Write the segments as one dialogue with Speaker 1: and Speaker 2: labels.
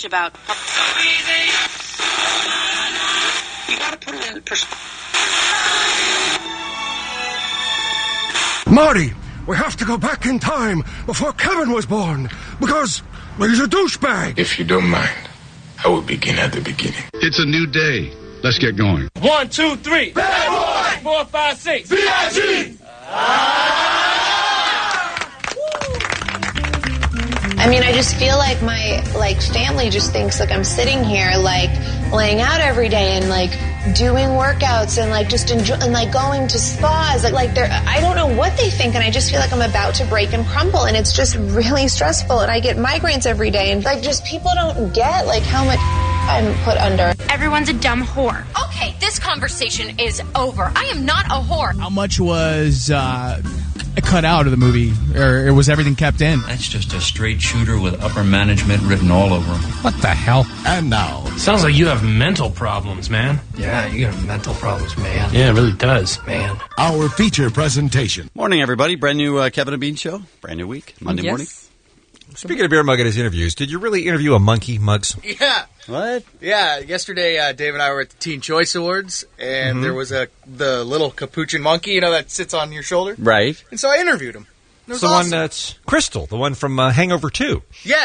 Speaker 1: much about...
Speaker 2: You gotta put it in perspective.
Speaker 3: Marty, we have to go back in time before Kevin was born, because he's a douchebag.
Speaker 4: If you don't mind, I will begin at the beginning.
Speaker 5: It's a new day. Let's get going.
Speaker 6: 1, 2, 3. Bad boy! 4, 5, 6. B.I.G.
Speaker 7: I mean, I just feel like my family just thinks I'm sitting here laying out every day and doing workouts and just enjoy and going to spas. I don't know what they think, and I just feel like I'm about to break and crumble, and it's just really stressful. And I get migraines every day, and just people don't get how much I'm put under.
Speaker 1: Everyone's a dumb whore.
Speaker 8: Okay, this conversation is over. I am not a whore.
Speaker 9: How much was cut out of the movie, or was everything kept in?
Speaker 10: That's just a straight shooter with upper management written all over him.
Speaker 9: What the hell?
Speaker 5: And now.
Speaker 6: Sounds like you have mental problems, man.
Speaker 2: Yeah, you got mental problems, man.
Speaker 6: Yeah, it really does, man.
Speaker 5: Our feature presentation.
Speaker 11: Morning, everybody. Brand new Kevin and Bean show. Brand new week. Monday morning.
Speaker 12: Speaking of Beer Mug and his interviews, did you really interview a monkey, Muggs?
Speaker 13: Yeah.
Speaker 11: What?
Speaker 13: Yeah. Yesterday, Dave and I were at the Teen Choice Awards, and there was the little capuchin monkey, that sits on your shoulder.
Speaker 11: Right.
Speaker 13: And so I interviewed him. It was
Speaker 12: the
Speaker 13: awesome.
Speaker 12: one that's Crystal, the one from Hangover 2.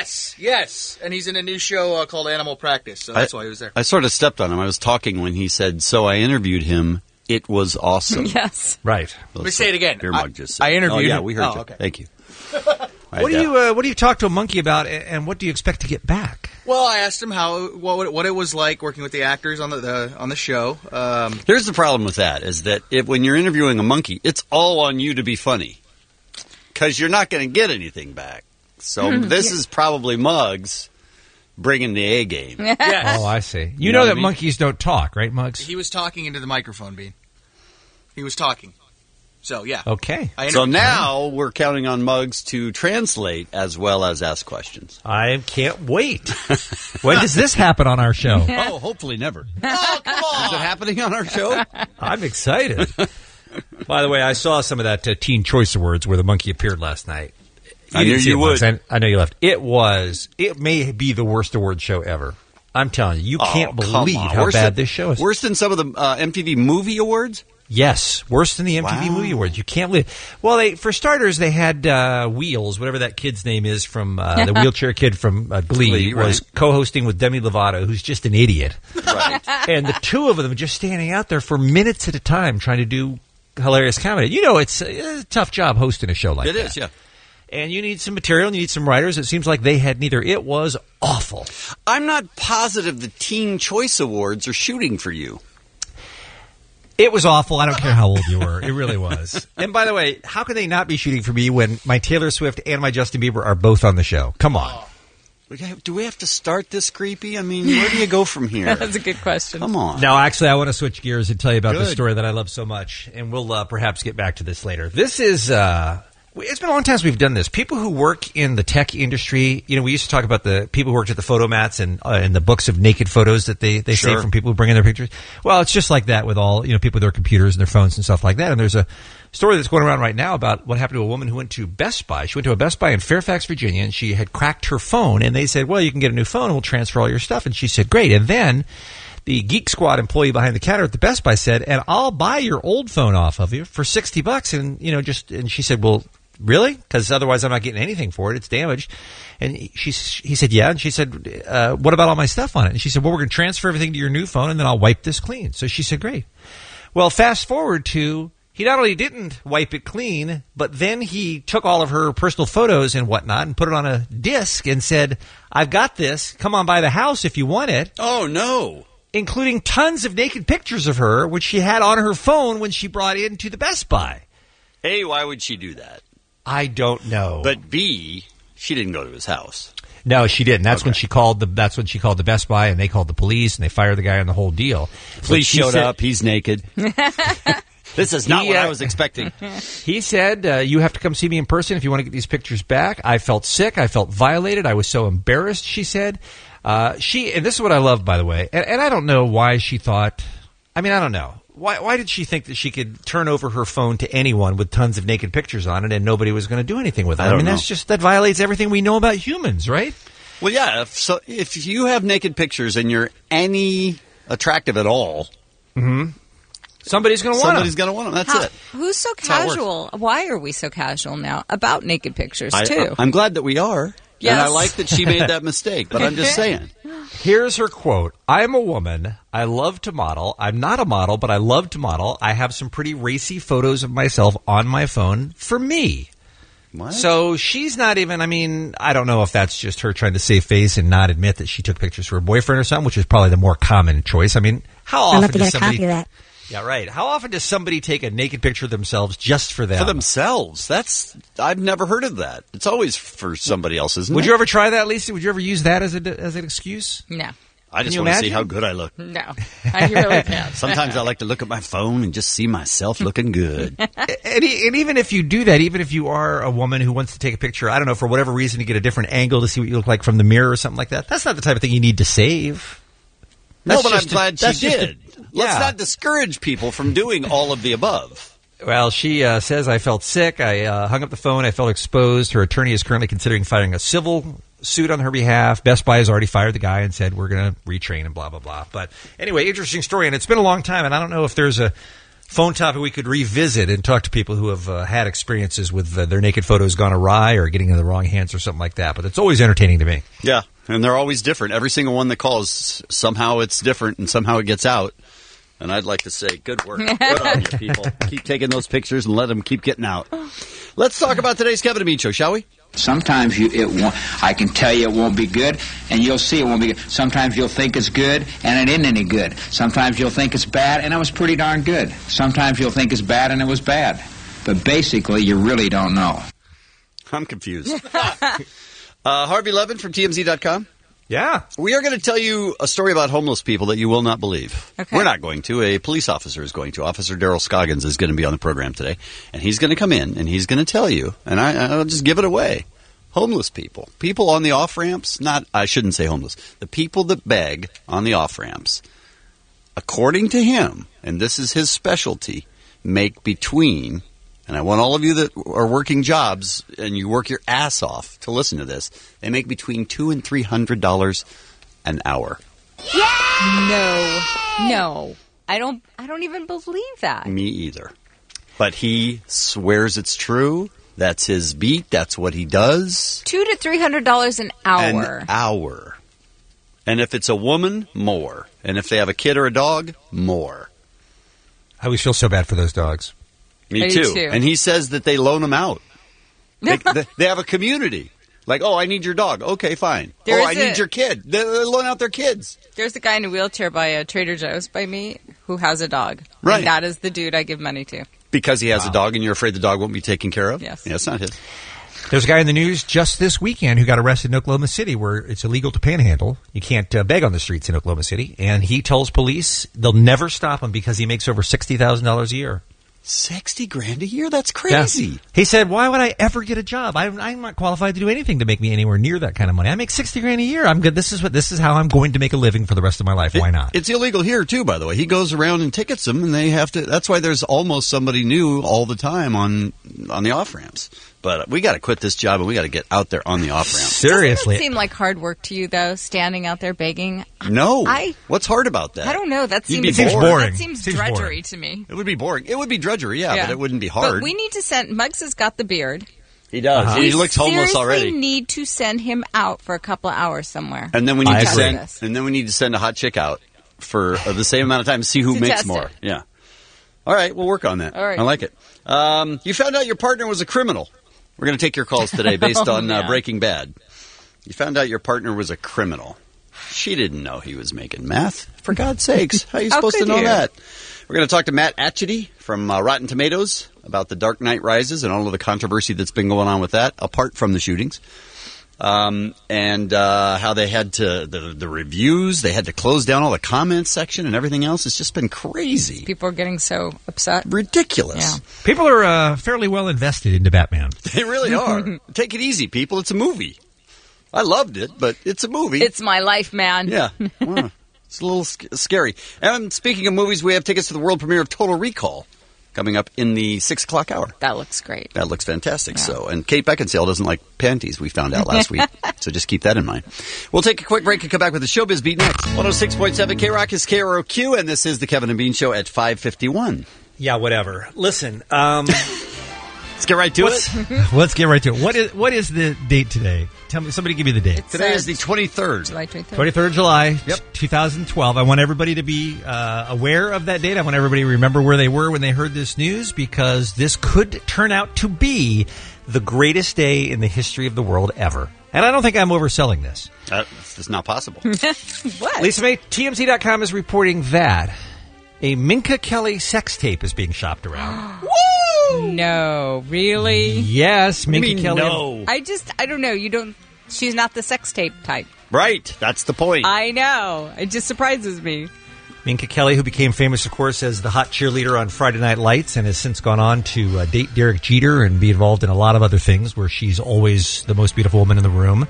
Speaker 13: Yes. And he's in a new show called Animal Practice, so that's why he was there.
Speaker 11: I sort of stepped on him. I was talking when he said, so I interviewed him. It was awesome.
Speaker 8: Yes.
Speaker 12: Right.
Speaker 13: Let me say it again.
Speaker 11: Beer Mug just said.
Speaker 13: I interviewed him.
Speaker 11: Yeah, we heard you.
Speaker 13: Okay.
Speaker 11: Thank you.
Speaker 12: What do you talk to a monkey about, and what do you expect to get back?
Speaker 13: Well, I asked him what it was like working with the actors on the show.
Speaker 11: Here's the problem with that, is that when you're interviewing a monkey, it's all on you to be funny, because you're not going to get anything back. So this is probably Muggs bringing the A game.
Speaker 13: Yes.
Speaker 12: Oh, I see. You know that monkeys don't talk, right, Muggs?
Speaker 13: He was talking into the microphone, Bean. He was talking. So, yeah.
Speaker 12: Okay.
Speaker 11: So now we're counting on Muggs to translate as well as ask questions.
Speaker 12: I can't wait. When does this happen on our show?
Speaker 11: Oh, hopefully never. Oh, come on. Is it happening on our show?
Speaker 12: I'm excited. By the way, I saw some of that Teen Choice Awards where the monkey appeared last night.
Speaker 11: I knew you would.
Speaker 12: I know you left. It may be the worst award show ever. I'm telling you, you can't believe how bad this show is.
Speaker 11: Worse than some of the MTV Movie Awards?
Speaker 12: Yes, worse than the MTV Movie Awards. You can't believe. Well, for starters, they had Wheels, whatever that kid's name is from the wheelchair kid from Glee, was co-hosting with Demi Lovato, who's just an idiot.
Speaker 11: Right.
Speaker 12: And the two of them just standing out there for minutes at a time trying to do hilarious comedy. It's a tough job hosting a show like that.
Speaker 11: It is, yeah.
Speaker 12: And you need some material, and you need some writers. It seems like they had neither. It was awful.
Speaker 11: I'm not positive the Teen Choice Awards are shooting for you.
Speaker 12: It was awful. I don't care how old you were. It really was. And by the way, how can they not be shooting for me when my Taylor Swift and my Justin Bieber are both on the show? Come on.
Speaker 11: Do we have to start this creepy? I mean, where do you go from here?
Speaker 8: That's a good question.
Speaker 11: Come on.
Speaker 12: No, actually, I want to switch gears and tell you about the story that I love so much, and we'll perhaps get back to this later. This is... It's been a long time since we've done this. People who work in the tech industry, we used to talk about the people who worked at the photomats and the books of naked photos that they save from people who bring in their pictures. Well, it's just like that with all, people with their computers and their phones and stuff like that. And there's a story that's going around right now about what happened to a woman who went to Best Buy. She went to a Best Buy in Fairfax, Virginia, and she had cracked her phone. And they said, well, you can get a new phone and we'll transfer all your stuff. And she said, great. And then the Geek Squad employee behind the counter at the Best Buy said, and I'll buy your old phone off of you for $60. And, and she said, well, really? Because otherwise I'm not getting anything for it. It's damaged. And he said, yeah. And she said, what about all my stuff on it? And she said, well, we're going to transfer everything to your new phone and then I'll wipe this clean. So she said, great. Well, fast forward to, he not only didn't wipe it clean, but then he took all of her personal photos and whatnot and put it on a disc and said, I've got this. Come on by the house if you want it.
Speaker 11: Oh, no.
Speaker 12: Including tons of naked pictures of her, which she had on her phone when she brought into the Best Buy.
Speaker 11: A, why would she do that?
Speaker 12: I don't know.
Speaker 11: But B, she didn't go to his house.
Speaker 12: No, she didn't. That's when she called the Best Buy, and they called the police, and they fired the guy on the whole deal.
Speaker 11: Police showed up. He's naked. This is not what I was expecting.
Speaker 12: He said, you have to come see me in person if you want to get these pictures back. I felt sick. I felt violated. I was so embarrassed, she said. And this is what I love, by the way, and I don't know why she thought, I don't know. Why did she think that she could turn over her phone to anyone with tons of naked pictures on it and nobody was going to do anything with it? That violates everything we know about humans, right?
Speaker 11: Well, yeah. If you have naked pictures and you're any attractive at all,
Speaker 12: somebody's going to want them.
Speaker 11: Somebody's going to want them. That's it.
Speaker 1: Who's so
Speaker 11: That's how it
Speaker 1: casual? Why are we so casual now about naked pictures, too?
Speaker 11: I'm glad that we are.
Speaker 1: Yes.
Speaker 11: And I like that she made that mistake, but I'm just saying.
Speaker 12: Here's her quote. I'm a woman. I love to model. I'm not a model, but I love to model. I have some pretty racy photos of myself on my phone for me.
Speaker 11: What?
Speaker 12: So she's not even, I don't know if that's just her trying to save face and not admit that she took pictures for her boyfriend or something, which is probably the more common choice. How often
Speaker 14: I'll have to
Speaker 12: does
Speaker 14: get a
Speaker 12: somebody...
Speaker 14: copy of that.
Speaker 12: Yeah, right. How often does somebody take a naked picture of themselves just for them?
Speaker 11: For themselves. I've never heard of that. It's always for somebody else, isn't it?
Speaker 12: Would you ever try that, Lisa? Would you ever use that as an excuse?
Speaker 1: No.
Speaker 11: I just want to see how good I look.
Speaker 1: No. I really can't.
Speaker 11: Sometimes I like to look at my phone and just see myself looking good.
Speaker 12: And even if you do that, even if you are a woman who wants to take a picture, I don't know, for whatever reason, to get a different angle to see what you look like from the mirror or something like that, that's not the type of thing you need to save.
Speaker 11: No, but I'm glad she did.
Speaker 12: Yeah.
Speaker 11: Let's not discourage people from doing all of the above.
Speaker 12: Well, she says, I felt sick. I hung up the phone. I felt exposed. Her attorney is currently considering filing a civil suit on her behalf. Best Buy has already fired the guy and said, we're going to retrain and blah, blah, blah. But anyway, interesting story. And it's been a long time. And I don't know if there's a phone topic we could revisit and talk to people who have had experiences with their naked photos gone awry or getting in the wrong hands or something like that. But it's always entertaining to me.
Speaker 11: Yeah, and they're always different. Every single one that calls, somehow it's different and somehow it gets out. And I'd like to say, good work. Good on you, people. Keep taking those pictures and let them keep getting out. Let's talk about today's Kevin and Bean Show, shall we?
Speaker 15: Sometimes I can tell you it won't be good, and you'll see it won't be good. Sometimes you'll think it's good, and it isn't any good. Sometimes you'll think it's bad, and it was pretty darn good. Sometimes you'll think it's bad, and it was bad. But basically, you really don't know.
Speaker 11: I'm confused. Harvey Levin from TMZ.com.
Speaker 12: Yeah.
Speaker 11: We are going to tell you a story about homeless people that you will not believe.
Speaker 1: Okay.
Speaker 11: We're not going to. A police officer is going to. Officer Daryl Scoggins is going to be on the program today. And he's going to come in and he's going to tell you, and I'll just give it away. Homeless people. People on the off-ramps. I shouldn't say homeless. The people that beg on the off-ramps. According to him, and this is his specialty, make between... And I want all of you that are working jobs and you work your ass off to listen to this. They make between $200 and $300 an hour.
Speaker 1: No. I don't even believe that.
Speaker 11: Me either. But he swears it's true. That's his beat. That's what he does.
Speaker 1: $200 to $300 an hour.
Speaker 11: An hour. And if it's a woman, more. And if they have a kid or a dog, more.
Speaker 12: I always feel so bad for those dogs.
Speaker 11: Me too. And he says that they loan them out. They have a community. Like, I need your dog. Okay, fine. I need your kid. They loan out their kids.
Speaker 1: There's a guy in a wheelchair by Trader Joe's by me who has a dog.
Speaker 11: Right.
Speaker 1: And that is the dude I give money to.
Speaker 11: Because he has a dog and you're afraid the dog won't be taken care of?
Speaker 1: Yes.
Speaker 11: Yeah, it's not his.
Speaker 12: There's a guy in the news just this weekend who got arrested in Oklahoma City where it's illegal to panhandle. You can't beg on the streets in Oklahoma City. And he tells police they'll never stop him because he makes over $60,000 a year.
Speaker 11: $60,000 a year? That's crazy.
Speaker 12: Yeah. He said, why would I ever get a job? I'm not qualified to do anything to make me anywhere near that kind of money. I make $60,000 a year. I'm good. This is how I'm going to make a living for the rest of my life. Why not?
Speaker 11: It's illegal here too, by the way. He goes around and tickets them, and they have to. That's why there's almost somebody new all the time on the off ramps. But we got to quit this job, and we got to get out there on the off ramp.
Speaker 12: Seriously,
Speaker 1: doesn't it seem like hard work to you though, standing out there begging?
Speaker 11: No, what's hard about that?
Speaker 1: I don't know. That seems
Speaker 12: boring.
Speaker 1: That seems drudgery to me.
Speaker 11: It would be boring. It would be drudgery, yeah. But it wouldn't be hard.
Speaker 1: But we need to send. Muggs has got the beard.
Speaker 11: He does. He looks homeless already.
Speaker 1: We need to send him out for a couple of hours somewhere.
Speaker 11: And then we need to send a hot chick out for the same amount of time to see who makes more. Yeah. All right, we'll work on that.
Speaker 1: All right.
Speaker 11: I like it. You found out your partner was a criminal. We're going to take your calls today based on Breaking Bad. You found out your partner was a criminal. She didn't know he was making meth. For God's sakes, how are you supposed to know that? We're going to talk to Matt Atchity from Rotten Tomatoes about The Dark Knight Rises and all of the controversy that's been going on with that, apart from the shootings. And how they had to, the reviews, they had to close down all the comments section and everything else. It's just been crazy.
Speaker 1: People are getting so upset.
Speaker 11: Ridiculous.
Speaker 1: Yeah.
Speaker 12: People are fairly well invested into Batman.
Speaker 11: They really are. Take it easy, people. It's a movie. I loved it, but it's a movie.
Speaker 1: It's my life, man.
Speaker 11: Yeah. Wow. It's a little scary. And speaking of movies, we have tickets to the world premiere of Total Recall coming up in the 6 o'clock hour.
Speaker 1: That looks great.
Speaker 11: That looks fantastic.
Speaker 1: Yeah.
Speaker 11: So, and Kate Beckinsale doesn't like panties, we found out last week. So just keep that in mind. We'll take a quick break and come back with the Showbiz Beat next. 106.7 K-Rock is KROQ, and this is the Kevin and Bean Show at 5:51.
Speaker 12: Yeah, whatever. Listen,
Speaker 11: let's get right to it.
Speaker 12: Let's get right to it. What is the date today? Tell me. Somebody give me the date.
Speaker 11: Today is the 23rd.
Speaker 1: July 23rd.
Speaker 12: 23rd July, 2012. I want everybody to be aware of that date. I want everybody to remember where they were when they heard this news, because this could turn out to be the greatest day in the history of the world ever. And I don't think I'm overselling this.
Speaker 11: It's not possible.
Speaker 1: What?
Speaker 12: Lisa May, TMZ.com is reporting that a Minka Kelly sex tape is being shopped around.
Speaker 1: Woo! No, really?
Speaker 12: Yes, Minka Kelly.
Speaker 11: No.
Speaker 1: I don't know. She's not the sex tape type.
Speaker 11: Right. That's the point.
Speaker 1: I know. It just surprises me.
Speaker 12: Minka Kelly, who became famous, of course, as the hot cheerleader on Friday Night Lights and has since gone on to date Derek Jeter and be involved in a lot of other things where she's always the most beautiful woman in the room.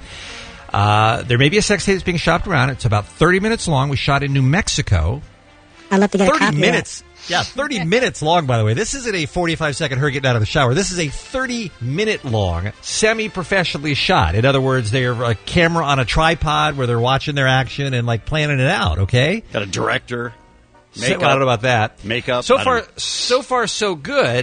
Speaker 12: There may be a sex tape that's being shopped around. It's about 30 minutes long. We shot in New Mexico.
Speaker 14: I'd love to get
Speaker 12: 30 minutes. Yeah, 30 minutes long, by the way. This isn't a 45-second her getting out of the shower. This is a 30-minute long, semi-professionally shot. In other words, they're a camera on a tripod where they're watching their action and like planning it out, okay?
Speaker 11: Got a director.
Speaker 12: Makeup. I don't know about that.
Speaker 11: Makeup.
Speaker 12: So far, so good.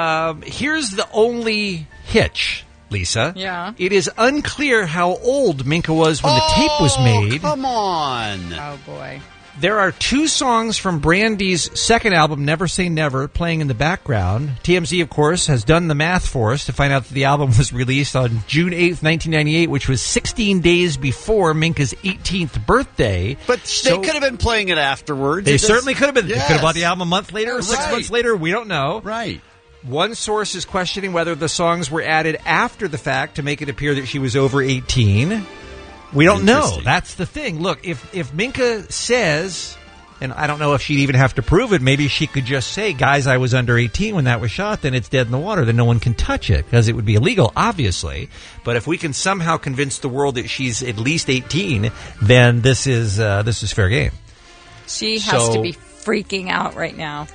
Speaker 12: Here's the only hitch, Lisa.
Speaker 1: Yeah.
Speaker 12: It is unclear how old Minka was when the tape was made.
Speaker 11: Come on.
Speaker 1: Oh, boy.
Speaker 12: There are 2 songs from Brandy's second album, Never Say Never, playing in the background. TMZ, of course, has done the math for us to find out that the album was released on June 8th, 1998, which was 16 days before Minka's 18th birthday.
Speaker 11: But they could have been playing it afterwards.
Speaker 12: They certainly could have been.
Speaker 11: Yes.
Speaker 12: They could have bought the album a month later or 6 months later. We don't know.
Speaker 11: Right.
Speaker 12: One source is questioning whether the songs were added after the fact to make it appear that she was over 18. We don't know. That's the thing. Look, if Minka says, and I don't know if she'd even have to prove it, maybe she could just say, guys, I was under 18 when that was shot, then it's dead in the water, then no one can touch it, because it would be illegal, obviously. But if we can somehow convince the world that she's at least 18, then this is fair game.
Speaker 1: She has to be freaking out right now.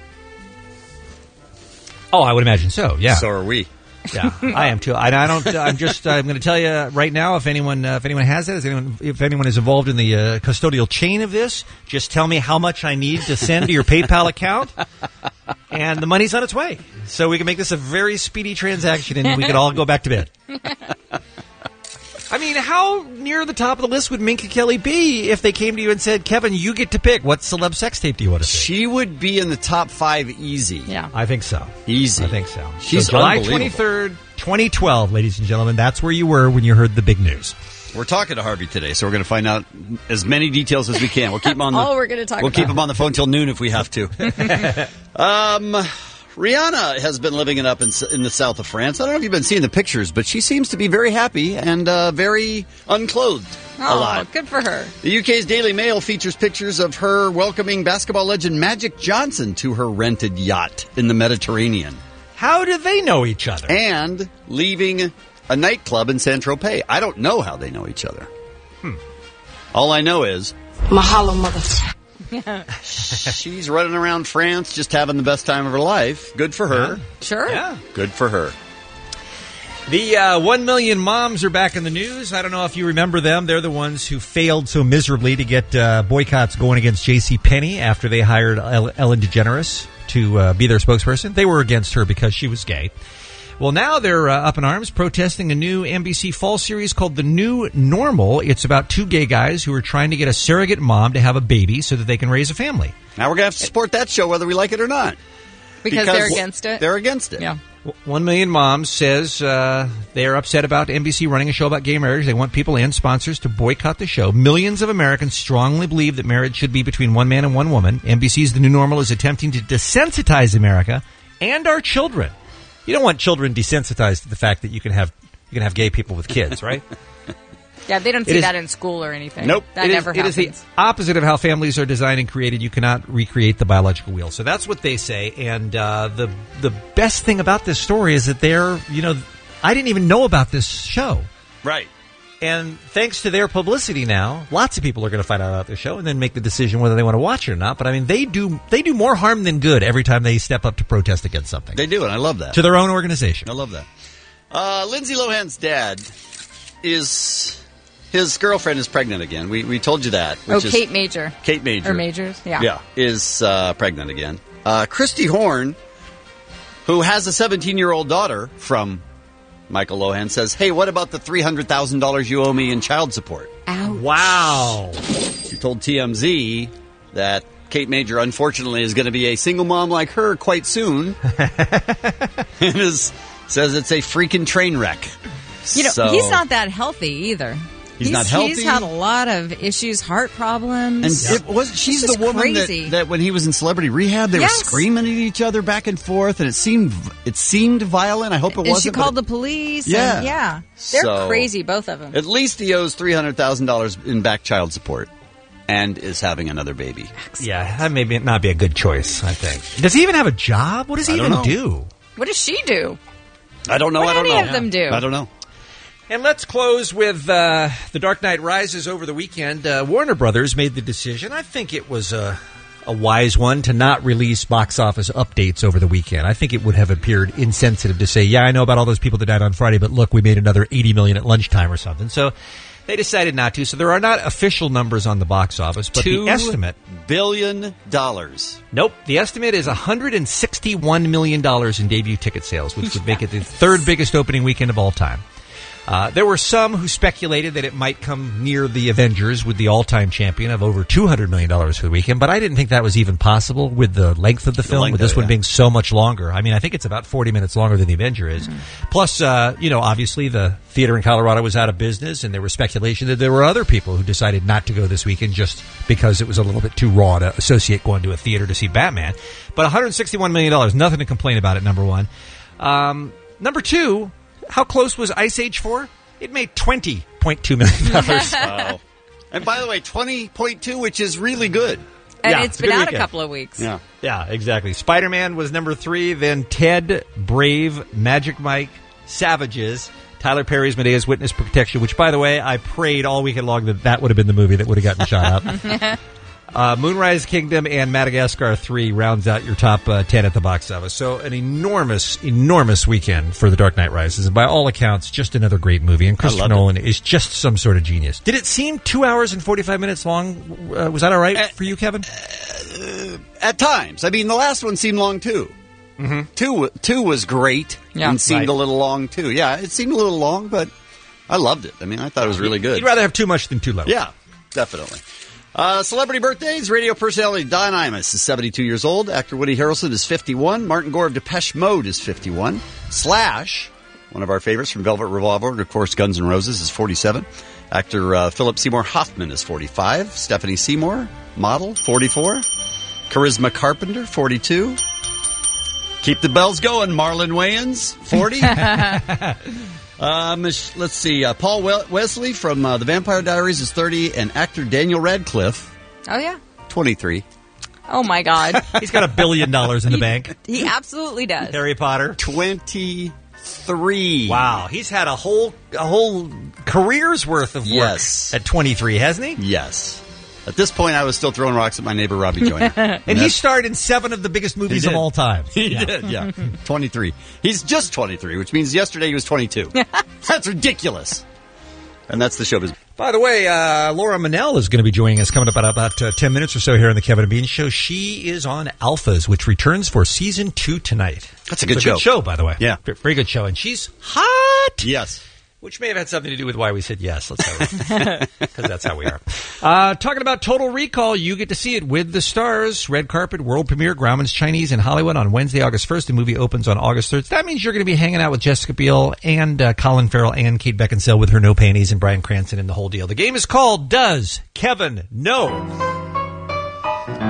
Speaker 12: Oh, I would imagine so, yeah.
Speaker 11: So are we.
Speaker 12: Yeah, I am too. I'm going to tell you right now, if anyone has that, if anyone is involved in the custodial chain of this, just tell me how much I need to send to your PayPal account, and the money's on its way. So we can make this a very speedy transaction, and we can all go back to bed. I mean, how near the top of the list would Minka Kelly be if they came to you and said, Kevin, you get to pick. What celeb sex tape do you want to see?
Speaker 11: She would be in the top 5 easy.
Speaker 1: Yeah.
Speaker 12: I think so.
Speaker 11: Easy.
Speaker 12: I think so.
Speaker 11: She's
Speaker 12: so July
Speaker 11: unbelievable.
Speaker 12: 23rd, 2012, ladies and gentlemen. That's where you were when you heard the big news.
Speaker 11: We're talking to Harvey today, so we're going to find out as many details as we can. We'll keep him on the.
Speaker 1: We're going to talk.
Speaker 11: We'll keep him on the phone till noon if we have to. Rihanna has been living it up in the south of France. I don't know if you've been seeing the pictures, but she seems to be very happy and very unclothed a lot.
Speaker 1: Good for her.
Speaker 11: The UK's Daily Mail features pictures of her welcoming basketball legend Magic Johnson to her rented yacht in the Mediterranean.
Speaker 12: How do they know each other?
Speaker 11: And leaving a nightclub in Saint-Tropez. I don't know how they know each other. All I know is...
Speaker 14: Mahalo, mother.
Speaker 11: She's running around France just having the best time of her life. Good for her.
Speaker 1: Yeah. Sure.
Speaker 12: Yeah.
Speaker 11: Good for her.
Speaker 12: The 1 million moms are back in the news. I don't know if you remember them. They're the ones who failed so miserably to get boycotts going against JCPenney after they hired Ellen DeGeneres to be their spokesperson. They were against her because she was gay. Well, now they're up in arms protesting a new NBC fall series called The New Normal. It's about 2 gay guys who are trying to get a surrogate mom to have a baby so that they can raise a family.
Speaker 11: Now we're going to have to support that show whether we like it or not.
Speaker 1: Because they're against it?
Speaker 11: They're against it.
Speaker 1: Yeah.
Speaker 12: 1 Million Moms says they are upset about NBC running a show about gay marriage. They want people and sponsors to boycott the show. Millions of Americans strongly believe that marriage should be between one man and one woman. NBC's The New Normal is attempting to desensitize America and our children. You don't want children desensitized to the fact that you can have gay people with kids, right?
Speaker 1: Yeah, they don't see that in school or anything.
Speaker 11: Nope.
Speaker 1: That never happens.
Speaker 12: It is the opposite of how families are designed and created. You cannot recreate the biological wheel. So that's what they say. And the best thing about this story is that I didn't even know about this show.
Speaker 11: Right.
Speaker 12: And thanks to their publicity now, lots of people are going to find out about their show and then make the decision whether they want to watch it or not. But I mean, they do more harm than good every time they step up to protest against something.
Speaker 11: They do, and I love that.
Speaker 12: To their own organization.
Speaker 11: I love that. Lindsay Lohan's dad his girlfriend is pregnant again. We told you that.
Speaker 1: Kate Major.
Speaker 11: Kate Major.
Speaker 1: Or Majors, yeah.
Speaker 11: Yeah, is pregnant again. Christy Horn, who has a 17-year-old daughter from Michael Lohan, says, hey, what about the $300,000 you owe me in child support?
Speaker 1: Ouch.
Speaker 12: Wow.
Speaker 11: She told TMZ that Kate Major, unfortunately, is going to be a single mom like her quite soon. And says it's a freaking train wreck.
Speaker 1: He's not that healthy either.
Speaker 11: He's not healthy.
Speaker 1: He's had a lot of issues, heart problems.
Speaker 11: And she's the woman that when he was in Celebrity Rehab, they were screaming at each other back and forth, and it seemed violent. I hope it wasn't.
Speaker 1: And she called the police.
Speaker 11: Yeah.
Speaker 1: They're crazy, both of them.
Speaker 11: At least he owes $300,000 in back child support and is having another baby.
Speaker 12: Yeah, that may not be a good choice, I think. Does he even have a job? What does he even do?
Speaker 1: What does she do?
Speaker 11: I don't know.
Speaker 1: What do any of them do?
Speaker 11: I don't know.
Speaker 12: And let's close with The Dark Knight Rises over the weekend. Warner Brothers made the decision. I think it was a wise one to not release box office updates over the weekend. I think it would have appeared insensitive to say, yeah, I know about all those people that died on Friday, but look, we made another $80 million at lunchtime or something. So they decided not to. So there are not official numbers on the box office, but the estimate...
Speaker 11: $2 billion.
Speaker 12: Nope. The estimate is $161 million in debut ticket sales, which would make it the third biggest opening weekend of all time. There were some who speculated that it might come near the Avengers with the all-time champion of over $200 million for the weekend, but I didn't think that was even possible with the length of the film, with this one being so much longer. I mean, I think it's about 40 minutes longer than the Avenger is. Mm-hmm. Plus, obviously the theater in Colorado was out of business, and there was speculation that there were other people who decided not to go this weekend just because it was a little bit too raw to associate going to a theater to see Batman. But $161 million, nothing to complain about at number one. Number two... How close was Ice Age 4? It made $20.2 million.
Speaker 11: Wow. And by the way, 20.2, which is really good.
Speaker 1: And it's been out a couple of weeks.
Speaker 12: Yeah, exactly. Spider-Man was number 3, then Ted, Brave, Magic Mike, Savages, Tyler Perry's Medea's Witness Protection, which, by the way, I prayed all weekend long that would have been the movie that would have gotten shot up. Moonrise Kingdom and Madagascar 3 rounds out your top 10 at the box office. So an enormous, enormous weekend for The Dark Knight Rises. And by all accounts, just another great movie. And Christopher Nolan is just some sort of genius. Did it seem 2 hours and 45 minutes long? Was that all right for you, Kevin?
Speaker 11: At times. I mean, the last one seemed long, too. Mm-hmm. Two was great and seemed a little long, too. Yeah, it seemed a little long, but I loved it. I mean, I thought it was really good.
Speaker 12: You'd rather have too much than too little.
Speaker 11: Yeah, definitely. Celebrity birthdays. Radio personality Don Imus is 72 years old. Actor Woody Harrelson is 51. Martin Gore of Depeche Mode is 51. Slash, one of our favorites from Velvet Revolver, and of course Guns N' Roses, is 47. Actor Philip Seymour Hoffman is 45. Stephanie Seymour, model, 44. Charisma Carpenter, 42. Keep the bells going, Marlon Wayans, 40. Let's see. Paul Wesley from The Vampire Diaries is 30, and actor Daniel Radcliffe.
Speaker 1: Oh, yeah.
Speaker 11: 23.
Speaker 1: Oh, my God.
Speaker 12: He's got $1 billion in the bank.
Speaker 1: He absolutely does.
Speaker 12: Harry Potter.
Speaker 11: 23.
Speaker 12: Wow. He's had a whole career's worth of work at 23, hasn't he?
Speaker 11: Yes. At this point, I was still throwing rocks at my neighbor, Robbie Joyner.
Speaker 12: and he starred in 7 of the biggest movies of all time.
Speaker 11: He did, yeah. 23. He's just 23, which means yesterday he was 22. That's ridiculous. And that's the showbiz.
Speaker 12: By the way, Laura Manel is going to be joining us coming up in about 10 minutes or so here on the Kevin and Bean Show. She is on Alphas, which returns for season 2 tonight.
Speaker 11: That's a good show.
Speaker 12: Good show, by the way.
Speaker 11: Yeah.
Speaker 12: Very good show. And she's hot.
Speaker 11: Yes.
Speaker 12: Which may have had something to do with why we said yes. Let's say because that's how we are. Talking about Total Recall, you get to see it with the stars. Red carpet, world premiere, Grauman's Chinese in Hollywood on Wednesday, August 1st. The movie opens on August 3rd. That means you're going to be hanging out with Jessica Biel and Colin Farrell and Kate Beckinsale with her no panties and Bryan Cranston and the whole deal. The game is called Does Kevin Know?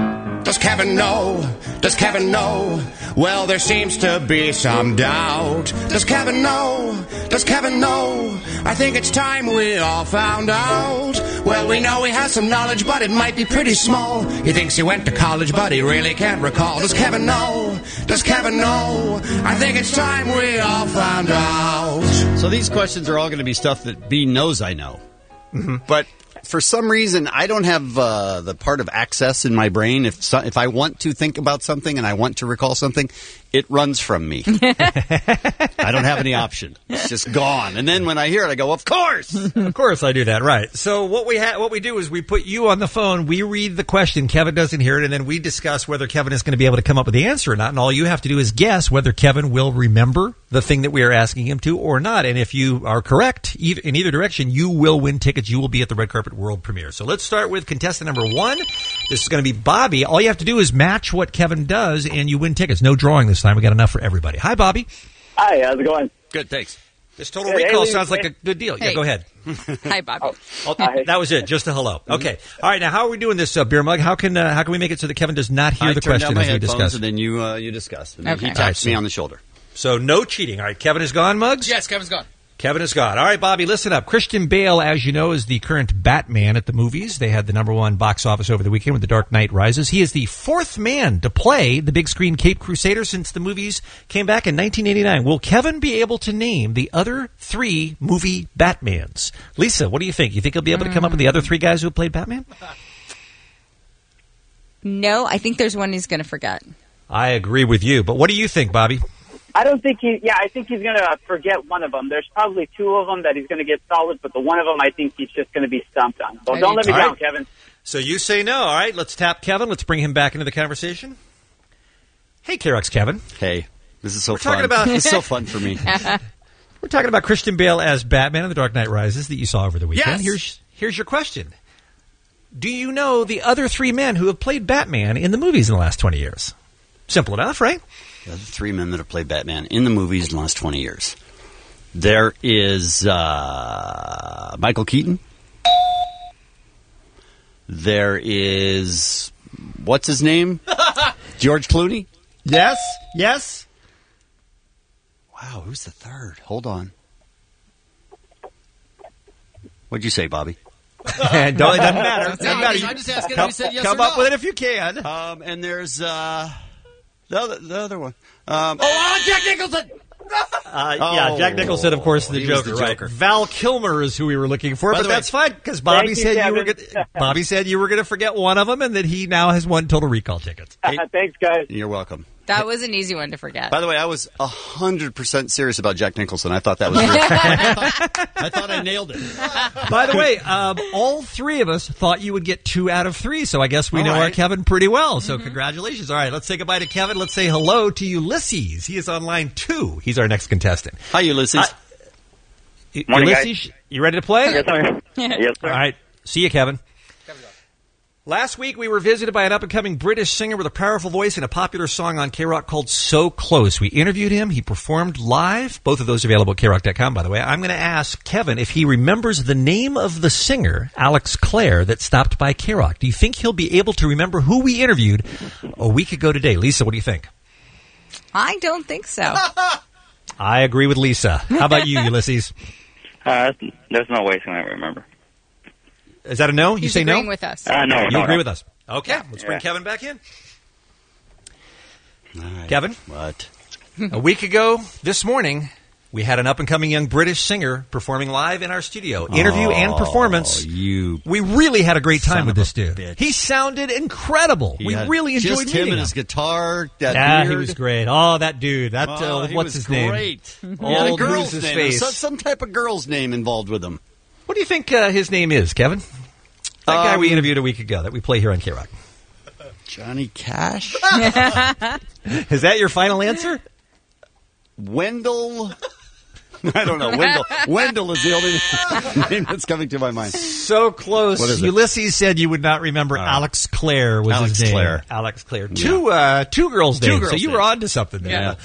Speaker 16: Does Kevin know? Does Kevin know? Well, there seems to be some doubt. Does Kevin know? Does Kevin know? I think it's time we all found out. Well, we know he has some knowledge, but it might be pretty small. He thinks he went to college, but he really can't recall. Does Kevin know? Does Kevin know? I think it's time we all found out.
Speaker 11: So these questions are all going to be stuff that Bean knows I know.
Speaker 12: Mm-hmm.
Speaker 11: But for some reason, I don't have the part of access in my brain. If I want to think about something and I want to recall something, it runs from me. I don't have any option. It's just gone. And then when I hear it, I go, of course!
Speaker 12: Of course I do that, right. So what we do is we put you on the phone, we read the question, Kevin doesn't hear it, and then we discuss whether Kevin is going to be able to come up with the answer or not. And all you have to do is guess whether Kevin will remember the thing that we are asking him to or not. And if you are correct in either direction, you will win tickets. You will be at the Red Carpet World Premiere. So let's start with contestant number 1. This is going to be Bobby. All you have to do is match what Kevin does, and you win tickets. No drawing this time. We got enough for everybody. Hi, Bobby.
Speaker 17: Hi, how's it going?
Speaker 11: Good, thanks.
Speaker 12: This Total Recall sounds like a good deal.
Speaker 1: Hey.
Speaker 12: Yeah, go ahead.
Speaker 1: Hi, Bobby.
Speaker 12: That was it. Just a hello. Okay. All right. Now, how are we doing this, Beer Mug? How can we make it so that Kevin does not hear the question as we discuss?
Speaker 11: And then you discuss. And
Speaker 1: Okay.
Speaker 11: he taps me on the shoulder.
Speaker 12: So no cheating. All right. Kevin is gone, Muggs?
Speaker 13: Yes, Kevin's gone.
Speaker 12: Kevin is gone. All right, Bobby, listen up. Christian Bale, as you know, is the current Batman at the movies. They had the #1 box office over the weekend with The Dark Knight Rises. He is the 4th man to play the big screen Caped Crusader since the movies came back in 1989. Will Kevin be able to name the other 3 movie Batmans? Lisa, what do you think? You think he'll be able to come up with the other 3 guys who have played Batman?
Speaker 1: No, I think there's one he's going to forget.
Speaker 12: I agree with you. But what do you think, Bobby?
Speaker 17: I don't think I think he's going to forget one of them. There's probably 2 of them that he's going to get solid, but the one of them I think he's just going to be stumped on. So don't let me down, Kevin.
Speaker 12: So you say no. All right, let's tap Kevin. Let's bring him back into the conversation. Hey, KROX Kevin.
Speaker 11: Hey, this is so
Speaker 12: We're
Speaker 11: fun.
Speaker 12: talking about
Speaker 11: This is so fun for me.
Speaker 12: We're talking about Christian Bale as Batman in The Dark Knight Rises that you saw over the weekend.
Speaker 13: Yes.
Speaker 12: Here's your question. Do you know the other 3 men who have played Batman in the movies in the last 20 years? Simple enough, right?
Speaker 11: The other 3 men that have played Batman in the movies in the last 20 years. There is Michael Keaton. There is, what's his name? George Clooney?
Speaker 12: Yes.
Speaker 11: Wow, who's the 3rd? Hold on. What'd you say, Bobby?
Speaker 12: It doesn't matter.
Speaker 13: I'm just asking if you said yes or
Speaker 12: Come up
Speaker 13: no.
Speaker 12: with it if you can.
Speaker 11: And there's the other one.
Speaker 13: Jack Nicholson!
Speaker 12: Yeah, Jack Nicholson, of course, the
Speaker 11: he was
Speaker 12: Joker,
Speaker 11: the
Speaker 12: right?
Speaker 11: Joker.
Speaker 12: Val Kilmer is who we were looking for,
Speaker 11: By
Speaker 12: but
Speaker 11: the way,
Speaker 12: that's fine because Bobby
Speaker 17: Thank you,
Speaker 12: said
Speaker 17: Kevin.
Speaker 12: Bobby said you were going to forget one of them, and that he now has won Total Recall tickets.
Speaker 17: Thanks, guys.
Speaker 11: You're welcome.
Speaker 1: That was an easy one to forget.
Speaker 11: By the way, I was 100% serious about Jack Nicholson. I thought that was real. I thought I nailed it.
Speaker 12: By the way, all 3 of us thought you would get 2 out of 3, so I guess we
Speaker 11: All
Speaker 12: know our
Speaker 11: right.
Speaker 12: Kevin pretty well. So congratulations. All right, let's say goodbye to Kevin. Let's say hello to Ulysses. He is on line 2. He's our next contestant.
Speaker 11: Hi, Ulysses.
Speaker 17: Morning,
Speaker 12: Ulysses, you ready to play?
Speaker 17: Yes, sir. Yes, sir.
Speaker 12: All right. See you, Kevin. Last week, we were visited by an up-and-coming British singer with a powerful voice and a popular song on K-Rock called So Close. We interviewed him. He performed live. Both of those available at KROC.com, by the way. I'm going to ask Kevin if he remembers the name of the singer, Alex Clare, that stopped by K-Rock. Do you think he'll be able to remember who we interviewed a week ago today? Lisa, what do you think?
Speaker 1: I don't think so.
Speaker 12: I agree with Lisa. How about you, Ulysses?
Speaker 17: There's no way he's going to remember.
Speaker 12: Is that a no? You
Speaker 1: He's
Speaker 12: say no?
Speaker 1: agreeing with us.
Speaker 17: No.
Speaker 12: You agree with us? Okay,
Speaker 1: Yeah.
Speaker 12: let's bring Kevin back in.
Speaker 11: All right.
Speaker 12: Kevin?
Speaker 11: What?
Speaker 12: A week ago this morning, we had an up-and-coming young British singer performing live in our studio. Interview and performance. We really had a great time with this dude. He sounded incredible. We really enjoyed
Speaker 11: just
Speaker 12: meeting
Speaker 11: him
Speaker 12: him.
Speaker 11: and his guitar. That
Speaker 12: Yeah, he
Speaker 11: beard.
Speaker 12: was great. Oh, that dude. That
Speaker 11: He
Speaker 12: what's
Speaker 11: was
Speaker 12: his
Speaker 11: great.
Speaker 12: name?
Speaker 11: He had a
Speaker 12: Old
Speaker 11: girl's
Speaker 12: Bruce's
Speaker 11: name.
Speaker 12: face.
Speaker 11: Some type of girl's name involved with him.
Speaker 12: What do you think his name is, Kevin? That guy we interviewed a week ago that we play here on K-Rock.
Speaker 11: Johnny Cash?
Speaker 12: Is that your final answer?
Speaker 11: Wendell? I don't know. Wendell is the only name that's coming to my mind.
Speaker 12: So close.
Speaker 11: What is it?
Speaker 12: Ulysses said you would not remember. Alex Clare was
Speaker 11: Alex
Speaker 12: his name.
Speaker 11: Clare.
Speaker 12: Alex Clare.
Speaker 11: Yeah.
Speaker 12: Two girls' names.
Speaker 11: girls'
Speaker 12: So you were
Speaker 11: names.
Speaker 12: on to something there.
Speaker 11: Yeah.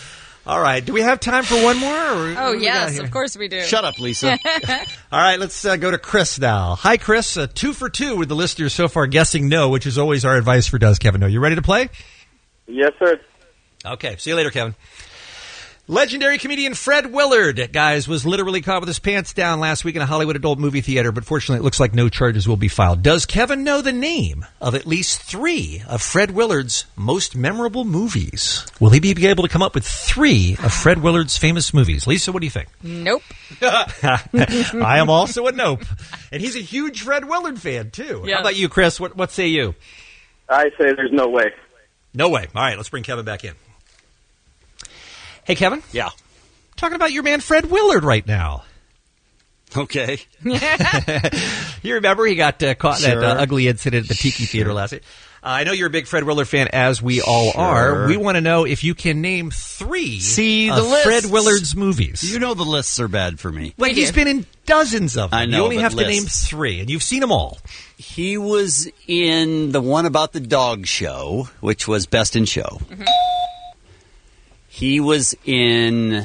Speaker 12: All right. Do we have time for one more? Or
Speaker 1: Oh, yes, of course we do.
Speaker 11: Shut up, Lisa.
Speaker 12: All right, let's go to Chris now. Hi, Chris. 2 for 2 with the listeners so far guessing no, which is always our advice for Does Kevin Know. You ready to play?
Speaker 18: Yes, sir.
Speaker 12: Okay. See you later, Kevin. Legendary comedian Fred Willard, guys, was literally caught with his pants down last week in a Hollywood adult movie theater, but fortunately it looks like no charges will be filed. Does Kevin know the name of at least 3 of Fred Willard's most memorable movies? Will he be able to come up with 3 of Fred Willard's famous movies? Lisa, what do you think?
Speaker 1: Nope.
Speaker 12: I am also a nope. And he's a huge Fred Willard fan, too.
Speaker 1: Yes.
Speaker 12: How about you, Chris? What say you?
Speaker 18: I say there's no way.
Speaker 12: No way. All right, let's bring Kevin back in. Hey, Kevin?
Speaker 11: Yeah.
Speaker 12: Talking about your man Fred Willard right now.
Speaker 11: Okay.
Speaker 12: You remember he got caught in that ugly incident at the Tiki Theater last night. I know you're a big Fred Willard fan, as we all are. We want to know if you can name 3 of Fred Willard's movies.
Speaker 11: You know the lists are bad for me.
Speaker 12: Like, he's been in dozens of them.
Speaker 11: I know,
Speaker 12: you only
Speaker 11: but
Speaker 12: have to name 3, and you've seen them all.
Speaker 11: He was in the one about the dog show, which was Best in Show. Mm-hmm. He was in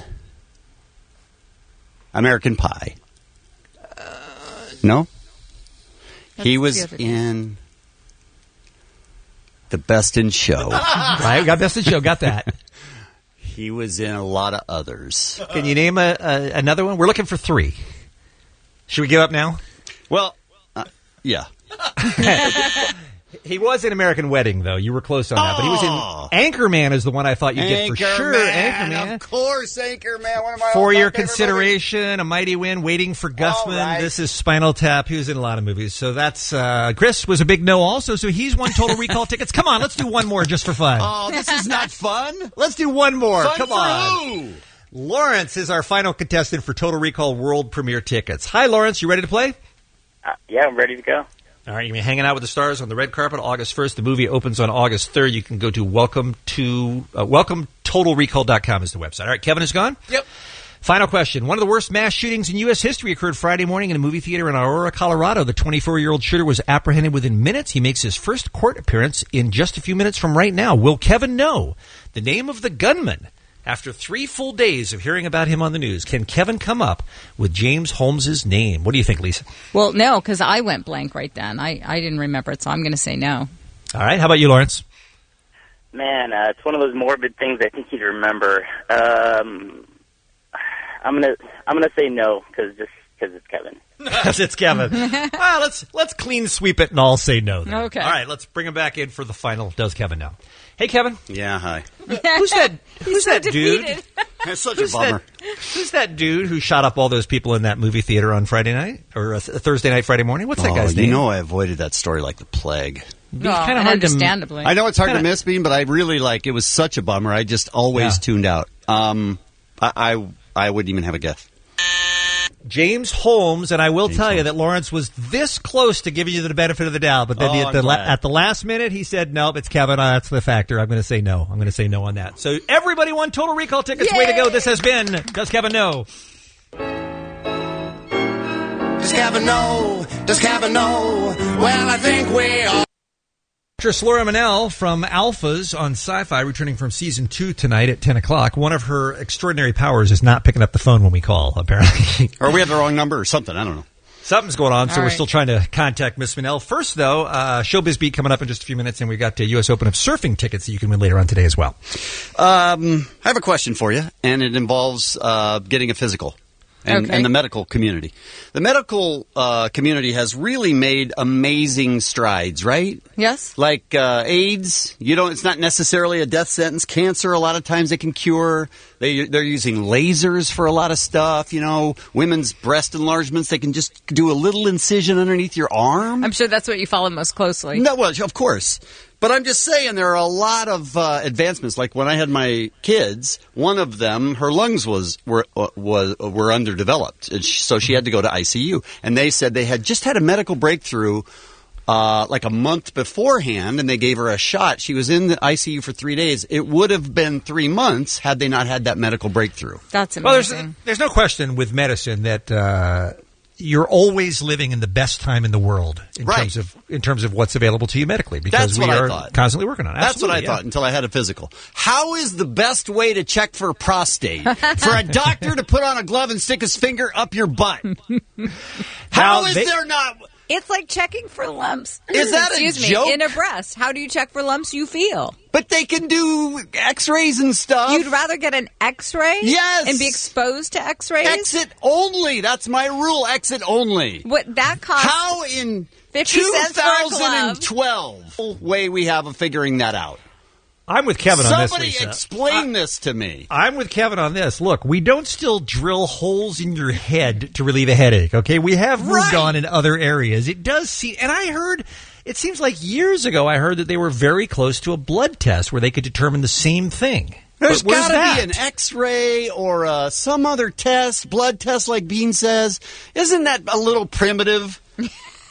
Speaker 11: American Pie. No? He was in the Best in Show.
Speaker 12: Right, we got Best in Show, got that.
Speaker 11: He was in a lot of others.
Speaker 12: Can you name another one? We're looking for 3. Should we give up now?
Speaker 11: Well, yeah.
Speaker 12: He was in American Wedding, though. You were close on that. But he was in Anchorman is the one I thought you'd get for sure. Anchorman.
Speaker 11: Of course, Anchorman. One of my
Speaker 12: For Your
Speaker 11: favorite
Speaker 12: Consideration,
Speaker 11: movies.
Speaker 12: A Mighty Wind, Waiting for Guffman.
Speaker 11: Right.
Speaker 12: This is Spinal Tap. He was in a lot of movies. So that's Chris was a big no also. So he's won Total Recall tickets. Come on, let's do one more just for fun.
Speaker 11: Oh, this is not fun.
Speaker 12: Let's do one more.
Speaker 11: Fun
Speaker 12: Come
Speaker 11: for
Speaker 12: on.
Speaker 11: who?
Speaker 12: Lawrence is our final contestant for Total Recall World Premiere tickets. Hi, Lawrence. You ready to play?
Speaker 18: Yeah, I'm ready to go.
Speaker 12: All right, you're going to be hanging out with the stars on the red carpet August 1st. The movie opens on August 3rd. You can go to welcometotalrecall.com is the website. All right, Kevin is gone?
Speaker 13: Yep.
Speaker 12: Final question. One of the worst mass shootings in U.S. history occurred Friday morning in a movie theater in Aurora, Colorado. The 24-year-old shooter was apprehended within minutes. He makes his first court appearance in just a few minutes from right now. Will Kevin know the name of the gunman? After 3 full days of hearing about him on the news, can Kevin come up with James Holmes' name? What do you think, Lisa?
Speaker 1: Well, no, because I went blank right then. I didn't remember it, so I'm going to say no.
Speaker 12: All right. How about you, Lawrence?
Speaker 18: Man, it's one of those morbid things I think you'd remember. I'm gonna say no because it's Kevin.
Speaker 12: Because it's Kevin. Well, let's clean sweep it and all say no. Then.
Speaker 1: Okay.
Speaker 12: All right. Let's bring him back in for the final. Does Kevin know? Hey, Kevin.
Speaker 11: Yeah, hi.
Speaker 12: Who's that dude?
Speaker 11: It's such a bummer.
Speaker 12: Who's that dude who shot up all those people in that movie theater on Friday night? Or Thursday night, Friday morning? What's that guy's name?
Speaker 11: You know I avoided that story like the plague.
Speaker 12: It's kind of hard
Speaker 1: understandably.
Speaker 11: I know it's hard to miss, Bean, but I really it was such a bummer. I just always tuned out. I wouldn't even have a guess.
Speaker 12: James Holmes, and I will tell you that Lawrence was this close to giving you the benefit of the doubt, but then at the last minute he said, nope, it's Kevin. That's the factor. I'm going to say no. I'm going to say no on that. So everybody won Total Recall tickets. Yay! Way to go. This has been Does Kevin Know?
Speaker 16: Does Kevin know? Does Kevin know? Well, I think we all...
Speaker 12: Actress Laura Manel from Alphas on Sci-Fi, returning from season 2 tonight at 10 o'clock. One of her extraordinary powers is not picking up the phone when we call, apparently.
Speaker 11: Or we have the wrong number or something. I don't know.
Speaker 12: Something's going on, so
Speaker 1: All
Speaker 12: we're
Speaker 1: right.
Speaker 12: still trying to contact Miss Manel. First, though, Showbiz Beat coming up in just a few minutes, and we've got the U.S. Open of surfing tickets that you can win later on today as well.
Speaker 11: I have a question for you, and it involves getting a physical. And the medical community. The medical community has really made amazing strides, right?
Speaker 1: Yes.
Speaker 11: Like AIDS, it's not necessarily a death sentence. Cancer, a lot of times they can cure. They're using lasers for a lot of stuff. Women's breast enlargements, they can just do a little incision underneath your arm.
Speaker 1: I'm sure that's what you follow most closely.
Speaker 11: No, well, of course. But I'm just saying there are a lot of advancements. Like when I had my kids, one of them, her lungs were underdeveloped, and so she had to go to ICU. And they said they had just had a medical breakthrough like a month beforehand, and they gave her a shot. She was in the ICU for 3 days. It would have been 3 months had they not had that medical breakthrough.
Speaker 1: That's amazing.
Speaker 12: Well, there's no question with medicine that you're always living in the best time in the world in terms of what's available to you medically, because we are constantly working on it.
Speaker 11: That's what I thought until I had a physical. How is the best way to check for prostate? For a doctor to put on a glove and stick his finger up your butt? How is there not?
Speaker 1: It's like checking for lumps.
Speaker 11: Is that
Speaker 1: Excuse
Speaker 11: a
Speaker 1: me,
Speaker 11: joke?
Speaker 1: in a breast. How do you check for lumps you feel?
Speaker 11: But they can do X-rays and stuff.
Speaker 1: You'd rather get an X-ray?
Speaker 11: Yes.
Speaker 1: And be exposed to X-rays?
Speaker 11: Exit only. That's my rule. Exit only.
Speaker 1: What that costs?
Speaker 11: How in
Speaker 1: 50 cents for a glove?
Speaker 11: 2012 way we have of figuring that out?
Speaker 12: I'm with Kevin on this,
Speaker 11: Somebody
Speaker 12: Lisa.
Speaker 11: explain this to me.
Speaker 12: I'm with Kevin on this. Look, we don't still drill holes in your head to relieve a headache, okay? We have moved on in other areas. It does seem, and I heard, it seems like years ago I heard that they were very close to a blood test where they could determine the same thing.
Speaker 11: There's got to be an X-ray or some other test, blood test like Bean says. Isn't that a little primitive? Isn't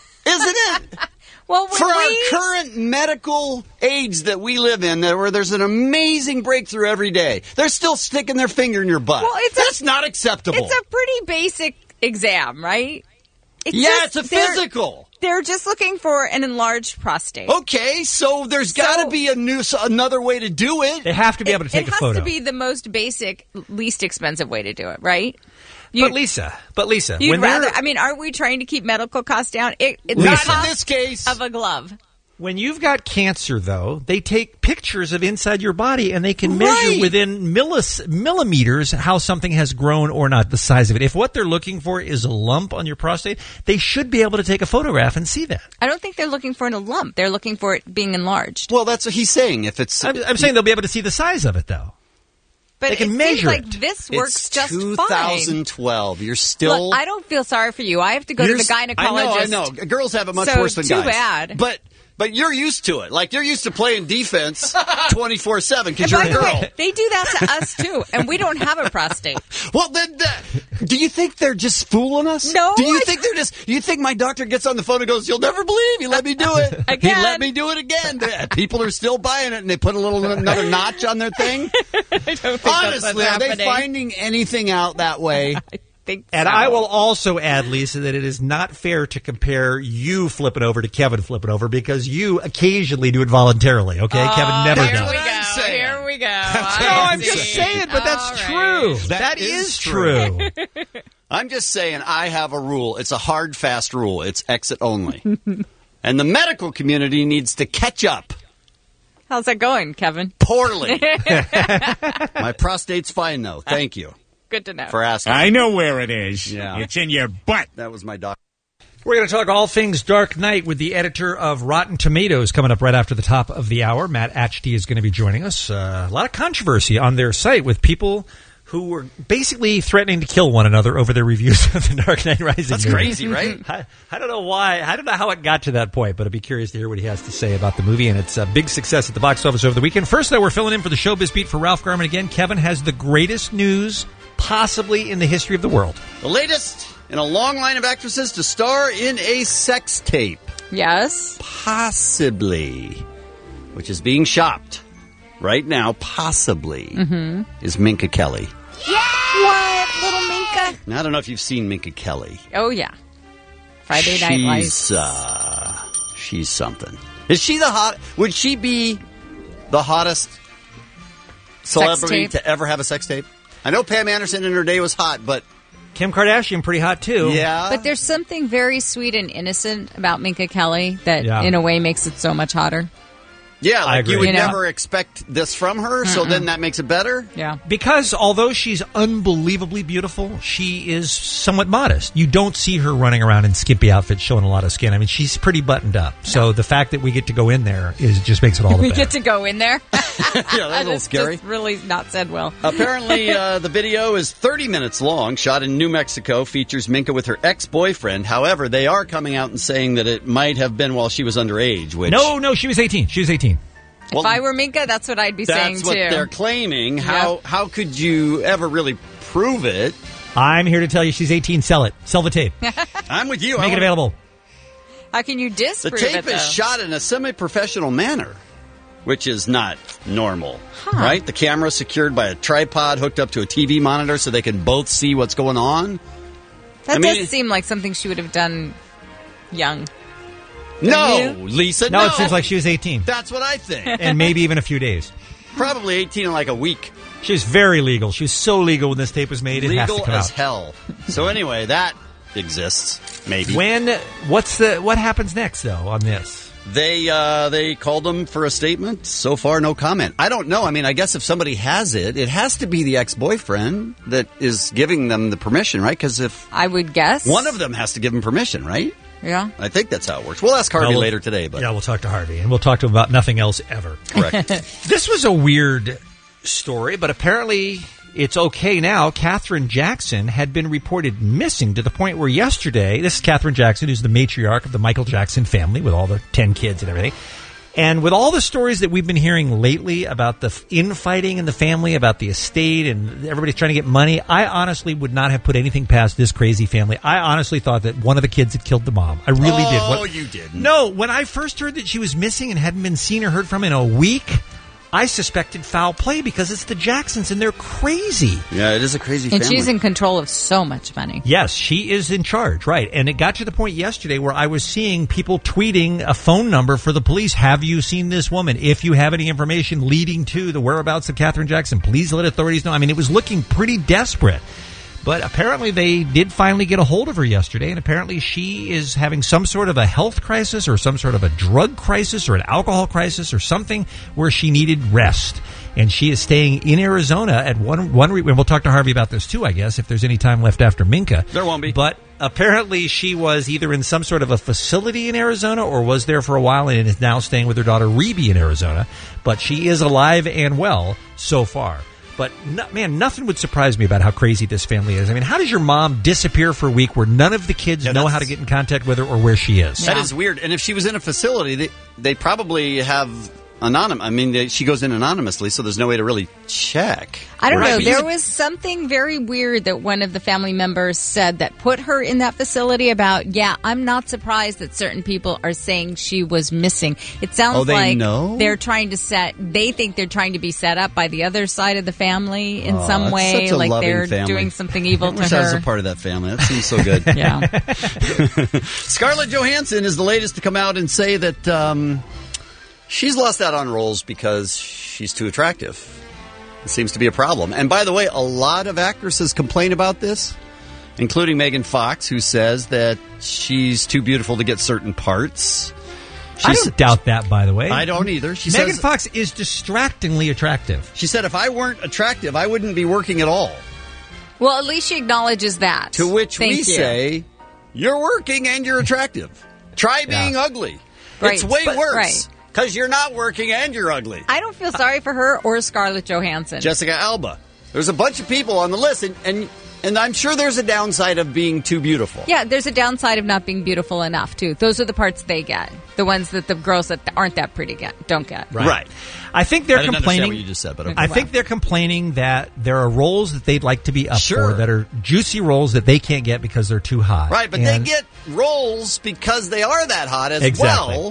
Speaker 11: it?
Speaker 1: Well,
Speaker 11: for our current medical age that we live in, where there's an amazing breakthrough every day, they're still sticking their finger in your butt.
Speaker 1: Well,
Speaker 11: that's not acceptable.
Speaker 1: It's a pretty basic exam, right?
Speaker 11: It's a physical.
Speaker 1: They're just looking for an enlarged prostate.
Speaker 11: Okay, so there's got to be another way to do it.
Speaker 12: They have to be able to take a photo.
Speaker 1: It has to be the most basic, least expensive way to do it, right?
Speaker 12: But Lisa,
Speaker 1: you'd rather. I mean, aren't we trying to keep medical costs down? It's
Speaker 11: not in this case
Speaker 1: of a glove.
Speaker 12: When you've got cancer, though, they take pictures of inside your body and they can measure within millimeters how something has grown or not, the size of it. If what they're looking for is a lump on your prostate, they should be able to take a photograph and see that.
Speaker 1: I don't think they're looking for a lump. They're looking for it being enlarged.
Speaker 11: Well, that's what he's saying. If it's,
Speaker 12: I'm saying they'll be able to see the size of it, though.
Speaker 1: But
Speaker 12: they can
Speaker 1: it
Speaker 12: measure
Speaker 1: seems like this works just fine.
Speaker 11: 2012. You're still.
Speaker 1: Look, I don't feel sorry for you. I have to go to the gynecologist.
Speaker 11: I know. Girls have it much
Speaker 1: so
Speaker 11: worse than
Speaker 1: too
Speaker 11: guys.
Speaker 1: Bad.
Speaker 11: But you're used to it. Like, you're used to playing defense 24/7 because you're a girl.
Speaker 1: Way, they do that to us, too, and we don't have a prostate.
Speaker 11: Well, then, do you think they're just fooling us?
Speaker 1: No.
Speaker 11: Do you think you think my doctor gets on the phone and goes, "You'll never believe he let me do it.
Speaker 1: Again.
Speaker 11: He let me do it again." People are still buying it, and they put another notch on their thing.
Speaker 1: I don't think
Speaker 11: Honestly, are they finding anything out that way?
Speaker 12: And I will also add, Lisa, that it is not fair to compare you flipping over to Kevin flipping over because you occasionally do it voluntarily, okay? Kevin never does.
Speaker 1: Here we go.
Speaker 12: I'm just saying, but that's true. That is true.
Speaker 11: I'm just saying I have a rule. It's a hard, fast rule. It's exit only. And the medical community needs to catch up.
Speaker 1: How's that going, Kevin?
Speaker 11: Poorly. My prostate's fine, though. Thank you.
Speaker 1: Good to know.
Speaker 11: For asking.
Speaker 19: I know where it is.
Speaker 11: Yeah.
Speaker 19: It's in your butt.
Speaker 11: That was my doctor.
Speaker 12: We're going to talk all things Dark Knight with the editor of Rotten Tomatoes coming up right after the top of the hour. Matt Atchty is going to be joining us. A lot of controversy on their site with people who were basically threatening to kill one another over their reviews of the Dark Knight Rising.
Speaker 11: That's
Speaker 12: movie.
Speaker 11: crazy, right?
Speaker 12: I don't know why. I don't know how it got to that point, but I'd be curious to hear what he has to say about the movie and its big success at the box office over the weekend. First, though, we're filling in for the Showbiz Beat for Ralph Garman again. Kevin has the greatest news possibly in the history of the world.
Speaker 11: The latest in a long line of actresses to star in a sex tape.
Speaker 1: Yes.
Speaker 11: Possibly. Which is being shopped right now, possibly, is Minka Kelly.
Speaker 1: Yeah! What? Little Minka?
Speaker 11: Now, I don't know if you've seen Minka Kelly.
Speaker 1: Oh, yeah. Friday Night Lights.
Speaker 11: She's something. Is she the hot? Would she be the hottest celebrity to ever have a sex tape? I know Pam Anderson in her day was hot, but
Speaker 12: Kim Kardashian pretty hot too.
Speaker 11: Yeah.
Speaker 1: But there's something very sweet and innocent about Minka Kelly that in a way makes it so much hotter.
Speaker 11: Yeah,
Speaker 12: I agree.
Speaker 11: You would never expect this from her, so then that makes it better?
Speaker 1: Yeah.
Speaker 12: Because although she's unbelievably beautiful, she is somewhat modest. You don't see her running around in skimpy outfits showing a lot of skin. I mean, she's pretty buttoned up. So the fact that we get to go in there just makes it all the better.
Speaker 1: We get to go in there?
Speaker 11: Yeah, that's a little scary.
Speaker 1: Just really not said well.
Speaker 11: Apparently, the video is 30 minutes long, shot in New Mexico, features Minka with her ex-boyfriend. However, they are coming out and saying that it might have been while she was underage. Which
Speaker 12: No, she was 18. She was 18.
Speaker 11: Well,
Speaker 1: if I were Minka, that's what I'd be saying, too.
Speaker 11: That's what they're claiming. How could you ever really prove it?
Speaker 12: I'm here to tell you she's 18. Sell it. Sell the tape.
Speaker 11: I'm with you.
Speaker 12: Make it available.
Speaker 1: How can you disprove it,
Speaker 11: The tape
Speaker 1: though?
Speaker 11: is shot in a semi-professional manner, which is not normal, right? The camera secured by a tripod hooked up to a TV monitor so they can both see what's going on.
Speaker 1: That does seem like something she would have done young.
Speaker 11: No, Lisa, no.
Speaker 12: No, it seems like she was 18.
Speaker 11: That's what I think.
Speaker 12: And maybe even a few days.
Speaker 11: Probably 18 in like a week.
Speaker 12: She's very legal. She was so legal when this tape was made. It has to
Speaker 11: Legal
Speaker 12: come
Speaker 11: as
Speaker 12: out.
Speaker 11: hell. So anyway, that exists, maybe.
Speaker 12: What happens next, though, on this?
Speaker 11: They called them for a statement. So far, no comment. I don't know. I mean, I guess if somebody has it has to be the ex-boyfriend that is giving them the permission, right? Because if
Speaker 1: I would guess
Speaker 11: one of them has to give them permission, right?
Speaker 1: Yeah.
Speaker 11: I think that's how it works. We'll ask Harvey later today. But
Speaker 12: yeah, we'll talk to Harvey, and we'll talk to him about nothing else ever.
Speaker 11: Correct.
Speaker 12: This was a weird story, but apparently it's okay now. Katherine Jackson had been reported missing to the point where yesterday, this is Katherine Jackson, who's the matriarch of the Michael Jackson family with all the 10 kids and everything. And with all the stories that we've been hearing lately about the infighting in the family, about the estate, and everybody's trying to get money, I honestly would not have put anything past this crazy family. I honestly thought that one of the kids had killed the mom. I really did.
Speaker 11: Oh, you didn't.
Speaker 12: No, when I first heard that she was missing and hadn't been seen or heard from in a week, I suspected foul play because it's the Jacksons and they're crazy.
Speaker 11: Yeah, it is a crazy family.
Speaker 1: And she's in control of so much money.
Speaker 12: Yes, she is in charge, right. And it got to the point yesterday where I was seeing people tweeting a phone number for the police. Have you seen this woman? If you have any information leading to the whereabouts of Katherine Jackson, please let authorities know. I mean, it was looking pretty desperate. But apparently they did finally get a hold of her yesterday, and apparently she is having some sort of a health crisis or some sort of a drug crisis or an alcohol crisis or something where she needed rest. And she is staying in Arizona at and we'll talk to Harvey about this too, I guess, if there's any time left after Minka.
Speaker 11: There won't be.
Speaker 12: But apparently she was either in some sort of a facility in Arizona or was there for a while and is now staying with her daughter Rebe in Arizona. But she is alive and well so far. But, man, nothing would surprise me about how crazy this family is. I mean, how does your mom disappear for a week where none of the kids know how to get in contact with her or where she is?
Speaker 11: That is weird. And if she was in a facility, they probably have anonymous. I mean, she goes in anonymously, so there's no way to really check.
Speaker 1: I don't know. There was something very weird that one of the family members said that put her in that facility about, I'm not surprised that certain people are saying she was missing. It sounds like they're trying to they think they're trying to be set up by the other side of the family in some way.
Speaker 11: Such a
Speaker 1: like they're
Speaker 11: family.
Speaker 1: doing something evil to
Speaker 11: I wish
Speaker 1: her.
Speaker 11: I was a part of that family. That seems so good.
Speaker 1: Yeah.
Speaker 11: Scarlett Johansson is the latest to come out and say that she's lost out on roles because she's too attractive. It seems to be a problem. And by the way, a lot of actresses complain about this, including Megan Fox, who says that she's too beautiful to get certain parts.
Speaker 12: I don't doubt that, by the way.
Speaker 11: I don't either.
Speaker 12: Megan Fox is distractingly attractive.
Speaker 11: She said, if I weren't attractive, I wouldn't be working at all.
Speaker 1: Well, at least she acknowledges that.
Speaker 11: To which we say, you're working and you're attractive. Try being ugly.
Speaker 1: Right.
Speaker 11: It's way worse.
Speaker 1: Right.
Speaker 11: Because you're not working and you're ugly.
Speaker 1: I don't feel sorry for her or Scarlett Johansson.
Speaker 11: Jessica Alba. There's a bunch of people on the list, and I'm sure there's a downside of being too beautiful.
Speaker 1: Yeah, there's a downside of not being beautiful enough, too. Those are the parts they get. The ones that the girls that aren't that pretty don't get.
Speaker 11: Right.
Speaker 12: I think they're
Speaker 11: I didn't
Speaker 12: complaining.
Speaker 11: understand what you just said, but okay.
Speaker 12: I think they're complaining that there are roles that they'd like to be up for that are juicy roles that they can't get because they're too hot.
Speaker 11: Right, but they get roles because they are that hot as well.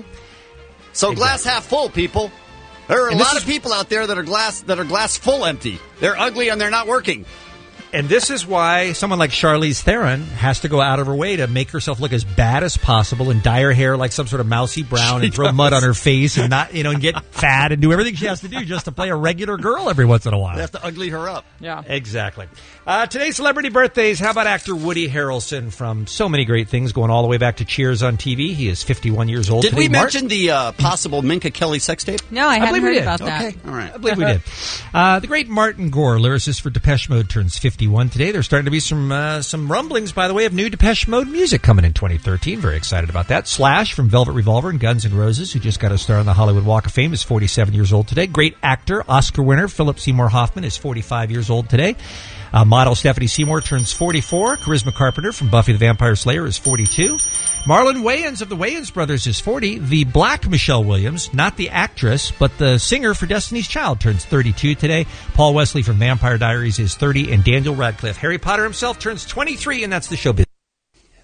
Speaker 11: So glass half full, people. There are a lot of people out there that are glass full empty. They're ugly and they're not working.
Speaker 12: And this is why someone like Charlize Theron has to go out of her way to make herself look as bad as possible and dye her hair like some sort of mousy brown and throw mud on her face and not, and get fat and do everything she has to do just to play a regular girl every once in a while.
Speaker 11: They have to ugly her up.
Speaker 1: Yeah.
Speaker 12: Exactly. Today's celebrity birthdays. How about actor Woody Harrelson from so many great things going all the way back to Cheers on TV? He is 51 years old
Speaker 11: Did
Speaker 12: today.
Speaker 11: we mention the possible Minka Kelly sex tape?
Speaker 1: No, I hadn't heard about that.
Speaker 11: Okay, all right.
Speaker 12: I believe we did. The great Martin Gore, lyricist for Depeche Mode, turns 51 today. There's starting to be some rumblings, by the way, of new Depeche Mode music coming in 2013. Very excited about that. Slash from Velvet Revolver and Guns N' Roses, who just got a star on the Hollywood Walk of Fame, is 47 years old today. Great actor, Oscar winner Philip Seymour Hoffman is 45 years old today. Model Stephanie Seymour turns 44. Charisma Carpenter from Buffy the Vampire Slayer is 42. Marlon Wayans of the Wayans Brothers is 40. The black Michelle Williams, not the actress, but the singer for Destiny's Child, turns 32 today. Paul Wesley from Vampire Diaries is 30. And Daniel Radcliffe, Harry Potter himself, turns 23, and that's the showbiz.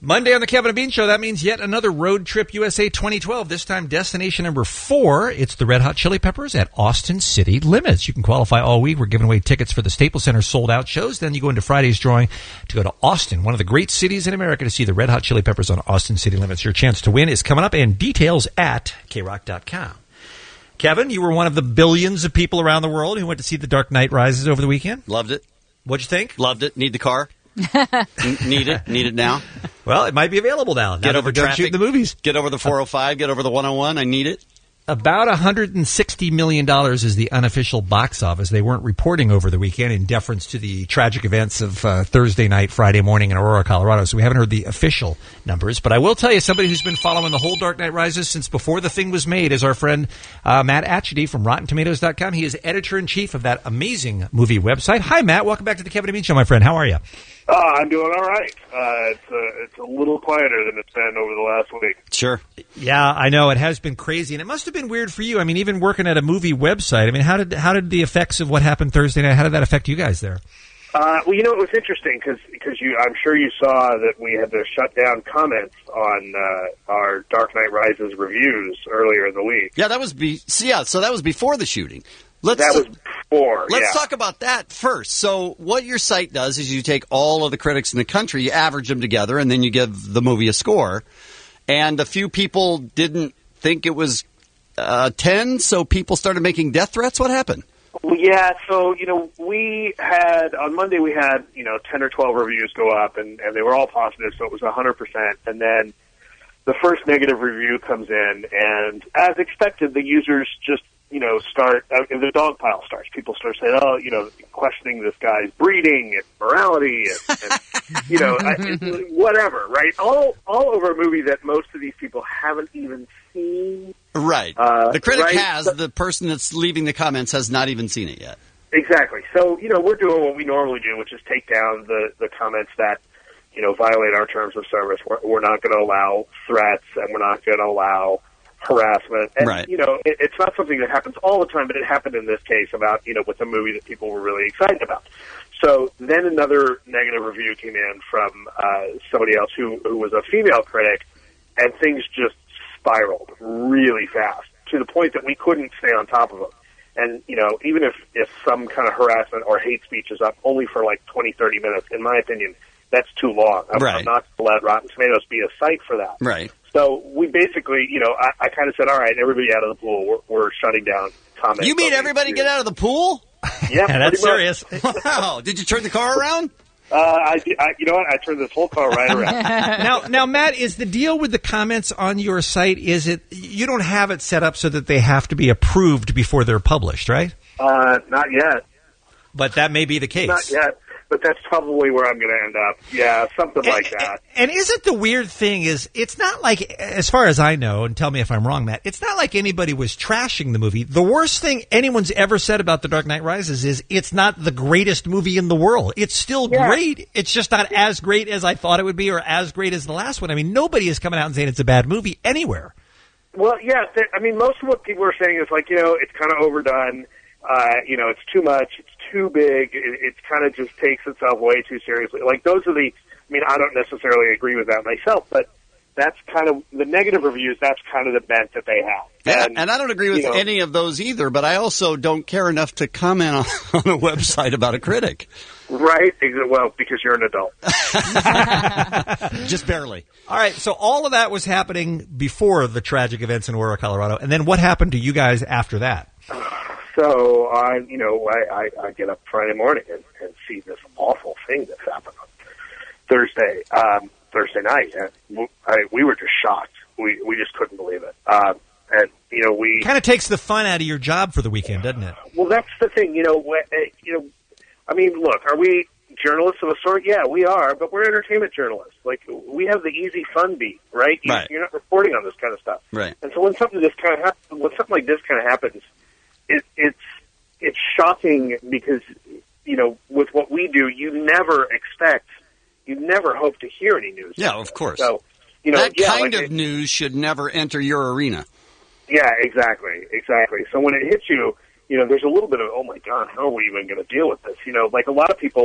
Speaker 12: Monday on the Kevin and Bean Show, that means yet another Road Trip USA 2012. This time, destination number 4. It's the Red Hot Chili Peppers at Austin City Limits. You can qualify all week. We're giving away tickets for the Staples Center sold-out shows. Then you go into Friday's drawing to go to Austin, one of the great cities in America, to see the Red Hot Chili Peppers on Austin City Limits. Your chance to win is coming up, and details at krock.com. Kevin, you were one of the billions of people around the world who went to see The Dark Knight Rises over the weekend.
Speaker 11: Loved it.
Speaker 12: What'd you think?
Speaker 11: Loved it. Need the car. Need it now.
Speaker 12: Well, it might be available now.
Speaker 11: Get over traffic.
Speaker 12: Shooting the movies.
Speaker 11: Get over the 405. Get over the 101. I need it.
Speaker 12: About $160 million is the unofficial box office. They weren't reporting over the weekend in deference to the tragic events of Thursday night, Friday morning in Aurora, Colorado. So we haven't heard the official numbers. But I will tell you, somebody who's been following the whole Dark Knight Rises since before the thing was made is our friend Matt Atchity from RottenTomatoes.com. He is editor-in-chief of that amazing movie website. Hi, Matt. Welcome back to the Kevin and Bean Show, my friend. How are you?
Speaker 20: I'm doing all right. It's a little quieter than it's been over the last week.
Speaker 11: Sure.
Speaker 12: Yeah, I know. It has been crazy, and it must have been weird for you. I mean, even working at a movie website. I mean, how did the effects of what happened Thursday night, how did that affect you guys there?
Speaker 20: Well, it was interesting because I'm sure you saw that we had to shut down comments on our Dark Knight Rises reviews earlier in the week.
Speaker 11: Yeah, that was so that was before the shooting.
Speaker 20: That was before.
Speaker 11: Let's talk about that first. So what your site does is you take all of the critics in the country, you average them together, and then you give the movie a score. And a few people didn't think it was 10, so people started making death threats. What happened?
Speaker 20: Well, yeah, so, we had, on Monday we had, 10 or 12 reviews go up, and they were all positive, so it was 100%. And then the first negative review comes in, and as expected, the users just, start, the dog pile starts. People start saying, questioning this guy's breeding and morality and whatever, right? All over a movie that most of these people haven't even seen.
Speaker 11: Right. The critic has. The person that's leaving the comments has not even seen it yet.
Speaker 20: Exactly. So, we're doing what we normally do, which is take down the comments that, violate our terms of service. We're not going to allow threats, and we're not going to allow harassment. And,
Speaker 11: right.
Speaker 20: It's not something that happens all the time, but it happened in this case about, with a movie that people were really excited about. So then another negative review came in from somebody else who was a female critic, and things just spiraled really fast to the point that we couldn't stay on top of them. And, even if some kind of harassment or hate speech is up only for like 20, 30 minutes, in my opinion, that's too long. I'm not going to let Rotten Tomatoes be a site for that.
Speaker 11: Right.
Speaker 20: So we basically, I kind of said, all right, everybody out of the pool. We're shutting down comments.
Speaker 11: You mean everybody get out of the pool?
Speaker 20: Yeah,
Speaker 12: that's serious.
Speaker 11: Wow. Did you turn the car around?
Speaker 20: You know what? I turned this whole car right around.
Speaker 12: Now, Matt, is the deal with the comments on your site, is it, you don't have it set up so that they have to be approved before they're published, right?
Speaker 20: Not yet.
Speaker 12: But that may be the case.
Speaker 20: Not yet. But that's probably where I'm going to end up. Yeah, something like that.
Speaker 12: And isn't the weird thing is, it's not like, as far as I know, and tell me if I'm wrong, Matt, it's not like anybody was trashing the movie. The worst thing anyone's ever said about The Dark Knight Rises is it's not the greatest movie in the world. It's still great. It's just not as great as I thought it would be or as great as the last one. I mean, nobody is coming out and saying it's a bad movie anywhere.
Speaker 20: Well, yeah. Most of what people are saying is like, it's kind of overdone. It's too much. It's too big. It kind of just takes itself way too seriously. Like those are I don't necessarily agree with that myself, but that's kind of the negative reviews. That's kind of the bent that they have.
Speaker 11: And I don't agree with any of those either, but I also don't care enough to comment on a website about a critic.
Speaker 20: Right. Well, because you're an adult.
Speaker 11: Just barely.
Speaker 12: All right. So all of that was happening before the tragic events in Aurora, Colorado. And then what happened to you guys after that?
Speaker 20: So I get up Friday morning and see this awful thing that's happened on Thursday night. And we were just shocked. We just couldn't believe it. And we
Speaker 12: kind of takes the fun out of your job for the weekend, doesn't it?
Speaker 20: Well, that's the thing. I mean, look, are we journalists of a sort? Yeah, we are, but we're entertainment journalists. Like we have the easy fun beat, right? You're not reporting on this kind of stuff,
Speaker 11: right?
Speaker 20: And so when something like this kind of happens. It's shocking because, with what we do, you never hope to hear any news.
Speaker 11: Yeah, of course.
Speaker 20: So,
Speaker 11: that kind of news should never enter your arena.
Speaker 20: Yeah, exactly. So when it hits you, there's a little bit of, oh my God, how are we even going to deal with this? Like a lot of people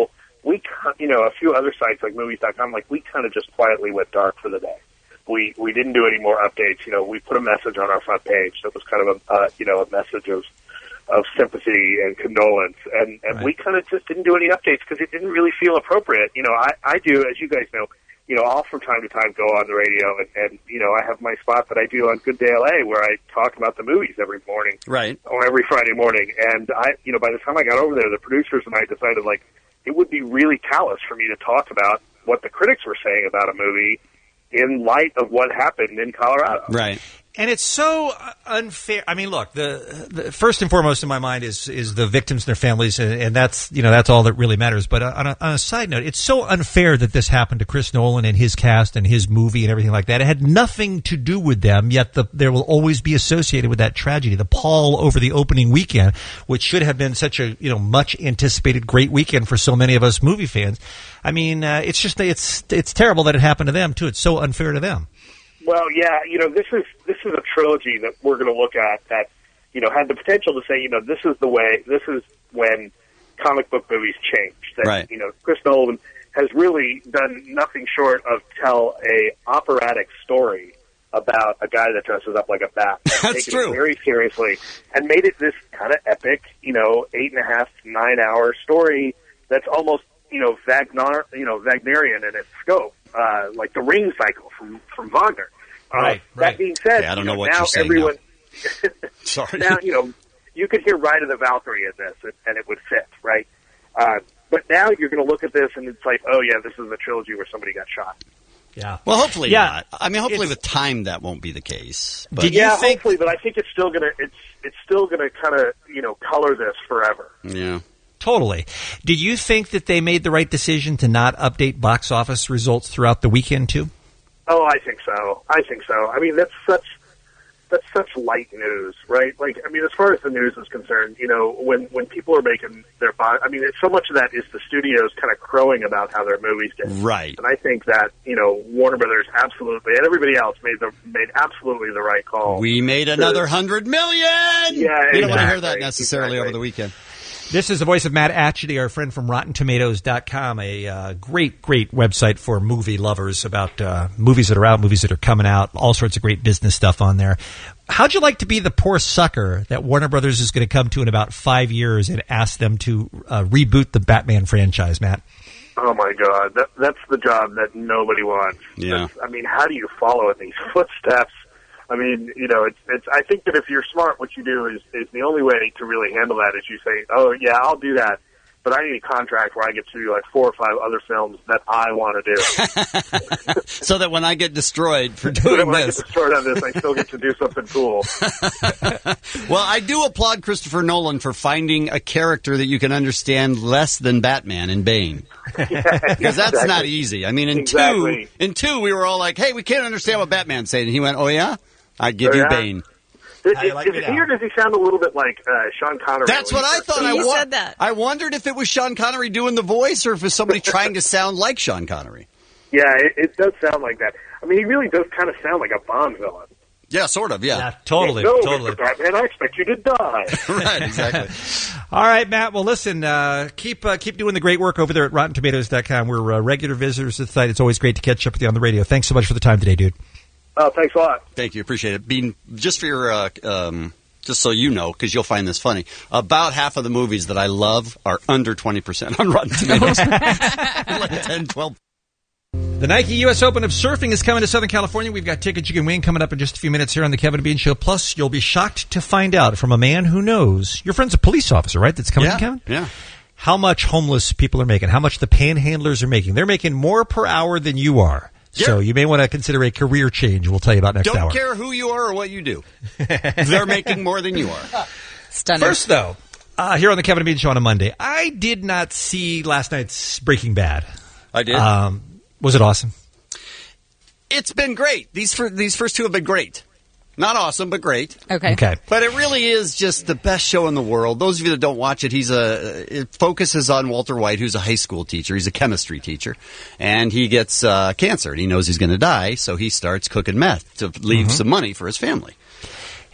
Speaker 20: a few other sites like movies.com, like we kind of just quietly went dark for the day. We didn't do any more updates. We put a message on our front page that was kind of a message of sympathy and condolence, and right. We kind of just didn't do any updates because it didn't really feel appropriate. I do, as you guys know, I'll from time to time go on the radio and I have my spot that I do on Good Day LA where I talk about the movies every morning,
Speaker 11: right,
Speaker 20: or every Friday morning. And by the time I got over there, the producers and I decided it would be really callous for me to talk about what the critics were saying about a movie in light of what happened in Colorado.
Speaker 11: Right.
Speaker 12: And it's so unfair. I mean, look, the first and foremost in my mind is the victims and their families, and that's all that really matters. But on a side note, it's so unfair that this happened to Chris Nolan and his cast and his movie and everything like that. It had nothing to do with them, yet there will always be associated with that tragedy, the pall over the opening weekend, which should have been such a much anticipated great weekend for so many of us movie fans. I mean, it's just it's terrible that it happened to them too. It's so unfair to them.
Speaker 20: Well, yeah, this is a trilogy that we're going to look at that, had the potential to say, this is when comic book movies changed. That,
Speaker 11: right.
Speaker 20: Chris Nolan has really done nothing short of tell a operatic story about a guy that dresses up like a bat.
Speaker 11: That's true.
Speaker 20: It very seriously and made it this kind of epic, 8.5 to 9 hour story that's almost, Wagnerian in its scope, like the Ring cycle from Wagner.
Speaker 12: Right.
Speaker 20: That being said,
Speaker 11: I don't know what
Speaker 20: now
Speaker 11: you're saying
Speaker 20: everyone.
Speaker 11: Sorry.
Speaker 20: Now you could hear Ride of the Valkyrie in this, and it would fit, right? But now you're going to look at this, and it's like, oh yeah, this is a trilogy where somebody got shot.
Speaker 12: Yeah.
Speaker 11: Well, hopefully not. I mean, hopefully with time that won't be the case. But
Speaker 20: hopefully, but I think it's still gonna kind of color this forever.
Speaker 11: Yeah.
Speaker 12: Totally. Did you think that they made the right decision to not update box office results throughout the weekend too?
Speaker 20: Oh, I think so. I mean, that's such light news, right? As far as the news is concerned, when people are making their so much of that is the studios kind of crowing about how their movies get.
Speaker 11: Right.
Speaker 20: And I think that, Warner Brothers absolutely, and everybody else made absolutely the right call.
Speaker 11: We made another 100 million!
Speaker 20: Yeah,
Speaker 11: You don't want to hear that necessarily over the weekend.
Speaker 12: This is the voice of Matt Atchity, our friend from RottenTomatoes.com, a great website for movie lovers about movies that are out, movies that are coming out, all sorts of great business stuff on there. How'd you like to be the poor sucker that Warner Brothers is going to come to in about 5 years and ask them to reboot the Batman franchise, Matt?
Speaker 20: Oh, my God. That's the job that nobody wants.
Speaker 11: Yeah.
Speaker 20: How do you follow in these footsteps? I mean, it's. I think that if you're smart, what you do is the only way to really handle that is you say, oh, yeah, I'll do that, but I need a contract where I get to do 4 or 5 other films that I want to do.
Speaker 11: So that when I get destroyed for doing
Speaker 20: I get destroyed on this, I still get to do something cool.
Speaker 11: Well, I do applaud Christopher Nolan for finding a character that you can understand less than Batman in Bane. Because that's not easy. I mean, in two, we were all like, hey, we can't understand what Batman's saying. And he went, oh, yeah? I give you Bane.
Speaker 20: Is he, or does he sound a little bit like Sean Connery?
Speaker 11: That's what I thought.
Speaker 1: He said that.
Speaker 11: I wondered if it was Sean Connery doing the voice or if it was somebody trying to sound like Sean Connery.
Speaker 20: Yeah, it does sound like that. I mean, he really does kind of sound like a Bond villain.
Speaker 11: Yeah, sort of, yeah.
Speaker 12: Totally.
Speaker 20: Mr. Batman, I expect you to die.
Speaker 11: Right, exactly.
Speaker 12: All right, Matt. Well, listen, keep doing the great work over there at RottenTomatoes.com. We're regular visitors to the site. It's always great to catch up with you on the radio. Thanks so much for the time today, dude.
Speaker 20: Oh, thanks a lot.
Speaker 11: Thank you. Appreciate it. Just for your, just so you know, because you'll find this funny, about half of the movies that I love are under 20% on Rotten Tomatoes. Like 10, 12.
Speaker 12: The Nike U.S. Open of Surfing is coming to Southern California. We've got tickets you can win coming up in just a few minutes here on the Kevin and Bean Show. Plus, you'll be shocked to find out from a man who knows. Your friend's a police officer, right? That's coming to Kevin?
Speaker 11: Yeah.
Speaker 12: How much homeless people are making, how much the panhandlers are making. They're making more per hour than you are. Yeah. So you may want to consider a career change. We'll tell you about next hour.
Speaker 11: Don't care who you are or what you do. They're making more than you are.
Speaker 1: Stunning.
Speaker 12: First, though, here on the Kevin and Bean Show on a Monday, I did not see last night's Breaking Bad.
Speaker 11: I did.
Speaker 12: Was it awesome?
Speaker 11: It's been great. These first two have been great. Not awesome, but great.
Speaker 1: Okay.
Speaker 11: But it really is just the best show in the world. Those of you that don't watch it, it focuses on Walter White, who's a high school teacher. He's a chemistry teacher. And he gets cancer, and he knows he's going to die, so he starts cooking meth to leave some money for his family.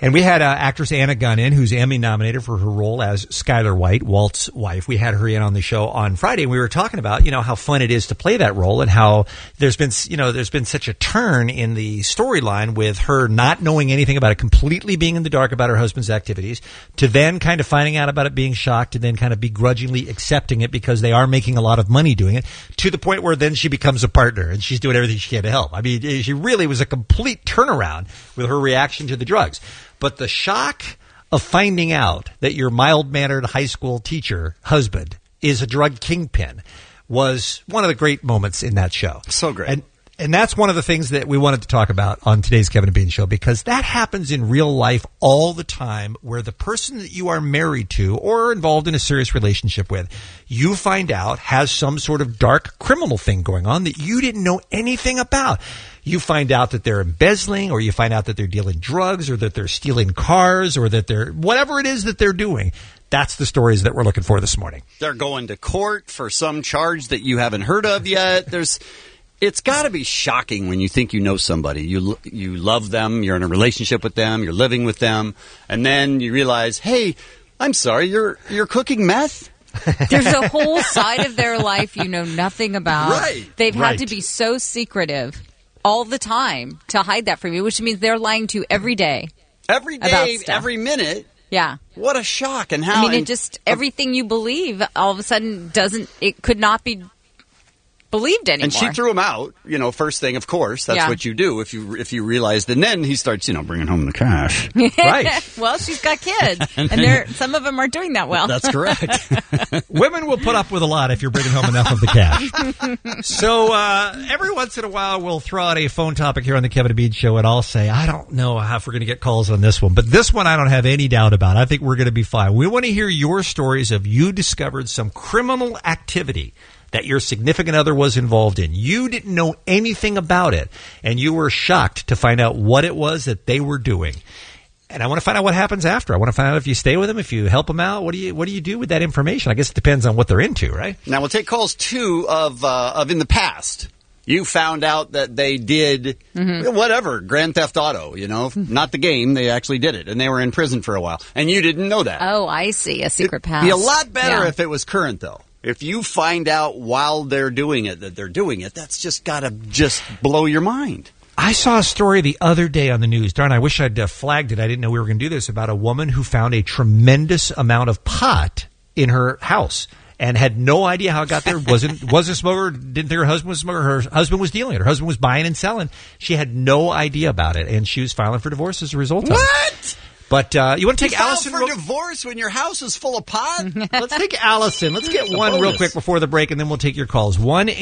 Speaker 12: And we had actress Anna Gunn in, who's Emmy nominated for her role as Skylar White, Walt's wife. We had her in on the show on Friday, and we were talking about, how fun it is to play that role and how there's been such a turn in the storyline with her not knowing anything about it, completely being in the dark about her husband's activities, to then kind of finding out about it, being shocked, and then kind of begrudgingly accepting it because they are making a lot of money doing it, to the point where then she becomes a partner and she's doing everything she can to help. I mean, she really was a complete turnaround with her reaction to the drugs. But the shock of finding out that your mild-mannered high school teacher husband is a drug kingpin was one of the great moments in that show.
Speaker 11: So great.
Speaker 12: And that's one of the things that we wanted to talk about on today's Kevin and Bean Show, because that happens in real life all the time, where the person that you are married to or involved in a serious relationship with, you find out has some sort of dark criminal thing going on that you didn't know anything about. You find out that they're embezzling, or you find out that they're dealing drugs, or that they're stealing cars, or that they're whatever it is that they're doing. That's the stories that we're looking for this morning.
Speaker 11: They're going to court for some charge that you haven't heard of yet. It's got to be shocking when you think you know somebody. You love them, you're in a relationship with them, you're living with them, and then you realize, hey, I'm sorry, you're cooking meth?
Speaker 1: There's a whole side of their life you know nothing about.
Speaker 11: Right.
Speaker 1: They've had to be so secretive all the time to hide that from you, which means they're lying to you every day.
Speaker 11: Every day, every minute.
Speaker 1: Yeah.
Speaker 11: What a shock. And how...
Speaker 1: everything you believe all of a sudden could not be believed anymore.
Speaker 11: And she threw him out, first thing, of course. That's what you do if you realize. And then he starts, bringing home the cash.
Speaker 12: Right.
Speaker 1: Well, she's got kids. And some of them are doing that well.
Speaker 11: That's correct.
Speaker 12: Women will put up with a lot if you're bringing home enough of the cash. So every once in a while, we'll throw out a phone topic here on the Kevin and Bean Show, and I'll say, I don't know if we're going to get calls on this one, but this one I don't have any doubt about. I think we're going to be fine. We want to hear your stories of you discovered some criminal activity that your significant other was involved in. You didn't know anything about it, and you were shocked to find out what it was that they were doing. And I want to find out what happens after. I want to find out if you stay with them, if you help them out. What do you do with that information? I guess it depends on what they're into, right?
Speaker 11: Now, we'll take calls, too, of in the past. You found out that they did whatever, Grand Theft Auto, not the game. They actually did it, and they were in prison for a while. And you didn't know that.
Speaker 1: Oh, I see. A secret past.
Speaker 11: It'd be a lot better if it was current, though. If you find out while they're doing it that they're doing it, that's just got to blow your mind.
Speaker 12: I saw a story the other day on the news. Darn, I wish I'd flagged it. I didn't know we were going to do this, about a woman who found a tremendous amount of pot in her house and had no idea how it got there. Wasn't a smoker, didn't think her husband was a smoker. Her husband was dealing it. Her husband was buying and selling. She had no idea about it, and she was filing for divorce as a result of it.
Speaker 11: What?
Speaker 12: But you want to take Allison
Speaker 11: for divorce when your house is full of pot?
Speaker 12: Let's take Allison. Let's get one real quick before the break, and then we'll take your calls.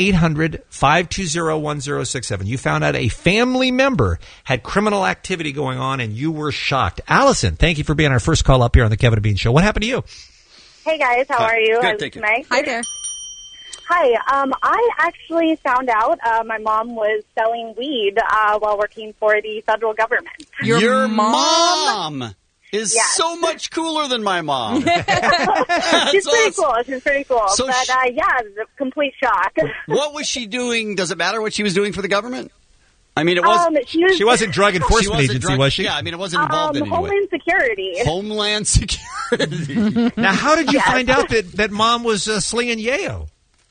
Speaker 12: 1-800-520-1067. You found out a family member had criminal activity going on, and you were shocked. Allison, thank you for being our first call up here on the Kevin and Bean Show. What happened to you?
Speaker 21: Hey, guys. How are you?
Speaker 11: Good, thank you.
Speaker 1: Hi there.
Speaker 21: Hi. I actually found out my mom was selling weed while working for the federal government.
Speaker 11: Your mom is so much cooler than my mom.
Speaker 21: She's pretty cool. She's pretty cool.
Speaker 11: So
Speaker 21: but, it was a complete shock.
Speaker 11: What was she doing? Does it matter what she was doing for the government? I mean, it was.
Speaker 12: She wasn't drug enforcement agency, was she?
Speaker 11: Yeah, I mean, it wasn't involved in any way.
Speaker 21: Homeland Security.
Speaker 11: Homeland Security.
Speaker 12: Now, how did you find out that mom was slinging yayo?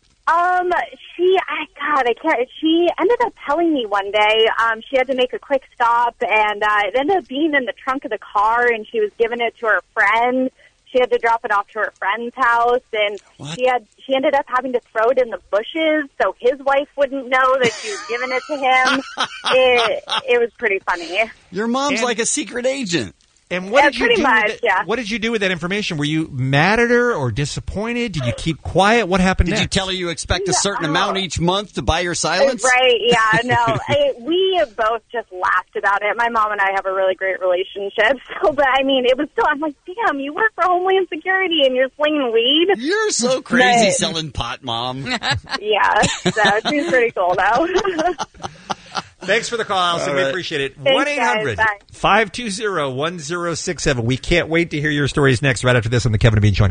Speaker 21: She ended up telling me one day, she had to make a quick stop, and it ended up being in the trunk of the car, and she was giving it to her friend. She had to drop it off to her friend's house, and she ended up having to throw it in the bushes so his wife wouldn't know that she was giving it to him. It was pretty funny.
Speaker 11: Your mom's like a secret agent.
Speaker 12: And what did you do? What did you do with that information? Were you mad at her or disappointed? Did you keep quiet? What happened next?
Speaker 11: Did you tell her you expect a certain amount each month to buy your silence?
Speaker 21: Right, yeah, no. We both just laughed about it. My mom and I have a really great relationship. So, but I mean, it was still, I'm like, damn, you work for Homeland Security and you're slinging weed?
Speaker 11: You're so crazy selling pot, Mom.
Speaker 21: Yeah, so she's pretty cool, though.
Speaker 12: Thanks for the call, Allison. We appreciate it. 1-800-520-1067. We can't wait to hear your stories next, right after this on the Kevin and Bean Show.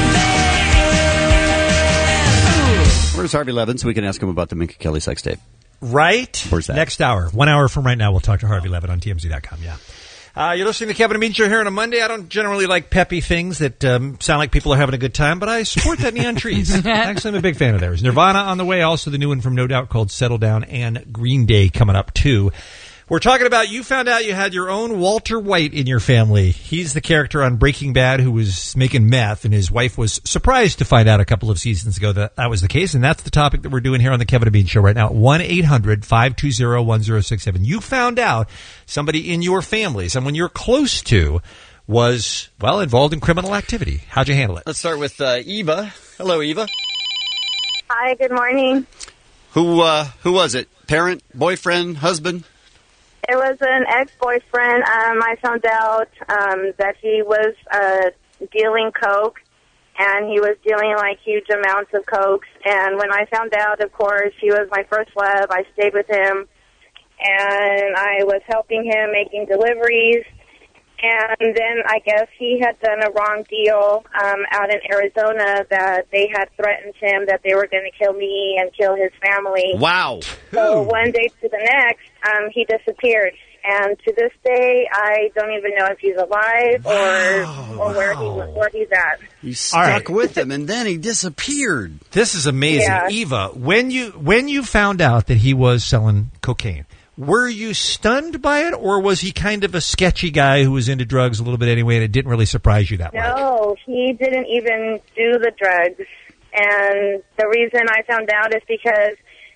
Speaker 11: Where's Harvey Levin so we can ask him about the Minka Kelly sex tape?
Speaker 12: Right?
Speaker 11: Where's that?
Speaker 12: Next hour. 1 hour from right now, we'll talk to Harvey Levin on TMZ.com. Yeah. You're listening to Kevin and Bean Show here on a Monday. I don't generally like peppy things that sound like people are having a good time, but I support that Neon Trees. Actually, I'm a big fan of theirs. Nirvana on the way, also the new one from No Doubt called Settle Down, and Green Day coming up, too. We're talking about you found out you had your own Walter White in your family. He's the character on Breaking Bad who was making meth, and his wife was surprised to find out a couple of seasons ago that that was the case, and that's the topic that we're doing here on the Kevin and Bean Show right now. 1-800-520-1067. You found out somebody in your family, someone you're close to, was, well, involved in criminal activity. How'd you handle it?
Speaker 11: Let's start with Eva. Hello, Eva.
Speaker 21: Hi, good morning.
Speaker 11: Who was it? Parent, boyfriend, husband?
Speaker 21: It was an ex-boyfriend. I found out that he was dealing coke, and he was dealing like huge amounts of coke. And when I found out, of course, he was my first love. I stayed with him, and I was helping him making deliveries. And then I guess he had done a wrong deal out in Arizona that they had threatened him that they were going to kill me and kill his family.
Speaker 11: Wow.
Speaker 21: So one day to the next, he disappeared. And to this day, I don't even know if he's alive or where he's at.
Speaker 11: You stuck with him, and then he disappeared.
Speaker 12: This is amazing.
Speaker 21: Yeah.
Speaker 12: Eva, when you found out that he was selling cocaine, were you stunned by it, or was he kind of a sketchy guy who was into drugs a little bit anyway, and it didn't really surprise you that much?
Speaker 21: No, he didn't even do the drugs. And the reason I found out is because,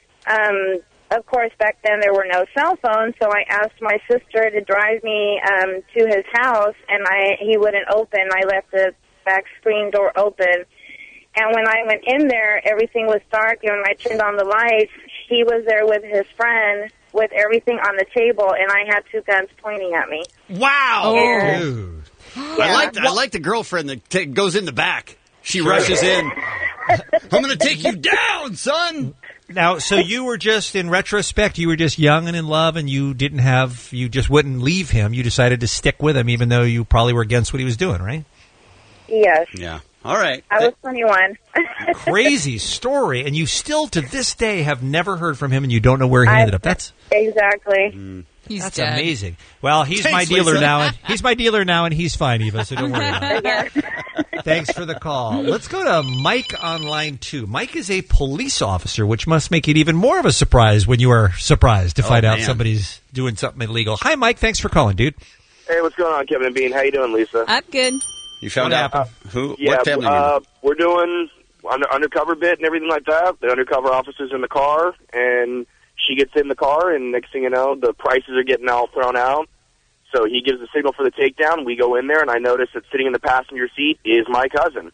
Speaker 21: of course, back then there were no cell phones, so I asked my sister to drive me to his house, and he wouldn't open. I left the back screen door open. And when I went in there, everything was dark, and when I turned on the lights, he was there with his friend, with everything on the table, and I had two guns pointing at me.
Speaker 11: Wow!
Speaker 21: And,
Speaker 11: I like the girlfriend that goes in the back. She rushes in. I'm going to take you down, son!
Speaker 12: Now, so you were just, in retrospect, you were just young and in love, and you just wouldn't leave him. You decided to stick with him, even though you probably were against what he was doing, right?
Speaker 21: Yes.
Speaker 11: Yeah. All right.
Speaker 21: I was 21.
Speaker 12: Crazy story, and you still, to this day, have never heard from him, and you don't know where he ended up. That's
Speaker 21: exactly.
Speaker 1: That's
Speaker 12: amazing. Well, he's my dealer now. He's my dealer now, and he's fine, Eva. So don't worry about it. Thanks for the call. Let's go to Mike on line 2. Mike is a police officer, which must make it even more of a surprise when you are surprised to find out somebody's doing something illegal. Hi, Mike. Thanks for calling, dude.
Speaker 3: Hey, what's going on, Kevin and Bean? How you doing, Lisa?
Speaker 1: I'm good.
Speaker 11: You found out who?
Speaker 3: Yeah,
Speaker 11: what family?
Speaker 3: we're doing undercover bit and everything like that. The undercover officer's in the car, and she gets in the car, and next thing you know, the prices are getting all thrown out. So he gives the signal for the takedown. We go in there, and I notice that sitting in the passenger seat is my cousin.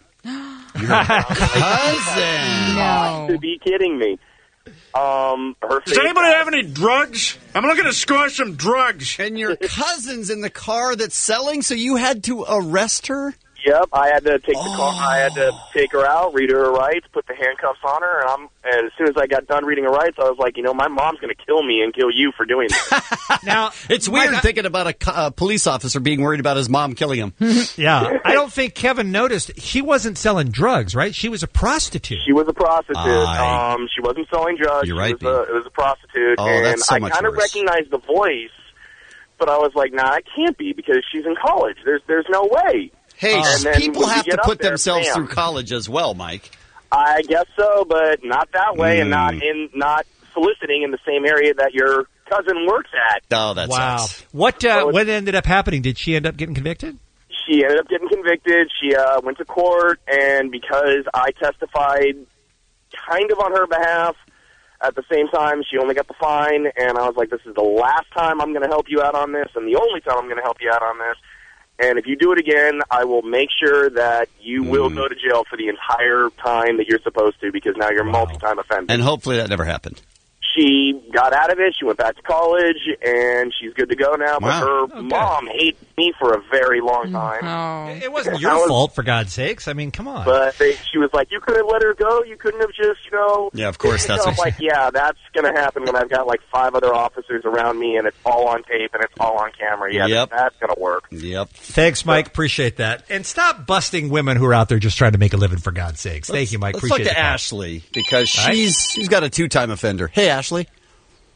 Speaker 11: Cousin?
Speaker 3: No. To be kidding me.
Speaker 19: Does anybody have any drugs? I'm looking to score some drugs.
Speaker 11: And your cousin's in the car that's selling, so you had to arrest her?
Speaker 3: Yep, I had to take the car. I had to take her out, read her rights, put the handcuffs on her, and as soon as I got done reading her rights, I was like, my mom's going to kill me and kill you for doing this.
Speaker 12: Now,
Speaker 11: it's weird thinking about a police officer being worried about his mom killing him.
Speaker 12: Yeah, I don't think Kevin noticed. She wasn't selling drugs, right? She was a prostitute.
Speaker 3: She was a prostitute. She wasn't selling drugs.
Speaker 11: You're right.
Speaker 3: It was a prostitute.
Speaker 11: Oh,
Speaker 3: and
Speaker 11: that's so much
Speaker 3: I kind of recognized the voice, but I was like, nah, it can't be because she's in college. There's no way.
Speaker 11: Hey, people have to put themselves through college as well, Mike.
Speaker 3: I guess so, but not that way, and not soliciting in the same area that your cousin works at.
Speaker 11: Oh, that sucks.
Speaker 12: What ended up happening? Did she end up getting convicted?
Speaker 3: She ended up getting convicted. She went to court, and because I testified kind of on her behalf, at the same time, she only got the fine, and I was like, this is the last time I'm going to help you out on this, and the only time I'm going to help you out on this. And if you do it again, I will make sure that you will go to jail for the entire time that you're supposed to, because now you're a multi-time offender.
Speaker 11: And hopefully that never happened.
Speaker 3: She got out of it. She went back to college, and she's good to go now. But her mom hated me for a very long time.
Speaker 12: It wasn't your fault, for God's sakes. I mean, come on.
Speaker 3: But she was like, you could have let her go. You couldn't have just,
Speaker 11: Yeah, of course. That's what
Speaker 3: like, yeah, that's going to happen when I've got like 5 other officers around me, and it's all on tape, and it's all on camera. Yeah, that's going to work.
Speaker 11: Yep.
Speaker 12: Thanks, Mike. Appreciate that. And stop busting women who are out there just trying to make a living, for God's sakes. Thank you, Mike.
Speaker 11: Let's
Speaker 12: Appreciate
Speaker 11: look to
Speaker 12: it.
Speaker 11: Ashley, because she's got a 2-time offender. Hey, Ashley.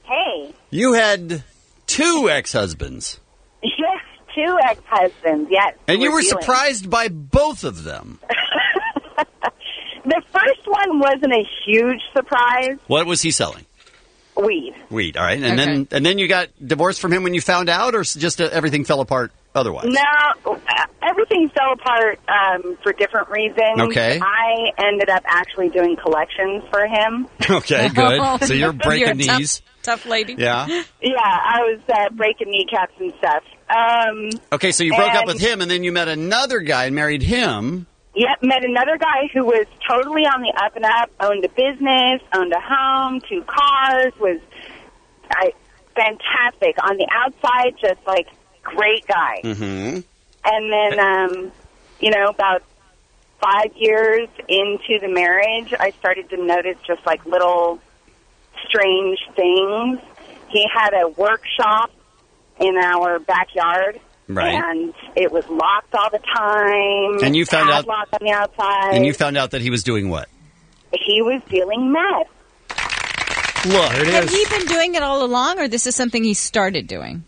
Speaker 21: Hey.
Speaker 11: You had 2 ex-husbands.
Speaker 21: Yes, 2 ex-husbands, yes.
Speaker 11: And you were surprised by both of them.
Speaker 21: The first one wasn't a huge surprise.
Speaker 11: What was he selling?
Speaker 21: Weed.
Speaker 11: Weed, all right. And then you got divorced from him when you found out, or just everything fell apart otherwise?
Speaker 21: No, everything fell apart for different reasons.
Speaker 11: Okay.
Speaker 21: I ended up actually doing collections for him.
Speaker 11: Okay, good. So you're breaking knees.
Speaker 1: Tough lady.
Speaker 21: Yeah. Yeah, I was breaking kneecaps and stuff.
Speaker 11: Okay, so you broke up with him, and then you met another guy and married him.
Speaker 21: Yep, met another guy who was totally on the up and up, owned a business, owned a home, 2 cars, was fantastic. On the outside, just like great guy.
Speaker 11: Mm-hmm.
Speaker 21: And then, about 5 years into the marriage, I started to notice just like little strange things. He had a workshop in our backyard.
Speaker 11: Right.
Speaker 21: And it was locked all the time.
Speaker 11: And you found out
Speaker 21: locked on the outside.
Speaker 11: And you found out that he was doing what?
Speaker 21: He was dealing meth.
Speaker 11: Look, there it
Speaker 1: Had
Speaker 11: is.
Speaker 1: he been doing it all along, or this is something he started doing?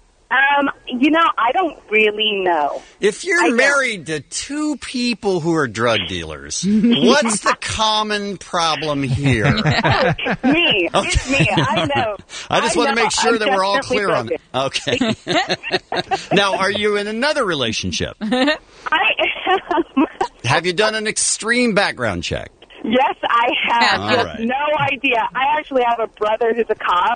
Speaker 21: I don't really know.
Speaker 11: If you're married to 2 people who are drug dealers, what's the common problem here?
Speaker 21: Me. It's me. I know.
Speaker 11: I just want to make sure
Speaker 21: I'm
Speaker 11: that we're all
Speaker 21: definitely
Speaker 11: clear on it. Okay. Now, are you in another relationship?
Speaker 21: I am.
Speaker 11: Have you done an extreme background check?
Speaker 21: Yes, I have.
Speaker 11: All
Speaker 21: You have
Speaker 11: right.
Speaker 21: no idea. I actually have a brother who's a cop.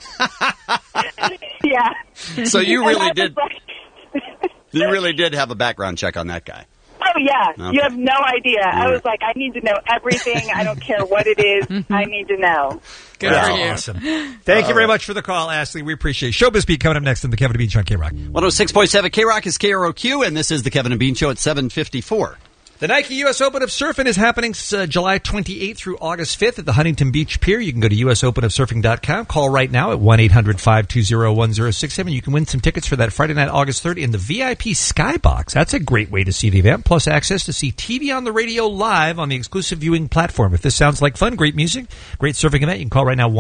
Speaker 21: Yeah.
Speaker 11: So you
Speaker 21: And
Speaker 11: really
Speaker 21: I was
Speaker 11: did.
Speaker 21: like-
Speaker 11: You really did have a background check on that guy.
Speaker 21: Oh, yeah.
Speaker 11: Okay.
Speaker 21: You have no idea. I was like, I need to know everything. I don't care what it is. I need to know.
Speaker 12: Good for you. Awesome. Thank you very much for the call, Ashley. We appreciate it. Showbiz Beat coming up next on the Kevin and Bean Show on K-Rock.
Speaker 11: 106.7 K-Rock is KROQ, and this is the Kevin and Bean Show at 7:54.
Speaker 12: The Nike U.S. Open of Surfing is happening July 28th through August 5th at the Huntington Beach Pier. You can go to usopenofsurfing.com. Call right now at 1-800-520-1067. You can win some tickets for that Friday night, August 3rd in the VIP Skybox. That's a great way to see the event, plus access to see TV on the radio live on the exclusive viewing platform. If this sounds like fun, great music, great surfing event, you can call right now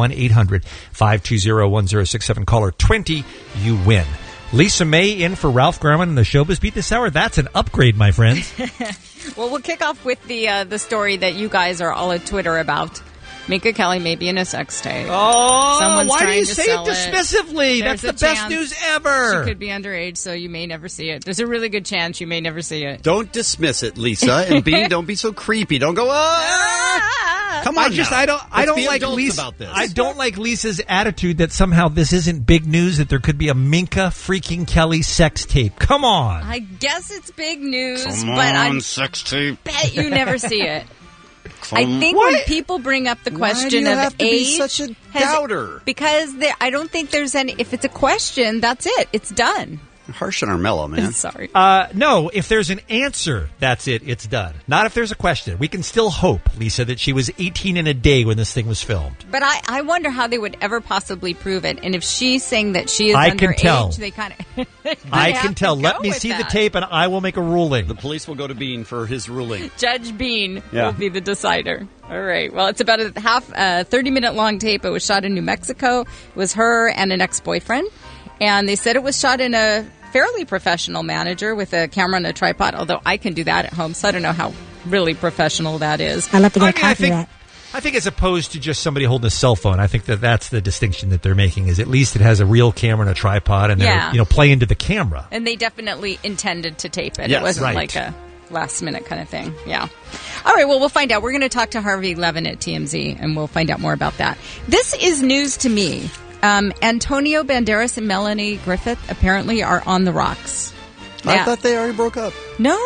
Speaker 12: 1-800-520-1067. Caller 20, you win. Lisa May in for Ralph Garman in the Showbiz Beat this hour. That's an upgrade, my friends.
Speaker 1: Well, we'll kick off with the story that you guys are all at Twitter about. Minka Kelly may be in a sex tape.
Speaker 12: Oh,
Speaker 1: Someone's
Speaker 12: why do
Speaker 1: trying
Speaker 12: you
Speaker 1: to
Speaker 12: say
Speaker 1: sell
Speaker 12: it dismissively?
Speaker 1: There's
Speaker 12: That's
Speaker 1: a
Speaker 12: the best
Speaker 1: chance
Speaker 12: news ever.
Speaker 1: She could be underage, so you may never see it. There's a really good chance you may never see it.
Speaker 11: Don't dismiss it, Lisa. And Bean, don't be so creepy. Don't go, come on now.
Speaker 12: I don't
Speaker 11: Let's be
Speaker 12: like
Speaker 11: adults
Speaker 12: Lisa.
Speaker 11: about this.
Speaker 12: I don't like Lisa's attitude that somehow this isn't big news, that there could be a Minka freaking Kelly sex tape. Come on.
Speaker 1: I guess it's big news,
Speaker 11: Come
Speaker 1: but I
Speaker 11: on, sex tape.
Speaker 1: bet you never see it.
Speaker 11: Come
Speaker 1: I think
Speaker 11: What?
Speaker 1: when people bring up the question
Speaker 11: do you
Speaker 1: of
Speaker 11: have to be
Speaker 1: age,
Speaker 11: such a doubter?
Speaker 1: Because I don't think there's any. If it's a question, that's it. It's done.
Speaker 11: Harsh on our mellow, man.
Speaker 1: Sorry.
Speaker 12: No, if there's an answer, that's it. It's done. Not if there's a question. We can still hope, Lisa, that she was 18 in a day when this thing was filmed.
Speaker 1: But I wonder how they would ever possibly prove it. And if she's saying that she is
Speaker 12: I
Speaker 1: underage,
Speaker 12: can tell.
Speaker 1: they kind of.
Speaker 12: I can tell. Let me see the tape, and I will make a ruling.
Speaker 11: The police will go to Bean for his ruling.
Speaker 1: Judge Bean
Speaker 11: Yeah.
Speaker 1: will be the decider. All right. Well, it's about a 30-minute long tape. It was shot in New Mexico. It was her and an ex-boyfriend. And they said it was shot in a fairly professional manager with a camera and a tripod, although I can do that at home, so I don't know how really professional that is.
Speaker 14: I'd love to get a copy of that.
Speaker 12: I think as opposed to just somebody holding a cell phone, I think that's the distinction that they're making, is at least it has a real camera and a tripod, and
Speaker 1: Yeah.
Speaker 12: they're playing to the camera.
Speaker 1: And they definitely intended to tape it.
Speaker 12: Yes,
Speaker 1: it wasn't
Speaker 12: right.
Speaker 1: like a last-minute kind of thing. Yeah. All right, well, we'll find out. We're going to talk to Harvey Levin at TMZ, and we'll find out more about that. This is news to me. Antonio Banderas and Melanie Griffith apparently are on the rocks.
Speaker 11: I thought they already broke up.
Speaker 1: No.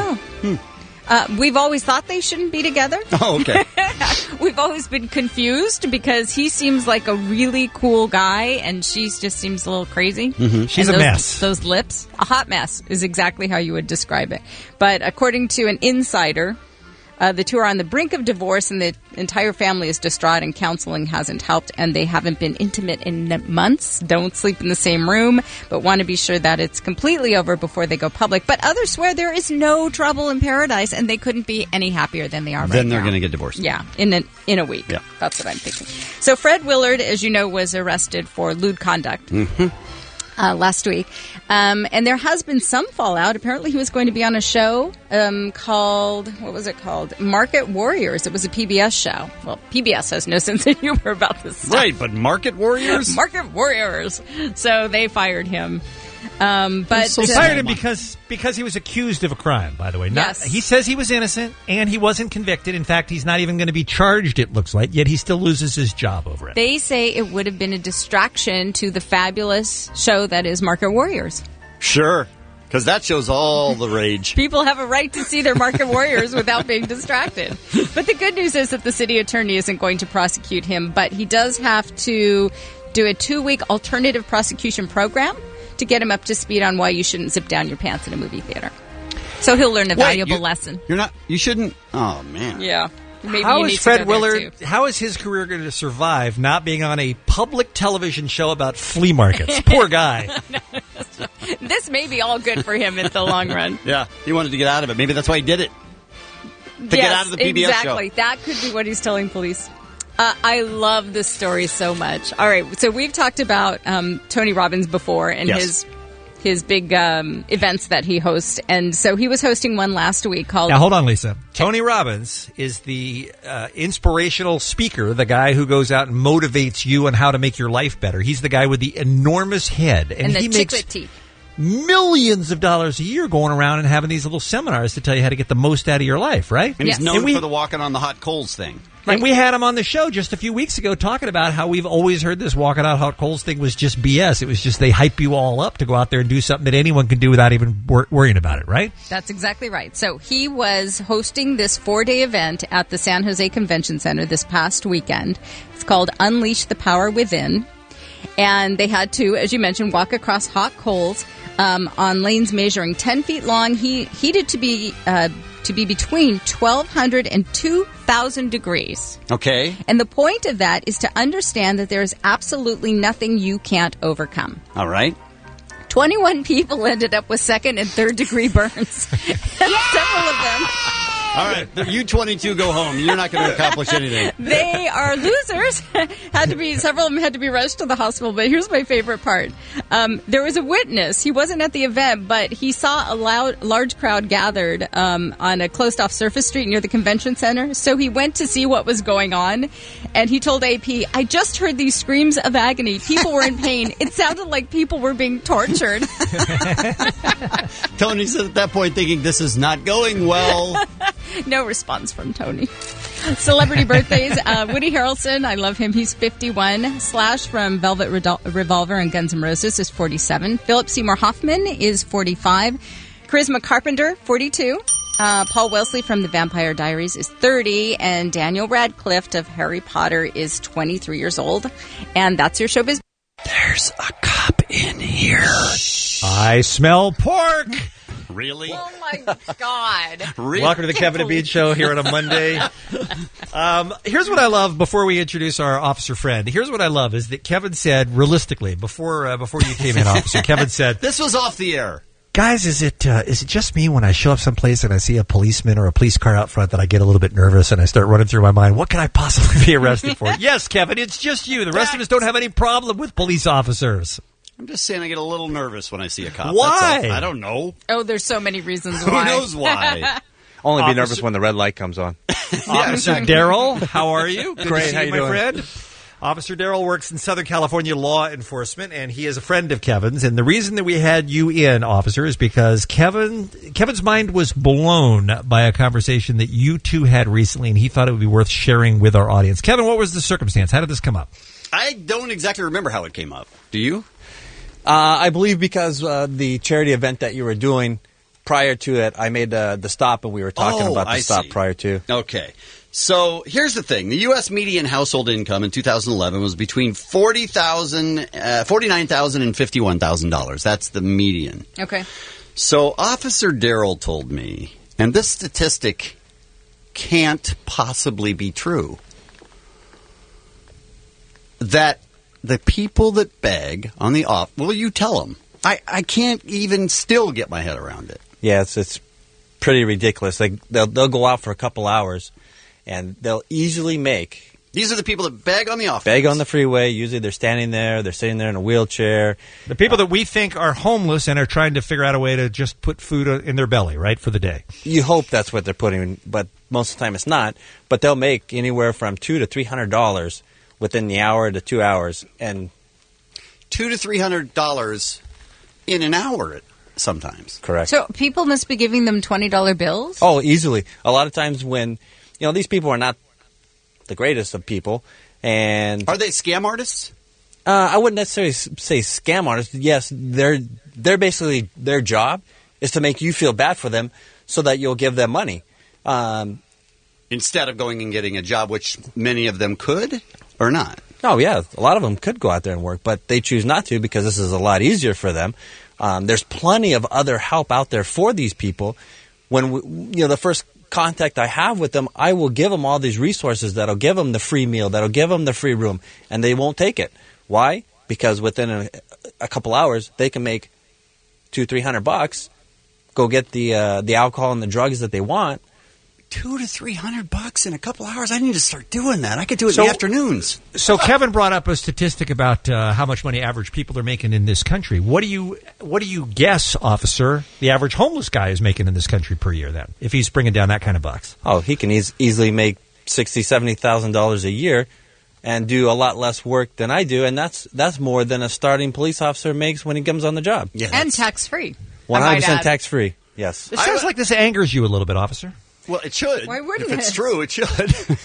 Speaker 1: We've always thought they shouldn't be together.
Speaker 11: Oh, okay.
Speaker 1: We've always been confused because he seems like a really cool guy and she just seems a little crazy.
Speaker 12: Mm-hmm. She's
Speaker 1: And
Speaker 12: a mess.
Speaker 1: Those lips. A hot mess is exactly how you would describe it. But according to an insider, The two are on the brink of divorce, and the entire family is distraught, and counseling hasn't helped, and they haven't been intimate in months, don't sleep in the same room, but want to be sure that it's completely over before they go public. But others swear there is no trouble in paradise, and they couldn't be any happier than they are right now.
Speaker 11: Then they're going to get divorced.
Speaker 1: Yeah, in a week. Yeah. That's what I'm thinking. So Fred Willard, as you know, was arrested for lewd conduct.
Speaker 11: Mm-hmm.
Speaker 1: Last week. And there has been some fallout. Apparently he was going to be on a show called, what was it called? Market Warriors. It was a PBS show. Well, PBS has no sense of humor about this stuff.
Speaker 11: Right, but Market Warriors?
Speaker 1: Market Warriors. So they fired him. But
Speaker 12: they fired him because he was accused of a crime, by the way.
Speaker 1: Yes.
Speaker 12: He says he was innocent, and he wasn't convicted. In fact, he's not even going to be charged, it looks like, yet he still loses his job over it.
Speaker 1: They say it would have been a distraction to the fabulous show that is Market Warriors.
Speaker 11: Sure, because that shows all the rage.
Speaker 1: People have a right to see their Market Warriors without being distracted. But the good news is that the city attorney isn't going to prosecute him, but he does have to do a 2-week alternative prosecution program to get him up to speed on why you shouldn't zip down your pants in a movie theater. So he'll learn a valuable lesson.
Speaker 11: You shouldn't. Oh, man.
Speaker 1: Yeah. Maybe
Speaker 12: how is Fred Willard, how is his career going to survive not being on a public television show about flea markets? Poor guy.
Speaker 1: This may be all good for him in the long run.
Speaker 11: Yeah. He wanted to get out of it. Maybe that's why he did it. To get out of the PBS show.
Speaker 1: Exactly. That could be what he's telling police. I love this story so much. All right, so we've talked about Tony Robbins before and his big events that he hosts. And so he was hosting one last week called...
Speaker 12: Now, hold on, Lisa. Tony Robbins is the inspirational speaker, the guy who goes out and motivates you on how to make your life better. He's the guy with the enormous head.
Speaker 1: And the
Speaker 12: he makes
Speaker 1: teeth.
Speaker 12: Millions of dollars a year going around and having these little seminars to tell you how to get the most out of your life, right?
Speaker 11: And he's known for the walking on the hot coals thing.
Speaker 12: And we had him on the show just a few weeks ago talking about how we've always heard this walking out hot coals thing was just BS. It was just they hype you all up to go out there and do something that anyone can do without even worrying about it, right?
Speaker 1: That's exactly right. So he was hosting this 4-day event at the San Jose Convention Center this past weekend. It's called Unleash the Power Within. And they had to, as you mentioned, walk across hot coals on lanes measuring 10 feet long, heated to be between 1,200 and 2,000 degrees.
Speaker 11: Okay.
Speaker 1: And the point of that is to understand that there is absolutely nothing you can't overcome.
Speaker 11: All right.
Speaker 1: 21 people ended up with 2nd and 3rd degree burns. And several of them...
Speaker 11: All right, you 22 go home. You're not going to accomplish anything.
Speaker 1: They are losers. Several of them had to be rushed to the hospital. But here's my favorite part. There was a witness. He wasn't at the event, but he saw a large crowd gathered on a closed-off surface street near the convention center. So he went to see what was going on, and he told AP, "I just heard these screams of agony. People were in pain. It sounded like people were being tortured."
Speaker 11: Tony's at that point thinking, this is not going well.
Speaker 1: No response from Tony. Celebrity birthdays. Woody Harrelson, I love him. He's 51. Slash from Velvet Revolver and Guns N' Roses is 47. Philip Seymour Hoffman is 45. Charisma Carpenter, 42. Paul Wesley from The Vampire Diaries is 30. And Daniel Radcliffe of Harry Potter is 23 years old. And that's your showbiz.
Speaker 11: There's a cop in here.
Speaker 12: I smell pork.
Speaker 11: Really?
Speaker 1: Oh, my God.
Speaker 11: Really?
Speaker 12: Welcome to the Kevin and Bean Show here on a Monday. Here's what I love before we introduce our officer friend. Here's what I love is that Kevin said, realistically, before you came in, officer, Kevin said...
Speaker 11: This was off the air.
Speaker 12: Guys, is it just me when I show up someplace and I see a policeman or a police car out front that I get a little bit nervous and I start running through my mind, what can I possibly be arrested for? Yes, Kevin, it's just you. The rest of us don't have any problem with police officers.
Speaker 11: I'm just saying I get a little nervous when I see a cop.
Speaker 12: Why?
Speaker 11: That's all. I don't know.
Speaker 1: Oh, there's so many reasons why.
Speaker 11: Who knows why?
Speaker 4: Only be nervous when the red light comes on.
Speaker 12: Officer Daryl, how are you? Good
Speaker 4: Great,
Speaker 12: to see
Speaker 4: how
Speaker 12: you,
Speaker 4: you
Speaker 12: my
Speaker 4: doing?
Speaker 12: friend. Officer Daryl works in Southern California law enforcement, and he is a friend of Kevin's. And the reason that we had you in, officer, is because Kevin's mind was blown by a conversation that you two had recently, and he thought it would be worth sharing with our audience. Kevin, what was the circumstance? How did this come up?
Speaker 11: I don't exactly remember how it came up. Do you?
Speaker 4: I believe because the charity event that you were doing prior to it, I made the stop, and we were talking about the stop prior to.
Speaker 11: Okay. So here's the thing. The U.S. median household income in 2011 was between $49,000 and $51,000. That's the median.
Speaker 1: Okay.
Speaker 11: So Officer Daryl told me, and this statistic can't possibly be true. That the people that beg on the off, well, you tell them. I can't even still get my head around it.
Speaker 4: Yeah, it's pretty ridiculous. They'll go out for a couple hours, and they'll easily make...
Speaker 11: These are the people that beg on the off.
Speaker 4: Beg on the freeway. Usually they're standing there. They're sitting there in a wheelchair.
Speaker 12: The people that we think are homeless and are trying to figure out a way to just put food in their belly, right, for the day.
Speaker 4: You hope that's what they're putting, but most of the time it's not. But they'll make anywhere from $200 to $300 within the hour to 2 hours. And
Speaker 11: $200 to $300 in an hour sometimes.
Speaker 4: Correct.
Speaker 1: So people must be giving them $20 bills?
Speaker 4: Oh, easily. A lot of times when, these people are not the greatest of people. And
Speaker 11: are they scam artists?
Speaker 4: I wouldn't necessarily say scam artists. Yes, they're basically, their job is to make you feel bad for them so that you'll give them money.
Speaker 11: Instead of going and getting a job, which many of them could or not.
Speaker 4: Oh, yeah. A lot of them could go out there and work, but they choose not to because this is a lot easier for them. There's plenty of other help out there for these people. When the first contact I have with them, I will give them all these resources that'll give them the free meal, that'll give them the free room, and they won't take it. Why? Because within a couple hours, they can make $200-$300, go get the alcohol and the drugs that they want.
Speaker 11: $200 to $300 in a couple hours. I need to start doing that. I could do it in the afternoons.
Speaker 12: So Kevin brought up a statistic about how much money average people are making in this country. What do you guess, officer, the average homeless guy is making in this country per year? Then, if he's bringing down that kind of bucks?
Speaker 4: Oh, he can easily make $60,000-$70,000 a year, and do a lot less work than I do, and that's more than a starting police officer makes when he comes on the job.
Speaker 1: Yeah, and tax free.
Speaker 4: 100% tax free. Yes.
Speaker 12: It sounds like this angers you a little bit, officer.
Speaker 11: Well, it should.
Speaker 1: Why wouldn't
Speaker 11: it? If it's true, it should.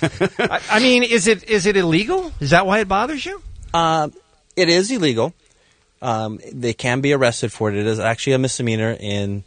Speaker 12: I mean, is it illegal? Is that why it bothers you?
Speaker 4: It is illegal. They can be arrested for it. It is actually a misdemeanor in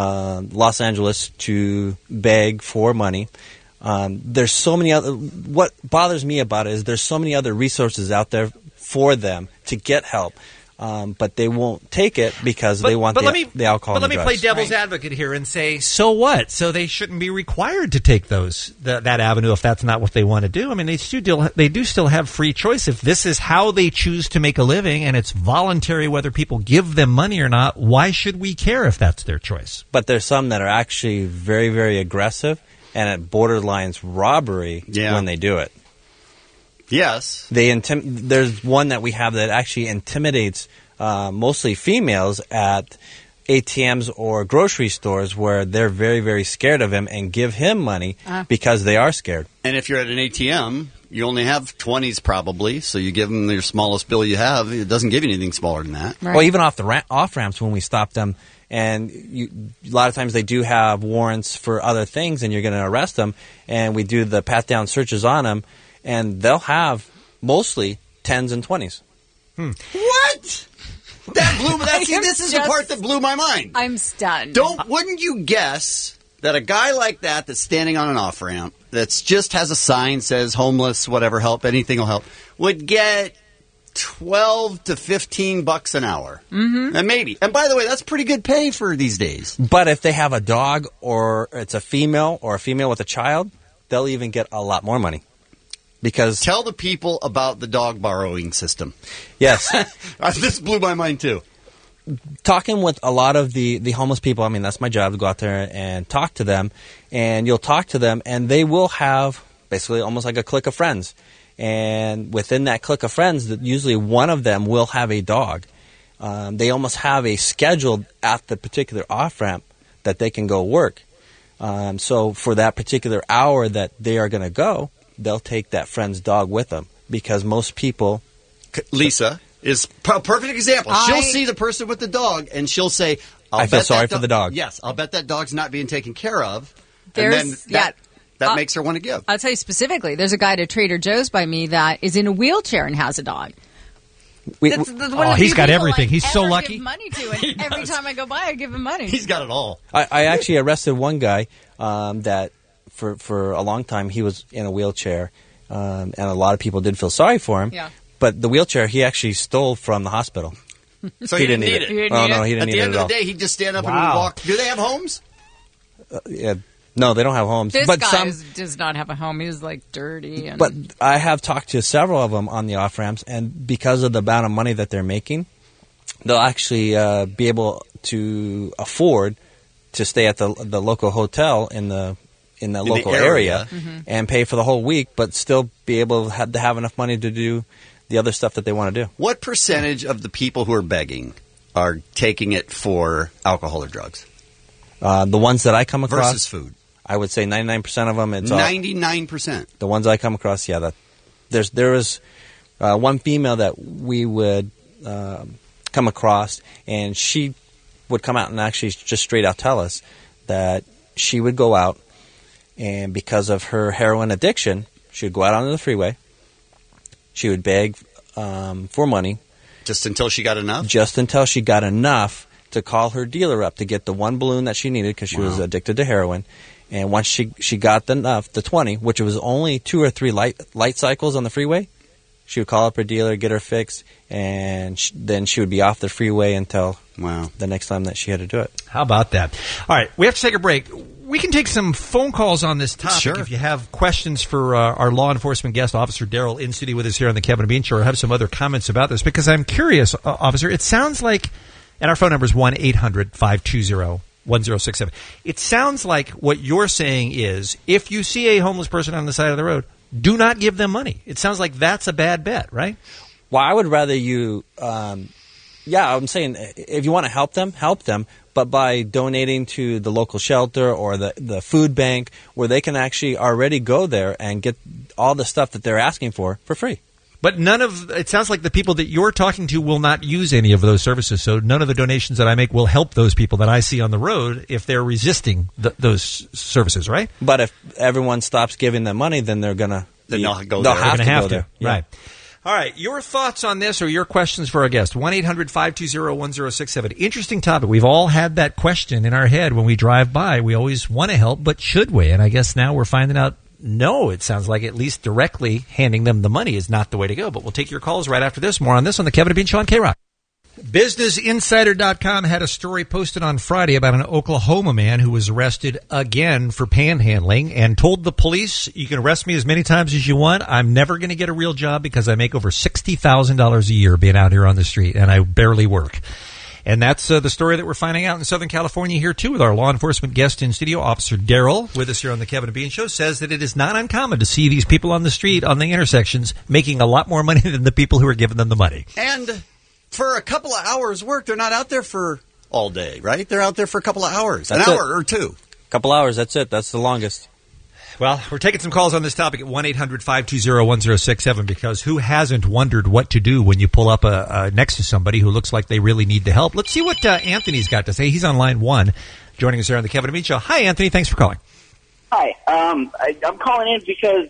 Speaker 4: Los Angeles to beg for money. There's so many other. What bothers me about it is there's so many other resources out there for them to get help. But they won't take it because they want the alcohol and
Speaker 12: But let me play devil's advocate here and say, so what? So they shouldn't be required to take that avenue if that's not what they want to do. I mean, they do still have free choice. If this is how they choose to make a living and it's voluntary whether people give them money or not, why should we care if that's their choice?
Speaker 4: But there's some that are actually very, very aggressive and it borderlines robbery when they do it.
Speaker 11: Yes.
Speaker 4: There's one that we have that actually intimidates mostly females at ATMs or grocery stores where they're very, very scared of him and give him money because they are scared.
Speaker 11: And if you're at an ATM, you only have 20s probably, so you give them your smallest bill you have. It doesn't give you anything smaller than that.
Speaker 4: Right. Well, even off the off-ramps when we stop them, and a lot of times they do have warrants for other things and you're going to arrest them, and we do the pat-down searches on them. And they'll have mostly 10s and 20s.
Speaker 11: What? That blew. This is the part that blew my mind.
Speaker 1: I'm stunned.
Speaker 11: Wouldn't you guess that a guy like that's standing on an off ramp that's just has a sign says homeless, whatever, help, anything will help, would get $12 to $15 an hour, and maybe. And by the way, that's pretty good pay for these days.
Speaker 4: But if they have a dog or it's a female or a female with a child, they'll even get a lot more money. Because
Speaker 11: tell the people about the dog borrowing system.
Speaker 4: Yes.
Speaker 11: This blew my mind too.
Speaker 4: Talking with a lot of the homeless people, I mean, that's my job to go out there and talk to them. And you'll talk to them and they will have basically almost like a clique of friends. And within that clique of friends, usually one of them will have a dog. They almost have a schedule at the particular off-ramp that they can go work. So for that particular hour that they are going to go, they'll take that friend's dog with them because most people...
Speaker 11: Lisa is a perfect example. She'll see the person with the dog and she'll say,
Speaker 4: I feel sorry for the dog.
Speaker 11: Yes, I'll bet that dog's not being taken care of. And then that makes her want to give.
Speaker 1: I'll tell you specifically, there's a guy at Trader Joe's by me that is in a wheelchair and has a dog.
Speaker 12: He's got everything. He's so lucky.
Speaker 1: Give money to, and every time I go by, I give him money.
Speaker 11: He's got it all.
Speaker 4: I actually arrested one guy that... For a long time, he was in a wheelchair, and a lot of people did feel sorry for him.
Speaker 1: Yeah.
Speaker 4: But the wheelchair he actually stole from the hospital.
Speaker 11: So he didn't need it.
Speaker 4: No, he didn't need it at all.
Speaker 11: At the end of the day, he'd just stand up and walk. Do they have homes?
Speaker 4: Yeah, No, they don't have homes.
Speaker 1: This
Speaker 4: but
Speaker 1: guy does not have a home. He's like dirty.
Speaker 4: But I have talked to several of them on the off-ramps, and because of the amount of money that they're making, they'll actually be able to afford to stay at the local hotel in the local area and pay for the whole week, but still be able to have enough money to do the other stuff that they want to do.
Speaker 11: What percentage of the people who are begging are taking it for alcohol or drugs?
Speaker 4: The ones that I come across
Speaker 11: versus food,
Speaker 4: I would say 99% of them. It's
Speaker 11: 99%.
Speaker 4: The ones I come across, yeah. There was one female that we would come across, and she would come out and actually just straight out tell us that she would go out, and because of her heroin addiction, she would go out onto the freeway. She would beg for money.
Speaker 11: Just until she got enough?
Speaker 4: Just until she got enough to call her dealer up to get the one balloon that she needed because she was addicted to heroin. And once she got enough, the 20, which was only 2 or 3 light cycles on the freeway, she would call up her dealer, get her fixed, and then she would be off the freeway until the next time that she had to do it.
Speaker 12: How about that? All right, we have to take a break. We can take some phone calls on this topic if you have questions for our law enforcement guest, Officer Daryl, in studio with us here on the Kevin and Bean Show, or have some other comments about this, because I'm curious, Officer, it sounds like, and our phone number is 1-800-520-1067. It sounds like what you're saying is, if you see a homeless person on the side of the road, do not give them money. It sounds like that's a bad bet, right?
Speaker 4: Well, I would rather you, I'm saying if you want to help them, but by donating to the local shelter or the food bank, where they can actually already go there and get all the stuff that they're asking for free.
Speaker 12: But it sounds like the people that you're talking to will not use any of those services, so none of the donations that I make will help those people that I see on the road if they're resisting those services, right?
Speaker 4: But if everyone stops giving them money, then they're going to go there.
Speaker 12: Have to go there.
Speaker 4: Yeah.
Speaker 12: Right. All right, your thoughts on this or your questions for our guest, 1-800-520-1067. Interesting topic. We've all had that question in our head when we drive by. We always want to help, but should we? And I guess now we're finding out, no, it sounds like at least directly handing them the money is not the way to go. But we'll take your calls right after this. More on this on the Kevin and Bean Show on K-Rock. BusinessInsider.com had a story posted on Friday about an Oklahoma man who was arrested again for panhandling and told the police, you can arrest me as many times as you want. I'm never going to get a real job because I make over $60,000 a year being out here on the street, and I barely work. And that's the story that we're finding out in Southern California here, too, with our law enforcement guest in studio, Officer Daryl, with us here on the Kevin and Bean Show, says that it is not uncommon to see these people on the street, on the intersections, making a lot more money than the people who are giving them the money.
Speaker 11: And for a couple of hours work, they're not out there for all day, right? They're out there for a couple of hours, an hour or two.
Speaker 4: A couple hours, that's it. That's the longest.
Speaker 12: Well, we're taking some calls on this topic at 1-800-520-1067, because who hasn't wondered what to do when you pull up next to somebody who looks like they really need the help? Let's see what Anthony's got to say. He's on line 1, joining us here on the Kevin and Bean Show. Hi, Anthony. Thanks for calling.
Speaker 7: Hi. I'm calling in because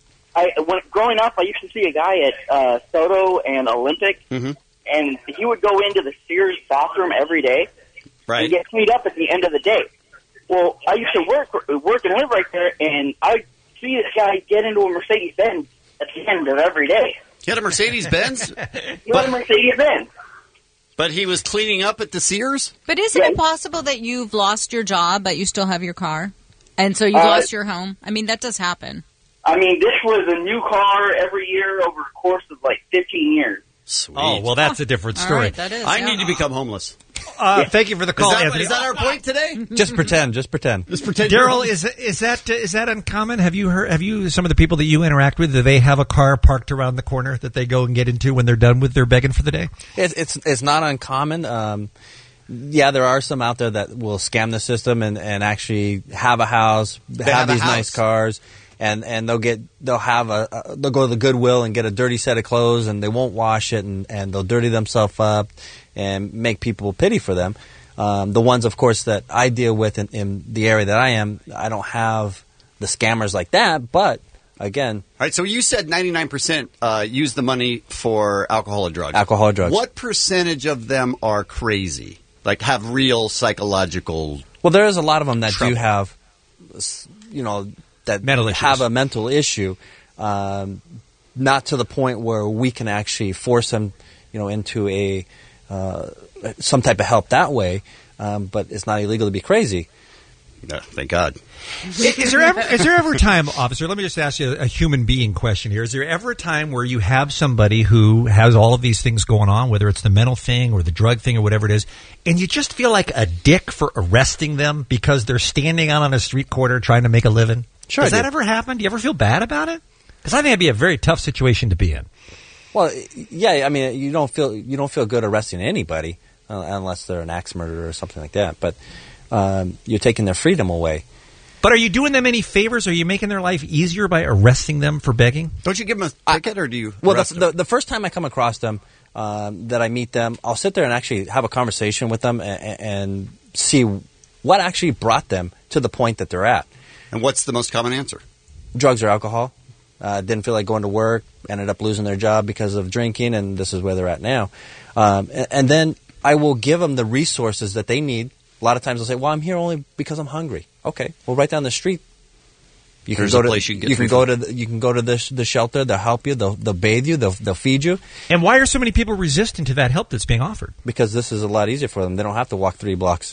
Speaker 7: growing up, I used to see a guy at Soto and Olympic, and he would go into the Sears bathroom every day and get cleaned up at the end of the day. Well, I used to work and live right there, and I'd see this guy get into a Mercedes-Benz at the end of every day.
Speaker 11: He had a Mercedes-Benz?
Speaker 7: He had a Mercedes-Benz.
Speaker 11: But he was cleaning up at the Sears?
Speaker 1: But isn't it possible that you've lost your job, but you still have your car? And so you've lost your home? I mean, that does happen.
Speaker 7: I mean, this was a new car every year over a course of like 15 years.
Speaker 11: Sweet.
Speaker 12: Oh, well, that's a different story.
Speaker 1: Right, that is,
Speaker 11: I need to become homeless.
Speaker 12: Thank you for the call, Anthony.
Speaker 11: Is that our point today?
Speaker 4: Just pretend.
Speaker 12: Daryl, is that uncommon? Have you some of the people that you interact with, do they have a car parked around the corner that they go and get into when they're done with their begging for the day?
Speaker 4: It's not uncommon. Yeah, there are some out there that will scam the system and actually have a house, have these nice cars. And they'll go to the Goodwill and get a dirty set of clothes, and they won't wash it, and they'll dirty themselves up and make people pity for them. The ones, of course, that I deal with in the area that I am, I don't have the scammers like that, but again.
Speaker 11: All right, so you said 99% use the money for alcohol or drugs.
Speaker 4: Alcohol or drugs.
Speaker 11: What percentage of them are crazy, like have real psychological
Speaker 4: Well, there is a lot of them that
Speaker 11: trouble.
Speaker 4: do have, that have a mental issue, not to the point where we can actually force them, into some type of help that way. But it's not illegal to be crazy.
Speaker 11: Yeah, thank God.
Speaker 12: Is there ever a time, officer, let me just ask you a human being question here. Is there ever a time where you have somebody who has all of these things going on, whether it's the mental thing or the drug thing or whatever it is, and you just feel like a dick for arresting them because they're standing out on a street corner trying to make a living?
Speaker 4: Sure.
Speaker 12: Does that ever happen? Do you ever feel bad about it? Because I think it'd be a very tough situation to be in.
Speaker 4: Well, yeah, I mean, you don't feel good arresting anybody unless they're an axe murderer or something like that. But you're taking their freedom away.
Speaker 12: But are you doing them any favors? Are you making their life easier by arresting them for begging?
Speaker 11: Don't you give them a ticket, or do you?
Speaker 4: Well, the first time I come across them, that I meet them, I'll sit there and actually have a conversation with them and see what actually brought them to the point that they're at.
Speaker 11: And what's the most common answer?
Speaker 4: Drugs or alcohol. Didn't feel like going to work, ended up losing their job because of drinking, and this is where they're at now. And then I will give them the resources that they need. A lot of times they'll say, well, I'm here only because I'm hungry. Okay, well, right down the street, you can go to the shelter. They'll help you. They'll bathe you. They'll feed you.
Speaker 12: And why are so many people resistant to that help that's being offered?
Speaker 4: Because this is a lot easier for them. They don't have to walk 3 blocks.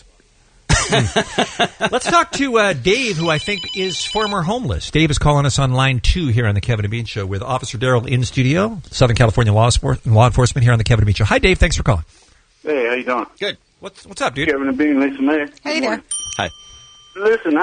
Speaker 12: Let's talk to Dave, who I think is former homeless. Dave is calling us on line 2 here on the Kevin and Bean Show with Officer Daryl in studio, Southern California law enforcement here on the Kevin and Bean Show. Hi, Dave. Thanks for calling.
Speaker 10: Hey, how you doing?
Speaker 11: Good.
Speaker 12: What's up, dude?
Speaker 10: Kevin and Bean, Lisa May.
Speaker 1: Hey there.
Speaker 11: Hi.
Speaker 10: Listen,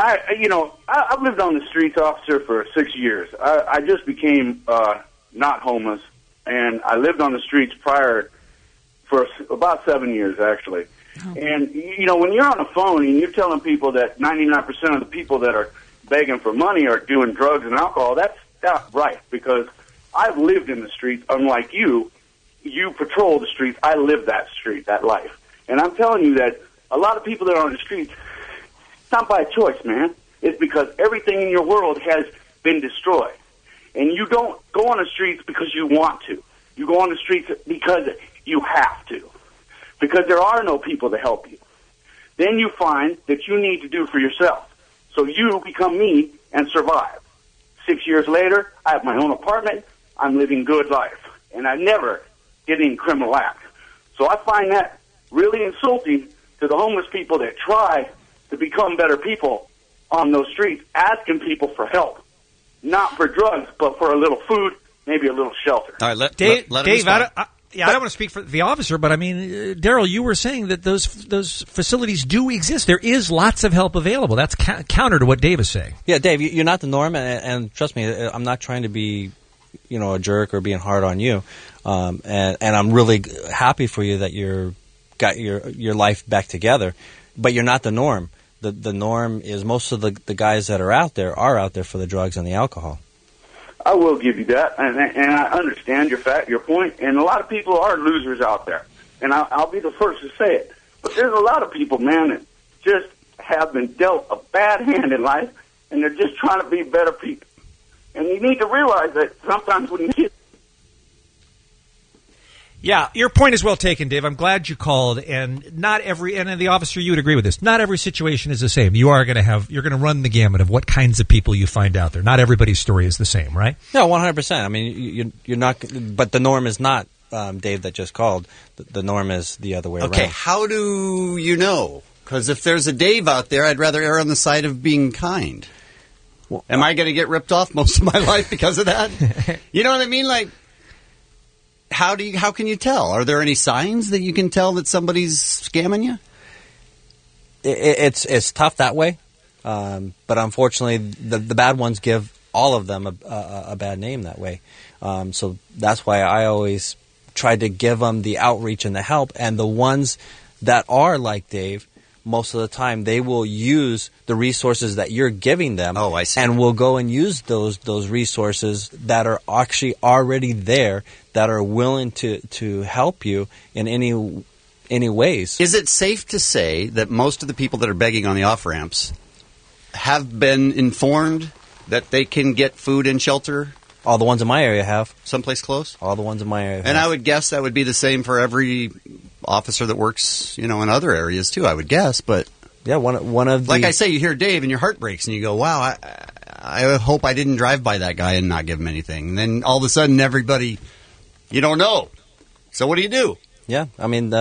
Speaker 10: I've lived on the streets, officer, for 6 years. I just became not homeless, and I lived on the streets prior for about 7 years, actually. Oh. And, when you're on the phone and you're telling people that 99% of the people that are begging for money are doing drugs and alcohol, that's not right, because I've lived in the streets, unlike you. You patrol the streets. I live that street, that life. And I'm telling you that a lot of people that are on the streets, it's not by choice, man. It's because everything in your world has been destroyed. And you don't go on the streets because you want to. You go on the streets because you have to. Because there are no people to help you. Then you find that you need to do for yourself. So you become me and survive. 6 years later, I have my own apartment. I'm living good life. And I never did any criminal act. So I find that really insulting to the homeless people that try to become better people on those streets, asking people for help. Not for drugs, but for a little food, maybe a little shelter.
Speaker 11: All right,
Speaker 12: Dave,
Speaker 11: I
Speaker 12: don't want to speak for the officer, but I mean, Daryl, you were saying that those facilities do exist. There is lots of help available. That's counter to what Dave is saying.
Speaker 4: Yeah, Dave, you're not the norm, and trust me, I'm not trying to be, a jerk or being hard on you. And I'm really happy for you that you're got your life back together, but you're not the norm. The norm is most of the guys that are out there for the drugs and the alcohol.
Speaker 10: I will give you that, and I understand your point. And a lot of people are losers out there, and I'll be the first to say it. But there's a lot of people, man, that just have been dealt a bad hand in life, and they're just trying to be better people. And you need to realize that sometimes when you get...
Speaker 12: Yeah, your point is well taken, Dave. I'm glad you called, and and the officer, you would agree with this. Not every situation is the same. You're going to run the gamut of what kinds of people you find out there. Not everybody's story is the same, right?
Speaker 4: No, 100%. I mean, you're not, but the norm is not Dave that just called. The norm is the other way around.
Speaker 11: Okay, how do you know? Because if there's a Dave out there, I'd rather err on the side of being kind. Well, am I going to get ripped off most of my life because of that? You know what I mean? Like, how can you tell? Are there any signs that you can tell that somebody's scamming you?
Speaker 4: It's tough that way, but unfortunately, the bad ones give all of them a bad name that way. So that's why I always try to give them the outreach and the help. And the ones that are like Dave, most of the time they will use the resources that you're giving them.
Speaker 11: Oh, I see.
Speaker 4: And will go and use those resources that are actually already there, that are willing to help you in any ways.
Speaker 11: Is it safe to say that most of the people that are begging on the off-ramps have been informed that they can get food and shelter?
Speaker 4: All the ones in my area have.
Speaker 11: Someplace close?
Speaker 4: All the ones in my area have.
Speaker 11: And I would guess that would be the same for every officer that works, in other areas too, I would guess. But
Speaker 4: yeah, one of the...
Speaker 11: Like I say, you hear Dave and your heart breaks and you go, wow, I hope I didn't drive by that guy and not give him anything. And then all of a sudden everybody, you don't know. So what do you do?
Speaker 4: Yeah, I mean,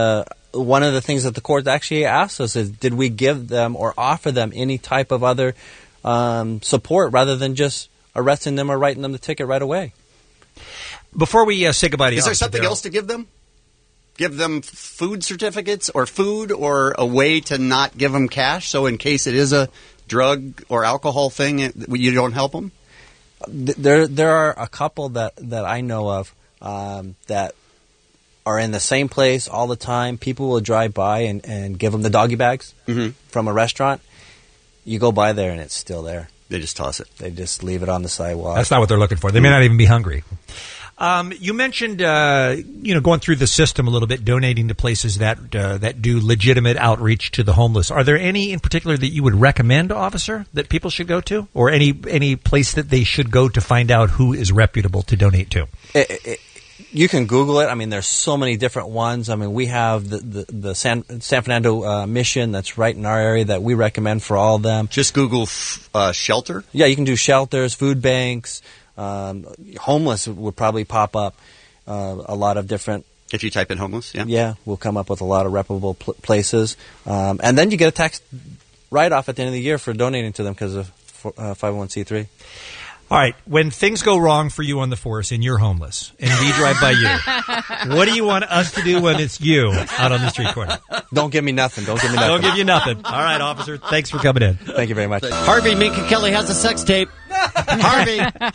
Speaker 4: one of the things that the court actually asked us is, did we give them or offer them any type of other support rather than just arresting them or writing them the ticket right away?
Speaker 12: Before we say goodbye to you,
Speaker 11: is there something else to give them? Give them food certificates or food or a way to not give them cash, so in case it is a drug or alcohol thing, you don't help them?
Speaker 4: There are a couple that I know of that are in the same place all the time. People will drive by and give them the doggy bags from a restaurant. You go by there and it's still there.
Speaker 11: They just toss it.
Speaker 4: They just leave it on the sidewalk.
Speaker 12: That's not what they're looking for. They may not even be hungry. You mentioned, going through the system a little bit, donating to places that do legitimate outreach to the homeless. Are there any in particular that you would recommend, officer, that people should go to, or any place that they should go to find out who is reputable to donate to?
Speaker 4: You can Google it. I mean, there's so many different ones. I mean, we have the San Fernando mission that's right in our area that we recommend for all of them.
Speaker 11: Just Google shelter?
Speaker 4: Yeah, you can do shelters, food banks. Homeless would probably pop up. A lot of different.
Speaker 11: If you type in homeless, yeah.
Speaker 4: Yeah, we'll come up with a lot of reputable places. And then you get a tax write-off at the end of the year for donating to them because of 501c3.
Speaker 12: All right, when things go wrong for you on the force and you're homeless and we drive by you, what do you want us to do when it's you out on the street corner?
Speaker 4: Don't give me nothing. Don't give me nothing.
Speaker 12: Don't give you nothing. All right, officer, thanks for coming in.
Speaker 4: Thank you very much.
Speaker 11: Harvey Minka Kelly has a sex tape. Harvey.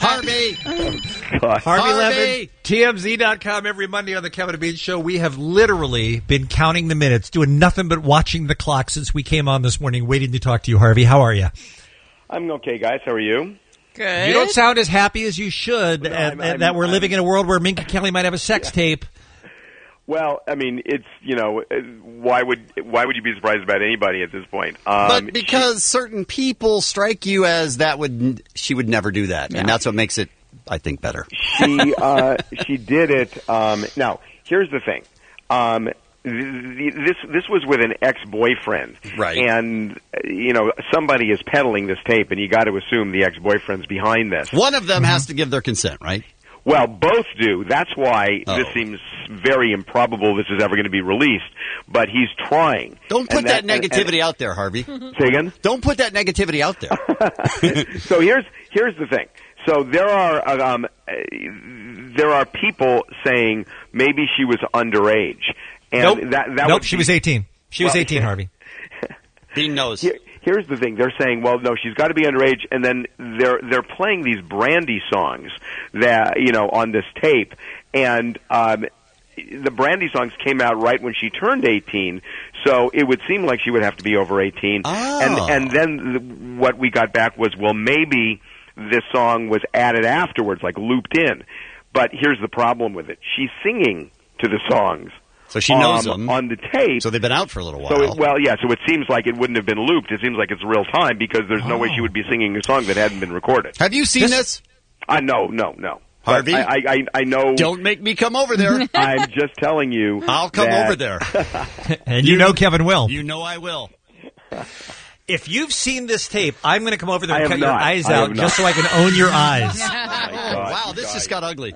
Speaker 12: Harvey Levin, TMZ.com every Monday on the Kevin and Bean Show. We have literally been counting the minutes, doing nothing but watching the clock since we came on this morning, waiting to talk to you, Harvey. How are you?
Speaker 9: I'm okay, guys. How are you?
Speaker 1: Good.
Speaker 12: You don't sound as happy as you should that we're living in a world where Minka Kelly might have a sex tape.
Speaker 9: Well, I mean, it's, why would you be surprised about anybody at this point?
Speaker 11: But because certain people strike you as she would never do that, and that's what makes it, I think, better.
Speaker 9: She did it. Now, here's the thing. This was with an ex-boyfriend,
Speaker 11: right?
Speaker 9: And somebody is peddling this tape, and you got to assume the ex-boyfriend's behind this.
Speaker 11: One of them has to give their consent, right?
Speaker 9: Well, both do. That's why this seems very improbable this is ever going to be released. But he's trying.
Speaker 11: Don't put that negativity out there, Harvey.
Speaker 9: Say again?
Speaker 11: Don't put that negativity out there.
Speaker 9: So here's the thing. So there are people saying maybe she was underage. And
Speaker 12: nope. She was 18. She was 18, Harvey.
Speaker 11: Bean knows.
Speaker 9: Here's the thing. They're saying, well, no, she's got to be underage, and then they're playing these Brandy songs that on this tape, and the Brandy songs came out right when she turned 18, so it would seem like she would have to be over 18.
Speaker 11: Oh.
Speaker 9: And then what we got back was, well, maybe this song was added afterwards, like looped in. But here's the problem with it. She's singing to the songs.
Speaker 11: So she knows them
Speaker 9: on the tape.
Speaker 11: So they've been out for a little while.
Speaker 9: So it seems like it wouldn't have been looped. It seems like it's real time because there's no way she would be singing a song that hadn't been recorded.
Speaker 11: Have you seen this?
Speaker 9: No.
Speaker 11: Harvey,
Speaker 9: I know.
Speaker 11: Don't make me come over there.
Speaker 9: I'm just telling you.
Speaker 11: I'll come over there.
Speaker 12: And you know Kevin will.
Speaker 11: You know I will.
Speaker 12: If you've seen this tape, I'm going to come over there and cut your eyes out just so I can own your eyes.
Speaker 11: Wow, this just got ugly.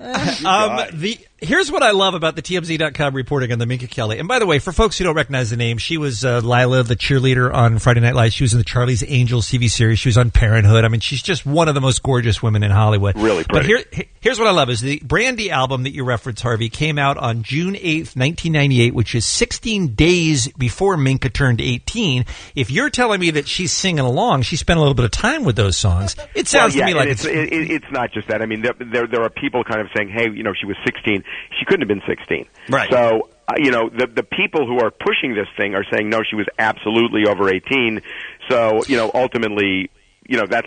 Speaker 12: Here's what I love about the TMZ.com reporting on the Minka Kelly. And by the way, for folks who don't recognize the name, she was Lila, the cheerleader on Friday Night Lights. She was in the Charlie's Angels TV series. She was on Parenthood. I mean, she's just one of the most gorgeous women in Hollywood.
Speaker 9: Really pretty.
Speaker 12: But here's what I love is the Brandy album that you referenced, Harvey, came out on June 8th, 1998, which is 16 days before Minka turned 18. If you're telling me that she's singing along, she spent a little bit of time with those songs. It sounds to me like
Speaker 9: it's not just that. I mean, there are people kind of saying, hey, she was 16. She couldn't have been 16.
Speaker 11: Right.
Speaker 9: So, the people who are pushing this thing are saying, no, she was absolutely over 18. So, ultimately, that's,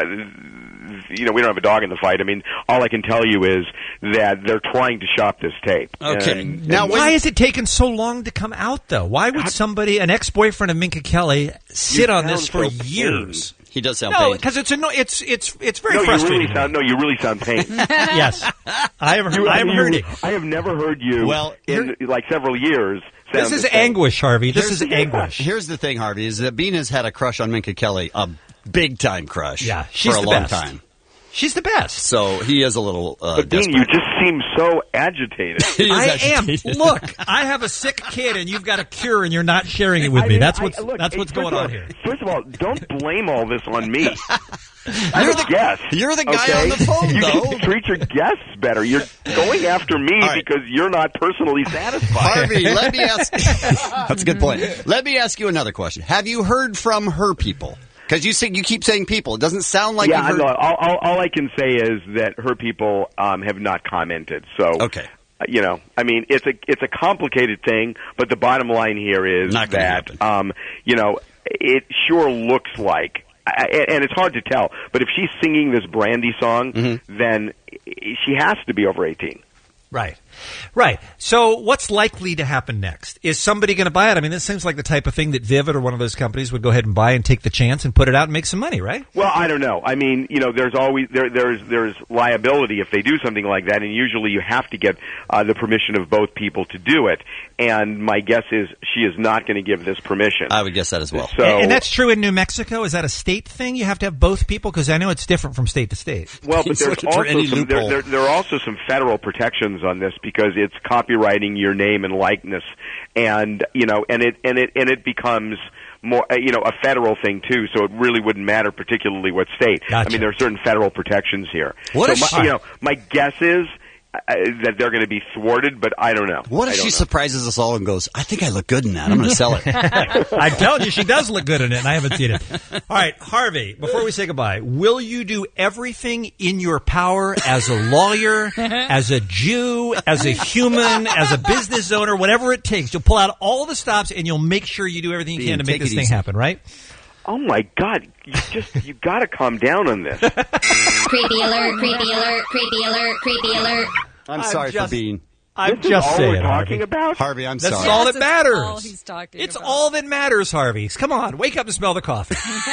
Speaker 9: we don't have a dog in the fight. I mean, all I can tell you is that they're trying to shop this tape.
Speaker 11: Okay.
Speaker 12: Now, why is it taking so long to come out, though? Why would an ex-boyfriend of Minka Kelly, sit on this for years?
Speaker 11: He does sound
Speaker 12: pained.
Speaker 11: pained.
Speaker 12: No, because it's very frustrating.
Speaker 9: You really sound pained.
Speaker 12: Yes. I am hurting.
Speaker 9: I have never heard you in several years.
Speaker 12: This is anguish, Harvey. This is anguish.
Speaker 11: Here's the thing, Harvey, is that Bean has had a crush on Minka Kelly, a big-time crush,
Speaker 12: she's
Speaker 11: for a
Speaker 12: the
Speaker 11: long
Speaker 12: best.
Speaker 11: time.
Speaker 12: She's the best.
Speaker 11: So he is a little
Speaker 9: But Dean, you just seem so agitated.
Speaker 12: I am. Look, I have a sick kid, and you've got a cure, and you're not sharing it with me. That's what's going on here.
Speaker 9: First of all, don't blame all this on me. You're the guest.
Speaker 11: You're the guy on the phone,
Speaker 9: you
Speaker 11: though.
Speaker 9: You treat your guests better. You're going after me because you're not personally satisfied.
Speaker 11: Harvey, let me ask. That's a good point. Let me ask you another question. Have you heard from her people? Because you keep saying people. It doesn't sound like you've heard.
Speaker 9: All I can say is that her people have not commented. So
Speaker 11: okay.
Speaker 9: I mean, it's a complicated thing, but the bottom line here is that it sure looks like, and it's hard to tell, but if she's singing this Brandy song, then she has to be over 18.
Speaker 12: Right. So what's likely to happen next? Is somebody going to buy it? I mean, this seems like the type of thing that Vivid or one of those companies would go ahead and buy and take the chance and put it out and make some money, right?
Speaker 9: Well, I don't know. I mean, there's always there's liability if they do something like that, and usually you have to get the permission of both people to do it. And my guess is she is not going to give this permission.
Speaker 11: I would guess that as well.
Speaker 12: So, and that's true in New Mexico? Is that a state thing? You have to have both people? Because I know it's different from state to state.
Speaker 9: Well, but there's also there are also some federal protections on this because it's copywriting your name and likeness, and it becomes more a federal thing too. So it really wouldn't matter particularly what state.
Speaker 12: Gotcha.
Speaker 9: I mean, there are certain federal protections here. My guess is that they're going to be thwarted, but I don't know.
Speaker 11: What if she surprises us all and goes, I think I look good in that. I'm going to sell it.
Speaker 12: I'm telling you, she does look good in it, and I haven't seen it. All right, Harvey, before we say goodbye, will you do everything in your power as a lawyer, as a Jew, as a human, as a business owner, whatever it takes? You'll pull out all the stops, and you'll make sure you do everything you can to make this thing happen, right?
Speaker 9: Oh my God! You got to calm down on this.
Speaker 8: Creepy alert! Creepy alert! Creepy alert! Creepy alert!
Speaker 11: I'm sorry for being.
Speaker 12: I'm
Speaker 9: this
Speaker 12: just
Speaker 9: is all
Speaker 12: saying,
Speaker 9: we're talking about,
Speaker 11: Harvey. I'm
Speaker 12: That's
Speaker 11: sorry.
Speaker 12: all that matters.
Speaker 1: All he's talking
Speaker 12: it's
Speaker 1: about.
Speaker 12: all that matters, Harvey. Come on, wake up and smell the coffee.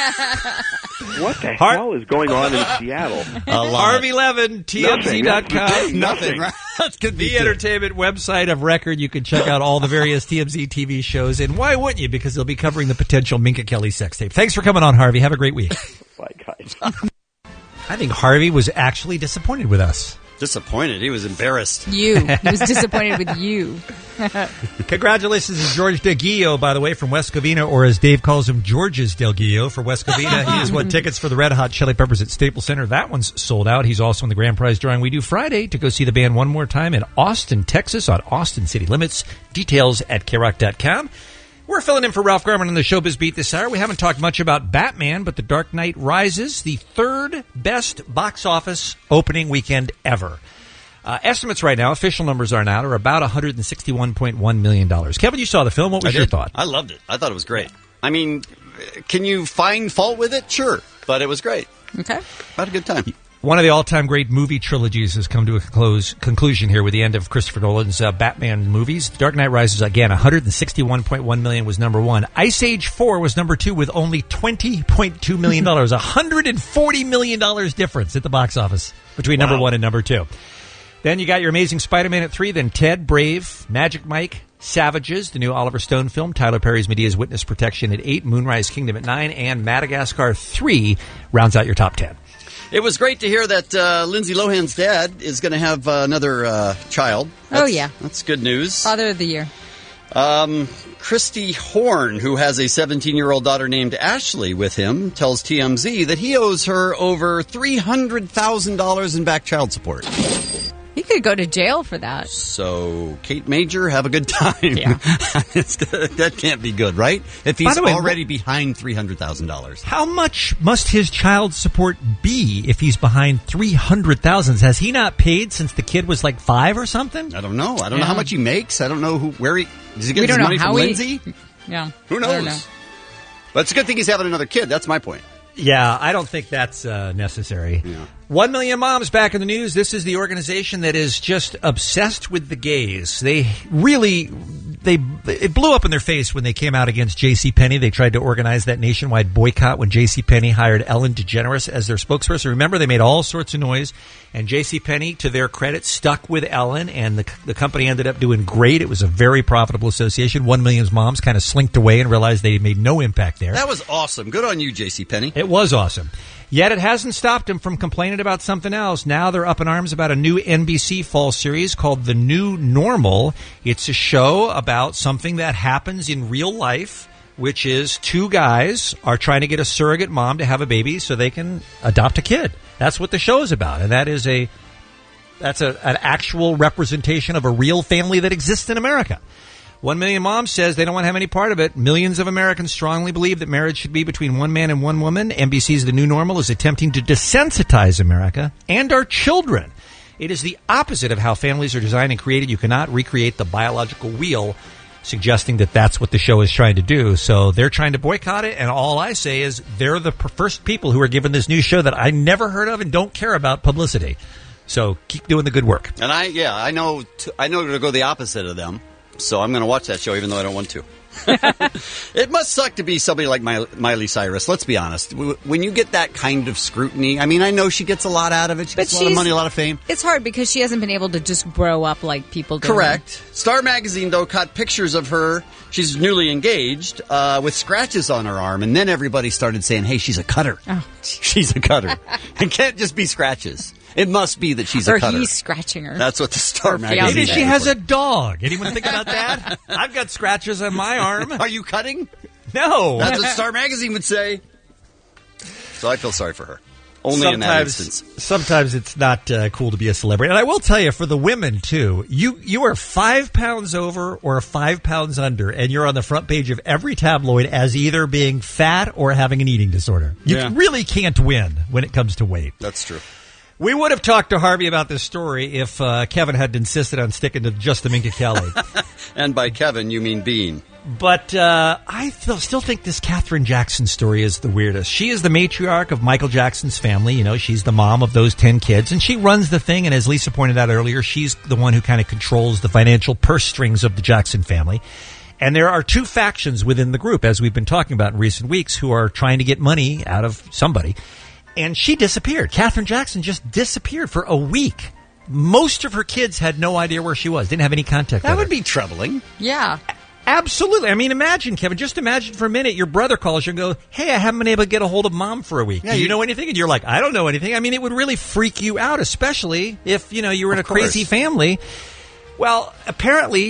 Speaker 9: What the hell is going on in Seattle?
Speaker 12: Harvey Levin, TMZ.com.
Speaker 11: Nothing. Right? That's good.
Speaker 12: The entertainment website of record. You can check out all the various TMZ TV shows. And why wouldn't you? Because they'll be covering the potential Minka Kelly sex tape. Thanks for coming on, Harvey. Have a great week.
Speaker 9: Bye, guys.
Speaker 12: I think Harvey was actually disappointed with us.
Speaker 11: Disappointed. He was embarrassed.
Speaker 1: He was disappointed with you.
Speaker 12: Congratulations to George DelGuillo, by the way, from West Covina, or as Dave calls him, George's DelGuillo for West Covina. He has won tickets for the Red Hot Chili Peppers at Staples Center. That one's sold out. He's also in the grand prize drawing we do Friday to go see the band one more time in Austin, Texas on Austin City Limits. Details at KROC.com. We're filling in for Ralph Garman on the Showbiz Beat this hour. We haven't talked much about Batman, but The Dark Knight Rises, the third best box office opening weekend ever. Estimates right now, official numbers are about $161.1 million. Kevin, you saw the film. What was your thought?
Speaker 11: I loved it. I thought it was great. I mean, can you find fault with it? Sure. But it was great.
Speaker 1: Okay.
Speaker 11: Had a good time.
Speaker 12: One of the all-time great movie trilogies has come to a conclusion here with the end of Christopher Nolan's Batman movies. The Dark Knight Rises, again, $161.1 million was number one. Ice Age 4 was number two with only $20.2 million. $140 million difference at the box office between number one and number two. Then you got your Amazing Spider-Man at 3, then Ted, Brave, Magic Mike, Savages, the new Oliver Stone film, Tyler Perry's Medea's Witness Protection at 8, Moonrise Kingdom at 9, and Madagascar 3 rounds out your top 10.
Speaker 11: It was great to hear that Lindsay Lohan's dad is going to have another child. That's good news.
Speaker 1: Father of the Year.
Speaker 11: Christy Horn, who has a 17-year-old daughter named Ashley with him, tells TMZ that he owes her over $300,000 in back child support.
Speaker 1: He could go to jail for that.
Speaker 11: So, Kate Major, have a good time.
Speaker 1: Yeah.
Speaker 11: That can't be good, right? If he's already behind $300,000.
Speaker 12: How much must his child support be if he's behind $300,000? Has he not paid since the kid was like 5 or something?
Speaker 11: I don't know. I don't know how much he makes. I don't know where he... Does he get his money from Lindsay?
Speaker 1: Yeah.
Speaker 11: Who knows?
Speaker 1: I don't know.
Speaker 11: But it's a good thing he's having another kid. That's my point.
Speaker 12: Yeah, I don't think that's necessary.
Speaker 11: Yeah.
Speaker 12: 1 Million Moms back in the news. This is the organization that is just obsessed with the gays. It blew up in their face when they came out against JCPenney. They tried to organize that nationwide boycott when JCPenney hired Ellen DeGeneres as their spokesperson. Remember, they made all sorts of noise, and JCPenney, to their credit, stuck with Ellen, and the company ended up doing great. It was a very profitable association. 1 Million Moms kind of slinked away and realized they made no impact there.
Speaker 11: That was awesome. Good on you, JCPenney.
Speaker 12: It was awesome. Yet it hasn't stopped them from complaining about something else. Now they're up in arms about a new NBC fall series called The New Normal. It's a show about something that happens in real life, which is two guys are trying to get a surrogate mom to have a baby so they can adopt a kid. That's what the show is about, and that's an actual representation of a real family that exists in America. 1 Million Moms says they don't want to have any part of it. Millions of Americans strongly believe that marriage should be between one man and one woman. NBC's The New Normal is attempting to desensitize America and our children. It is the opposite of how families are designed and created. You cannot recreate the biological wheel, suggesting that that's what the show is trying to do. So they're trying to boycott it, and all I say is they're the first people who are given this new show that I never heard of and don't care about publicity. So keep doing the good work.
Speaker 11: And I know to go the opposite of them. So I'm going to watch that show even though I don't want to. It must suck to be somebody like Miley Cyrus. Let's be honest. When you get that kind of scrutiny, I mean, I know she gets a lot out of it. She gets a lot of money, a lot of fame.
Speaker 1: It's hard because she hasn't been able to just grow up like people do.
Speaker 11: Correct. Star Magazine, though, caught pictures of her. She's newly engaged with scratches on her arm. And then everybody started saying, hey, she's a cutter. Oh. She's a cutter. It can't just be scratches. It must be that she's a cutter.
Speaker 1: Or he's scratching her.
Speaker 11: That's what the Star Magazine.
Speaker 12: Maybe she has a dog. Anyone think about that? I've got scratches on my arm.
Speaker 11: Are you cutting?
Speaker 12: No.
Speaker 11: That's what Star Magazine would say. So I feel sorry for her. Only in that instance.
Speaker 12: Sometimes it's not cool to be a celebrity. And I will tell you, for the women, too, you are 5 pounds over or 5 pounds under, and you're on the front page of every tabloid as either being fat or having an eating disorder. You really can't win when it comes to weight.
Speaker 11: That's true.
Speaker 12: We would have talked to Harvey about this story if Kevin had insisted on sticking to just the Minka Kelly.
Speaker 11: And by Kevin, you mean Bean.
Speaker 12: But I still think this Katherine Jackson story is the weirdest. She is the matriarch of Michael Jackson's family. You know, she's the mom of those 10 kids, and she runs the thing. And as Lisa pointed out earlier, she's the one who kind of controls the financial purse strings of the Jackson family. And there are two factions within the group, as we've been talking about in recent weeks, who are trying to get money out of somebody. And she disappeared. Katherine Jackson just disappeared for a week. Most of her kids had no idea where she was, didn't have any contact with her.
Speaker 11: That would be troubling.
Speaker 1: Yeah.
Speaker 12: Absolutely. I mean, imagine, Kevin, just imagine for a minute your brother calls you and goes, hey, I haven't been able to get a hold of Mom for a week. Do you know anything? And you're like, I don't know anything. I mean, it would really freak you out, especially if, you were in a crazy family. Well, apparently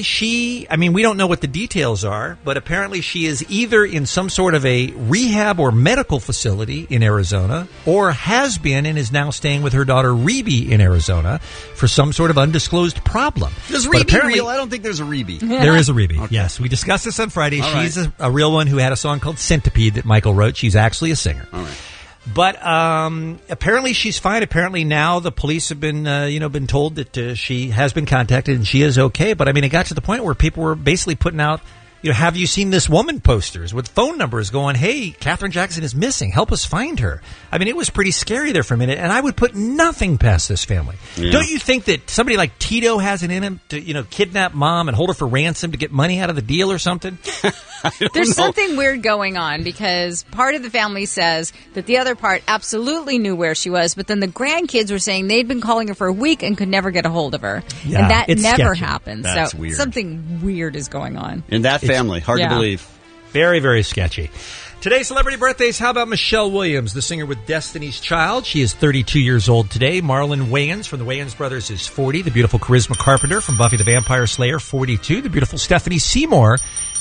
Speaker 12: we don't know what the details are, but apparently she is either in some sort of a rehab or medical facility in Arizona, or has been and is now staying with her daughter Rebe in Arizona for some sort of undisclosed problem.
Speaker 11: Is Rebe real? I don't think there's a Rebe.
Speaker 12: There is a Rebe, okay. Yes. We discussed this on Friday. All She's a real one who had a song called Centipede that Michael wrote. She's actually a singer.
Speaker 11: All right.
Speaker 12: But apparently she's fine. Apparently now the police have been, been told that she has been contacted and she is okay. But I mean, it got to the point where people were basically putting out, have you seen this woman posters with phone numbers going, hey, Katherine Jackson is missing. Help us find her. I mean, it was pretty scary there for a minute. And I would put nothing past this family. Yeah. Don't you think that somebody like Tito has it in him to, kidnap Mom and hold her for ransom to get money out of the deal or something?
Speaker 1: There's something weird going on because part of the family says that the other part absolutely knew where she was, but then the grandkids were saying they'd been calling her for a week and could never get a hold of her.
Speaker 12: Yeah,
Speaker 1: and that never
Speaker 12: sketchy.
Speaker 1: happened.
Speaker 11: That's
Speaker 1: so
Speaker 11: weird.
Speaker 1: Something weird is going on.
Speaker 11: In that family. Hard to believe.
Speaker 12: Very, very sketchy. Today's celebrity birthdays. How about Michelle Williams, the singer with Destiny's Child? She is 32 years old today. Marlon Wayans from the Wayans Brothers is 40. The beautiful Charisma Carpenter from Buffy the Vampire Slayer, 42. The beautiful Stephanie Seymour,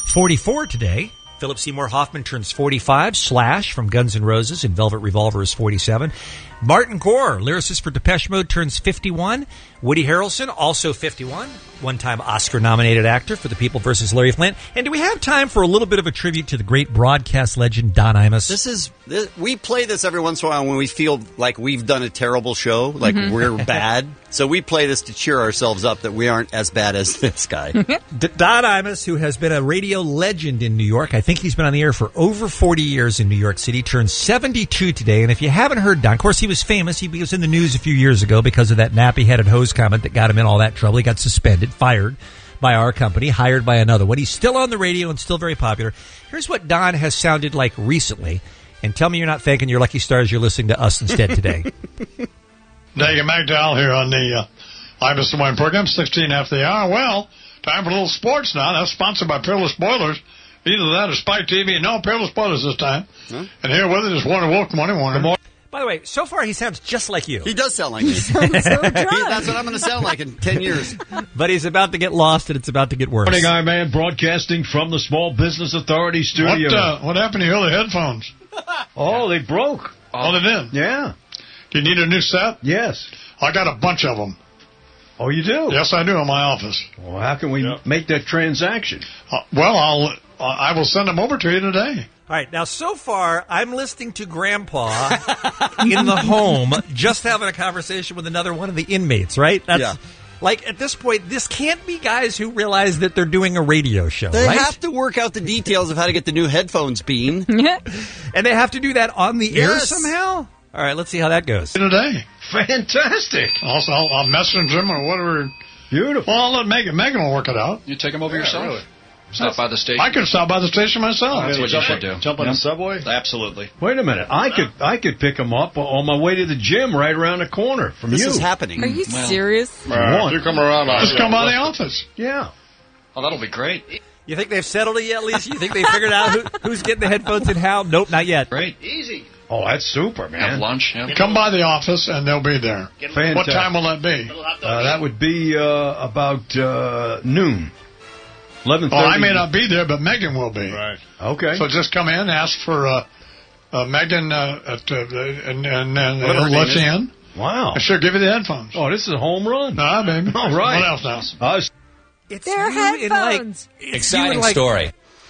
Speaker 12: 44 today. Philip Seymour Hoffman turns 45. Slash from Guns N' Roses and Velvet Revolver is 47. Martin Gore, lyricist for Depeche Mode, turns 51. Woody Harrelson, also 51. One-time Oscar-nominated actor for The People vs. Larry Flint. And do we have time for a little bit of a tribute to the great broadcast legend Don Imus?
Speaker 11: We play this every once in a while when we feel like we've done a terrible show, like we're bad. So we play this to cheer ourselves up that we aren't as bad as this guy.
Speaker 12: Don Imus, who has been a radio legend in New York. I think he's been on the air for over 40 years in New York City. Turns 72 today. And if you haven't heard Don, of course, he was famous. He was in the news a few years ago because of that nappy-headed hose comment that got him in all that trouble. He got suspended, fired by our company, hired by another one. He's still on the radio and still very popular. Here's what Don has sounded like recently. And tell me you're not thanking your lucky stars you're listening to us instead today.
Speaker 2: Dagan McDowell here on the Imus Des Moines program, 16 after the hour. Well, time for a little sports now. That's sponsored by Peerless Boilers. Either that or Spike TV. No, Peerless Boilers this time. Huh? And here with it is Warner Wolf. Morning, Warner.
Speaker 12: By the way, so far he sounds just like you.
Speaker 11: He does sound like me.
Speaker 1: So drunk.
Speaker 11: That's what I'm going to sound like in 10 years.
Speaker 12: But he's about to get lost, and it's about to get worse.
Speaker 6: Morning, Iron Man, broadcasting from the Small Business Authority studio.
Speaker 2: What happened to your other headphones?
Speaker 6: Oh, they broke.
Speaker 2: Oh, they did?
Speaker 6: Yeah.
Speaker 2: Do you need a new set?
Speaker 6: Yes.
Speaker 2: I got a bunch of them.
Speaker 6: Oh, you do?
Speaker 2: Yes, I do in my office.
Speaker 6: Well, how can we make that transaction?
Speaker 2: I will send them over to you today.
Speaker 12: All right, now so far, I'm listening to Grandpa in the home, just having a conversation with another one of the inmates, right? That's, like, at this point, this can't be guys who realize that they're doing a radio show,
Speaker 11: They
Speaker 12: right?
Speaker 11: have to work out the details of how to get the new headphones, Bean.
Speaker 12: And they have to do that on the air somehow? All right, let's see how that goes.
Speaker 2: Today.
Speaker 6: Fantastic.
Speaker 2: Also, I'll message them or whatever.
Speaker 6: Beautiful.
Speaker 2: Well, I'll let Megan. Megan will work it out.
Speaker 22: You take them over yourself?
Speaker 2: Really.
Speaker 22: Stop by the station?
Speaker 2: I can stop by the station myself.
Speaker 22: That's what you should do.
Speaker 6: Jump on the subway?
Speaker 22: Absolutely.
Speaker 6: Wait a minute. I could pick them up on my way to the gym right around the corner from you.
Speaker 11: This is happening.
Speaker 1: Are you serious?
Speaker 2: You come around. Just come by the office.
Speaker 6: Yeah.
Speaker 22: Oh, that'll be great.
Speaker 12: You think they've settled it yet, Lisa? You think they figured out who's getting the headphones and how? Nope, not yet.
Speaker 22: Great. Easy.
Speaker 6: Oh, that's super, man.
Speaker 22: Have lunch.
Speaker 2: Come by the office, and they'll be there.
Speaker 6: Fantastic.
Speaker 2: What time will that be?
Speaker 6: That would be about noon. 11:30.
Speaker 2: Oh, I may not be there, but Megan will be.
Speaker 6: Right. Okay.
Speaker 2: So just come in, ask for Megan, and let you in.
Speaker 6: Wow.
Speaker 2: And she'll give you the headphones.
Speaker 6: Oh, this is a home run.
Speaker 2: Nah, baby.
Speaker 6: All right.
Speaker 2: What else now?
Speaker 12: It's
Speaker 1: Their headphones.
Speaker 12: Exciting story.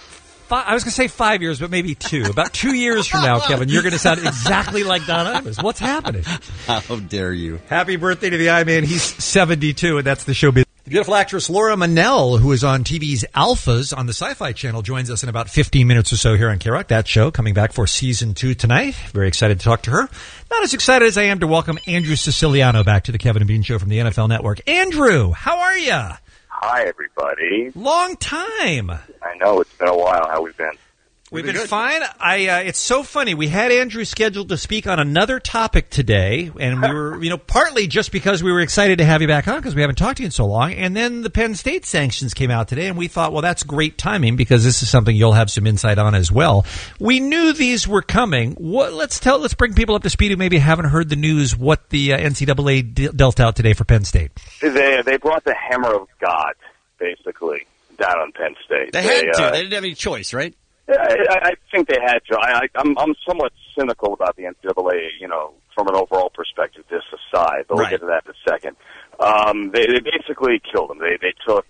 Speaker 12: I was going to say 5 years, but maybe 2. About 2 years from now, Kevin, you're going to sound exactly like Don Imus. What's happening?
Speaker 11: How dare you?
Speaker 12: Happy birthday to the I-Man. He's 72, and that's the showbiz. The beautiful actress Laura Manel, who is on TV's Alphas on the Sci-Fi Channel, joins us in about 15 minutes or so here on K-Rock. That show coming back for Season 2 tonight. Very excited to talk to her. Not as excited as I am to welcome Andrew Siciliano back to the Kevin and Bean Show from the NFL Network. Andrew, how are you?
Speaker 23: Hi, everybody.
Speaker 12: Long time.
Speaker 23: I know, it's been a while. How we've been?
Speaker 12: We've been fine. It's so funny. We had Andrew scheduled to speak on another topic today, and we were, partly just because we were excited to have you back on because we haven't talked to you in so long. And then the Penn State sanctions came out today, and we thought, well, that's great timing because this is something you'll have some insight on as well. We knew these were coming. Let's bring people up to speed who maybe haven't heard the news. What the NCAA dealt out today for Penn State?
Speaker 23: They brought the hammer of God, basically, down on Penn State.
Speaker 11: They had to. They didn't have any choice, right?
Speaker 23: I think they had to. I'm somewhat cynical about the NCAA, from an overall perspective, this aside, but we'll get to that in a second. They basically killed them. They took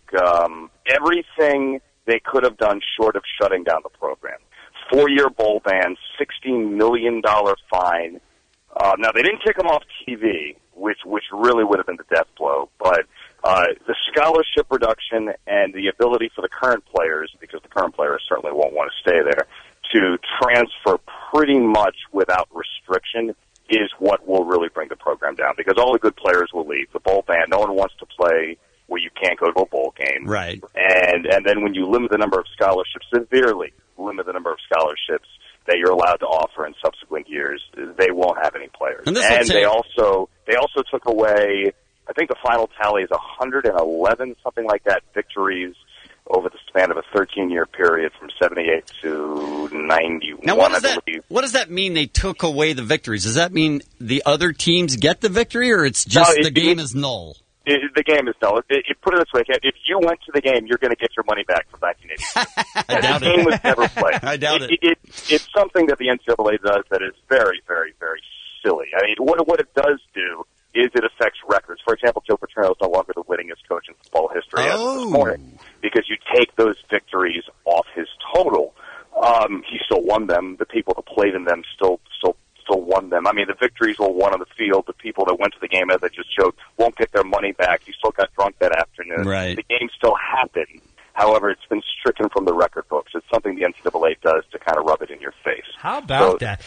Speaker 23: everything they could have done short of shutting down the program. 4-year bowl ban, $16 million fine. Now, they didn't kick them off TV, which really would have been the death blow, but the scholarship reduction and the ability for the current players, because the current players certainly won't want to stay there, to transfer pretty much without restriction is what will really bring the program down, because all the good players will leave. The bowl ban, no one wants to play where you can't go to a bowl game.
Speaker 11: Right.
Speaker 23: And then when you limit the number of scholarships, severely limit the number of scholarships that you're allowed to offer in subsequent years, they won't have any players. And they also took away, I think the final tally is 111, something like that, victories over the span of a 13-year period from 78 to 91.
Speaker 11: Now, what does that mean? They took away the victories. Does that mean the other teams get the victory, or it's just the game is null?
Speaker 23: The game is null. Put it this way: if you went to the game, you're going to get your money back from 1980.
Speaker 11: I doubt
Speaker 23: the game was never played.
Speaker 11: I doubt it.
Speaker 23: It's something that the NCAA does that is very, very, very silly. I mean, what it does do is it affects records. For example, Joe Paterno is no longer the winningest coach in football history as of this morning because you take those victories off his total. He still won them. The people that played in them still won them. I mean, the victories were won on the field. The people that went to the game, as I just showed, won't get their money back. You still got drunk that afternoon.
Speaker 11: Right.
Speaker 23: The game still happened. However, it's been stricken from the record books. It's something the NCAA does to kind of rub it in your face.
Speaker 12: How about that?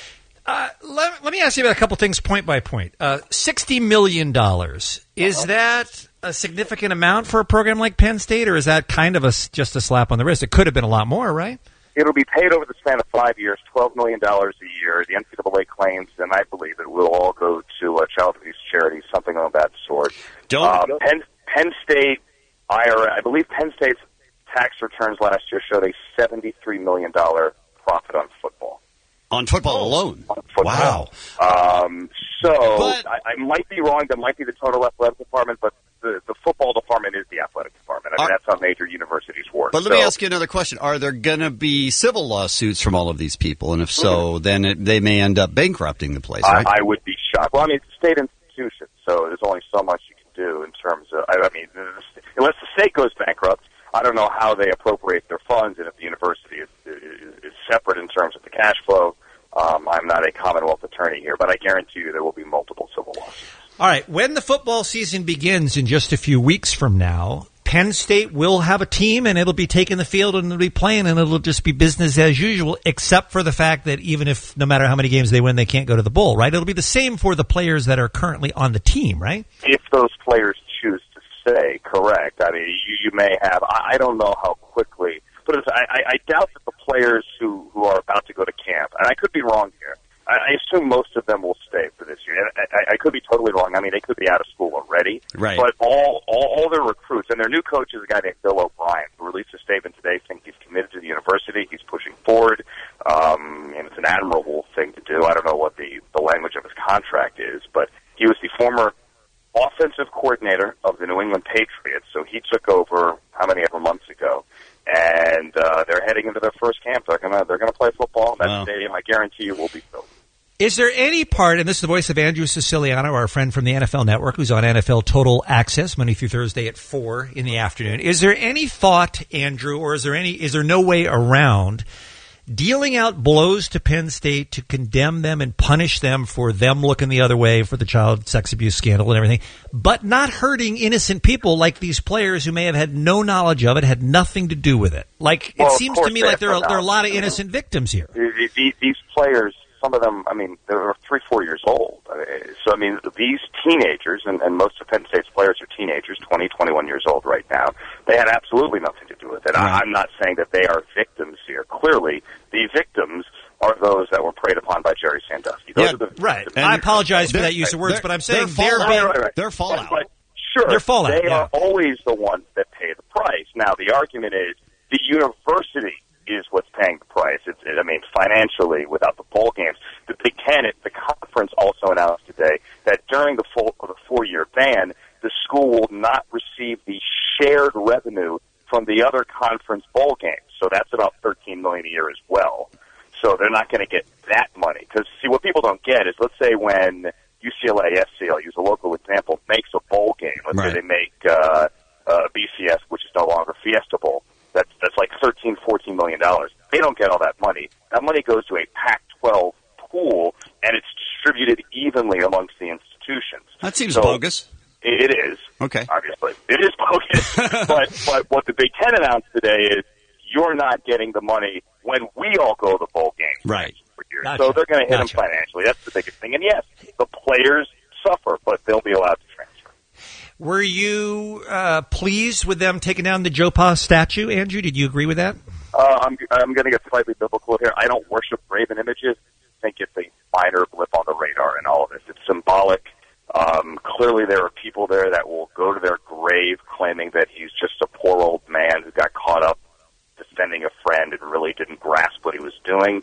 Speaker 12: Let me ask you about a couple things point by point. $60 million. Is that a significant amount for a program like Penn State, or is that kind of just a slap on the wrist? It could have been a lot more, right?
Speaker 23: It'll be paid over the span of 5 years, $12 million a year. The NCAA claims, and I believe it will all go to child abuse charities, something of that sort. Penn State, I believe Penn State's tax returns last year showed a $73 million profit on football.
Speaker 11: On football alone?
Speaker 23: On football.
Speaker 11: Wow.
Speaker 23: I might be wrong. That might be the total athletic department, but the football department is the athletic department. I mean, that's how major universities work.
Speaker 11: But let me ask you another question. Are there going to be civil lawsuits from all of these people? And if so, then they may end up bankrupting the place, right?
Speaker 23: I would be shocked. Well, I mean, it's a state institution, so there's only so much you can do in terms of, I mean, unless the state goes bankrupt, I don't know how they appropriate their funds, and if the university is separate in terms of the cash flow. I'm not a Commonwealth attorney here, but I guarantee you there will be multiple civil lawsuits.
Speaker 12: All right, when the football season begins in just a few weeks from now, Penn State will have a team, and it'll be taking the field, and it'll be playing, and it'll just be business as usual, except for the fact that even if no matter how many games they win, they can't go to the bowl, right? It'll be the same for the players that are currently on the team, right?
Speaker 23: If those players choose to stay, correct. I mean, you may have, I don't know how quickly, but I doubt that the players who are about to go to camp, and I could be wrong here, I assume most of them will stay for this year. I could be totally wrong. I mean, they could be out of school already.
Speaker 11: Right.
Speaker 23: But all their recruits, and their new coach is a guy named Bill O'Brien, who released a statement today saying he's committed to the university, he's pushing forward, and it's an admirable thing to do. I don't know what the language of his contract is, but he was the former offensive coordinator of the New England Patriots, so he took over how many ever months ago. And they're heading into their first camp. They're gonna play football. That stadium, I guarantee you, will be filled.
Speaker 12: Is there any part, and this is the voice of Andrew Siciliano, our friend from the NFL Network, who's on NFL Total Access Monday through Thursday at 4 in the afternoon. Is there any thought, Andrew, or is there no way around dealing out blows to Penn State to condemn them and punish them for them looking the other way for the child sex abuse scandal and everything, but not hurting innocent people like these players who may have had no knowledge of it, had nothing to do with it? Like, it seems to me like there are a lot of innocent victims here.
Speaker 23: These players, some of them, I mean, they're 3-4 years old. So, I mean, these teenagers, and most of Penn State's players are teenagers, 20, 21 years old right now, they had absolutely nothing to do with it.
Speaker 11: Right.
Speaker 23: I'm not saying that they are victims here. Clearly, the victims are those that were preyed upon by Jerry Sandusky. Those are the
Speaker 12: right. I apologize for that use of words, but I'm saying
Speaker 23: they're
Speaker 11: fallout.
Speaker 23: But sure,
Speaker 12: they're fallout.
Speaker 23: They are always the ones that pay the price. Now, the argument is the university is what's paying the price. I mean, financially, without the bowl games. The Big Ten, the conference also announced today that during the 4-year ban, the school will not receive the shared revenue from the other conference bowl games. So that's about $13 million a year as well. So they're not going to get that money. Because, see, what people don't get is, let's say when UCLA, SC, I'll use a local example, makes a bowl game. Let's say they make BCS, which is no longer Fiesta Bowl. That's like $13-14 million. They don't get all that money. That money goes to a Pac-12 pool, and it's distributed evenly amongst the institutions.
Speaker 11: That seems bogus.
Speaker 23: It is.
Speaker 11: Okay.
Speaker 23: Obviously. It is bogus. but what the Big Ten announced today is you're not getting the money when we all go to the bowl game.
Speaker 11: Right.
Speaker 23: Gotcha. So they're going to hit them financially. That's the biggest thing. And yes, the players suffer, but they'll be allowed to transfer.
Speaker 12: Were you pleased with them taking down the Joe Pa statue, Andrew? Did you agree with that?
Speaker 23: I'm going to get slightly biblical here. I don't worship graven images. I think it's a minor blip on the radar in all of this. It's symbolic. Clearly there are people there that will go to their grave claiming that he's just a poor old man who got caught up defending a friend and really didn't grasp what he was doing.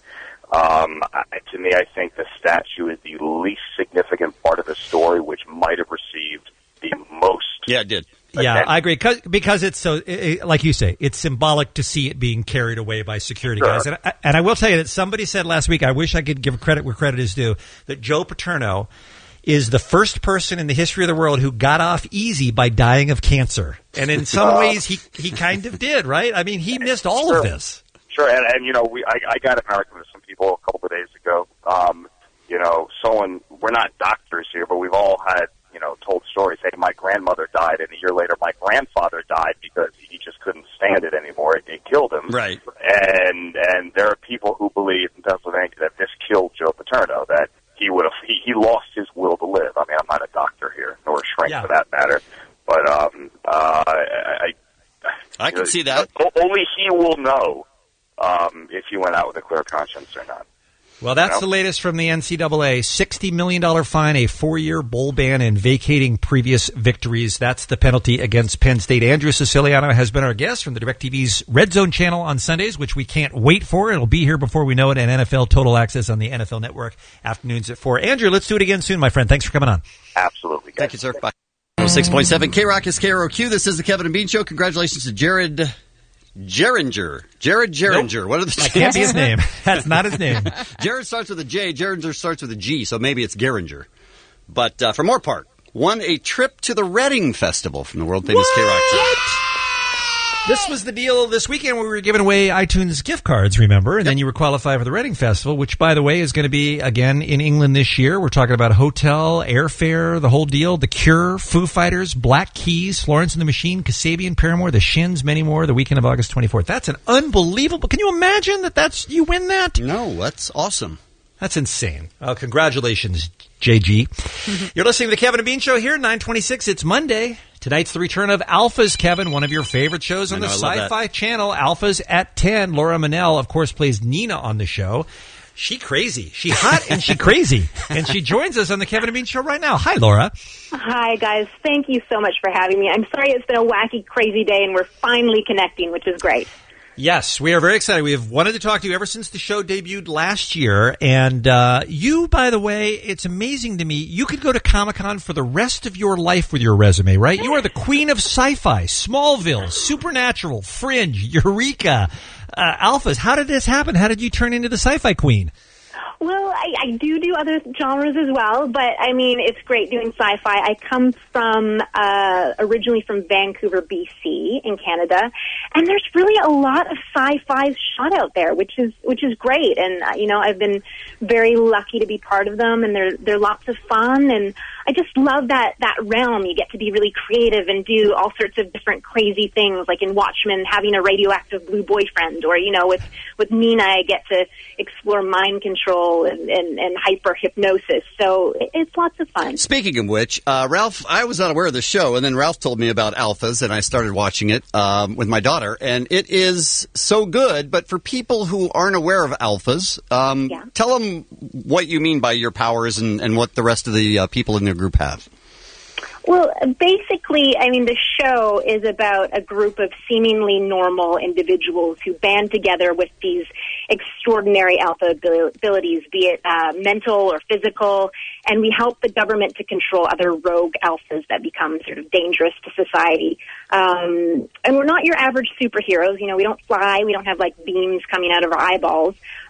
Speaker 23: To me, I think the statue is the least significant part of the story, which might have received the most.
Speaker 11: Yeah, it did.
Speaker 12: Yeah, I agree. Because it's so, like you say, it's symbolic to see it being carried away by security guys. And I will tell you that somebody said last week, I wish I could give credit where credit is due, that Joe Paterno is the first person in the history of the world who got off easy by dying of cancer. And in some ways, he kind of did, right? I mean, he missed all of this.
Speaker 23: Sure, and you know, I got an argument with some people a couple of days ago. You know, we're not doctors here, but we've all had, you know, told stories. Hey, my grandmother died, and a year later, my grandfather died because he just couldn't stand it anymore. It killed him.
Speaker 11: Right.
Speaker 23: And there are people who believe in Pennsylvania that this killed Joe Paterno, that he lost his will to live. I mean, I'm not a doctor here, nor a shrink for that matter, but
Speaker 11: I can see that.
Speaker 23: Only he will know if he went out with a clear conscience or not.
Speaker 12: Well, that's the latest from the NCAA. $60 million fine, a 4-year bowl ban, and vacating previous victories. That's the penalty against Penn State. Andrew Siciliano has been our guest from the DirecTV's Red Zone channel on Sundays, which we can't wait for. It'll be here before we know it, and NFL Total Access on the NFL Network, afternoons at 4. Andrew, let's do it again soon, my friend. Thanks for coming on.
Speaker 23: Absolutely.
Speaker 11: Thank you, sir. Bye. 6.7 K-Rock is KROQ. This is the Kevin and Bean Show. Congratulations to Jared Geringer.
Speaker 12: Nope.
Speaker 11: What are the chances?
Speaker 12: That can't be his name. That's not his name.
Speaker 11: Jared starts with a J. Geringer starts with a G, so maybe it's Geringer. But for more part, won a trip to the Reading Festival from the world-famous K-Rock team.
Speaker 12: This was the deal this weekend where we were giving away iTunes gift cards, remember? And then you were qualified for the Reading Festival, which, by the way, is going to be, again, in England this year. We're talking about hotel, airfare, the whole deal. The Cure, Foo Fighters, Black Keys, Florence and the Machine, Kasabian, Paramore, The Shins, many more, the weekend of August 24th. That's an unbelievable... Can you imagine that you win that?
Speaker 11: No, that's awesome.
Speaker 12: That's insane. Congratulations, JG. You're listening to the Kevin and Bean Show here, 9:26. It's Monday. Tonight's the return of Alphas, Kevin, one of your favorite shows on the Sci-Fi Channel. Alphas at 10. Laura Manel, of course, plays Nina on the show. She crazy. She hot and she crazy. And she joins us on the Kevin and Bean Show right now. Hi, Laura.
Speaker 21: Hi, guys. Thank you so much for having me. I'm sorry it's been a wacky, crazy day, and we're finally connecting, which is great.
Speaker 12: Yes, we are very excited. We have wanted to talk to you ever since the show debuted last year. And you, by the way, it's amazing to me. You could go to Comic-Con for the rest of your life with your resume, right? You are the queen of sci-fi, Smallville, Supernatural, Fringe, Eureka, Alphas. How did this happen? How did you turn into the sci-fi queen?
Speaker 21: Well, I do other genres as well, but I mean, it's great doing sci-fi. I come from, originally from Vancouver, BC in Canada, and there's really a lot of sci-fi shot out there, which is great. And, I've been very lucky to be part of them, and they're lots of fun, and I just love that realm. You get to be really creative and do all sorts of different crazy things, like in Watchmen, having a radioactive blue boyfriend, or, with Nina, I get to explore mind control and hyper-hypnosis. So it's lots of fun.
Speaker 11: Speaking of which, Ralph, I was not aware of the show, and then Ralph told me about Alphas, and I started watching it with my daughter, and it is so good. But for people who aren't aware of Alphas, tell them what you mean by your powers and what the rest of the people in their group have.
Speaker 21: Well, basically, I mean, the show is about a group of seemingly normal individuals who band together with these extraordinary alpha abilities, be it mental or physical, and we help the government to control other rogue alphas that become sort of dangerous to society. And we're not your average superheroes. We don't fly. We don't have, like, beams coming out of our eyeballs.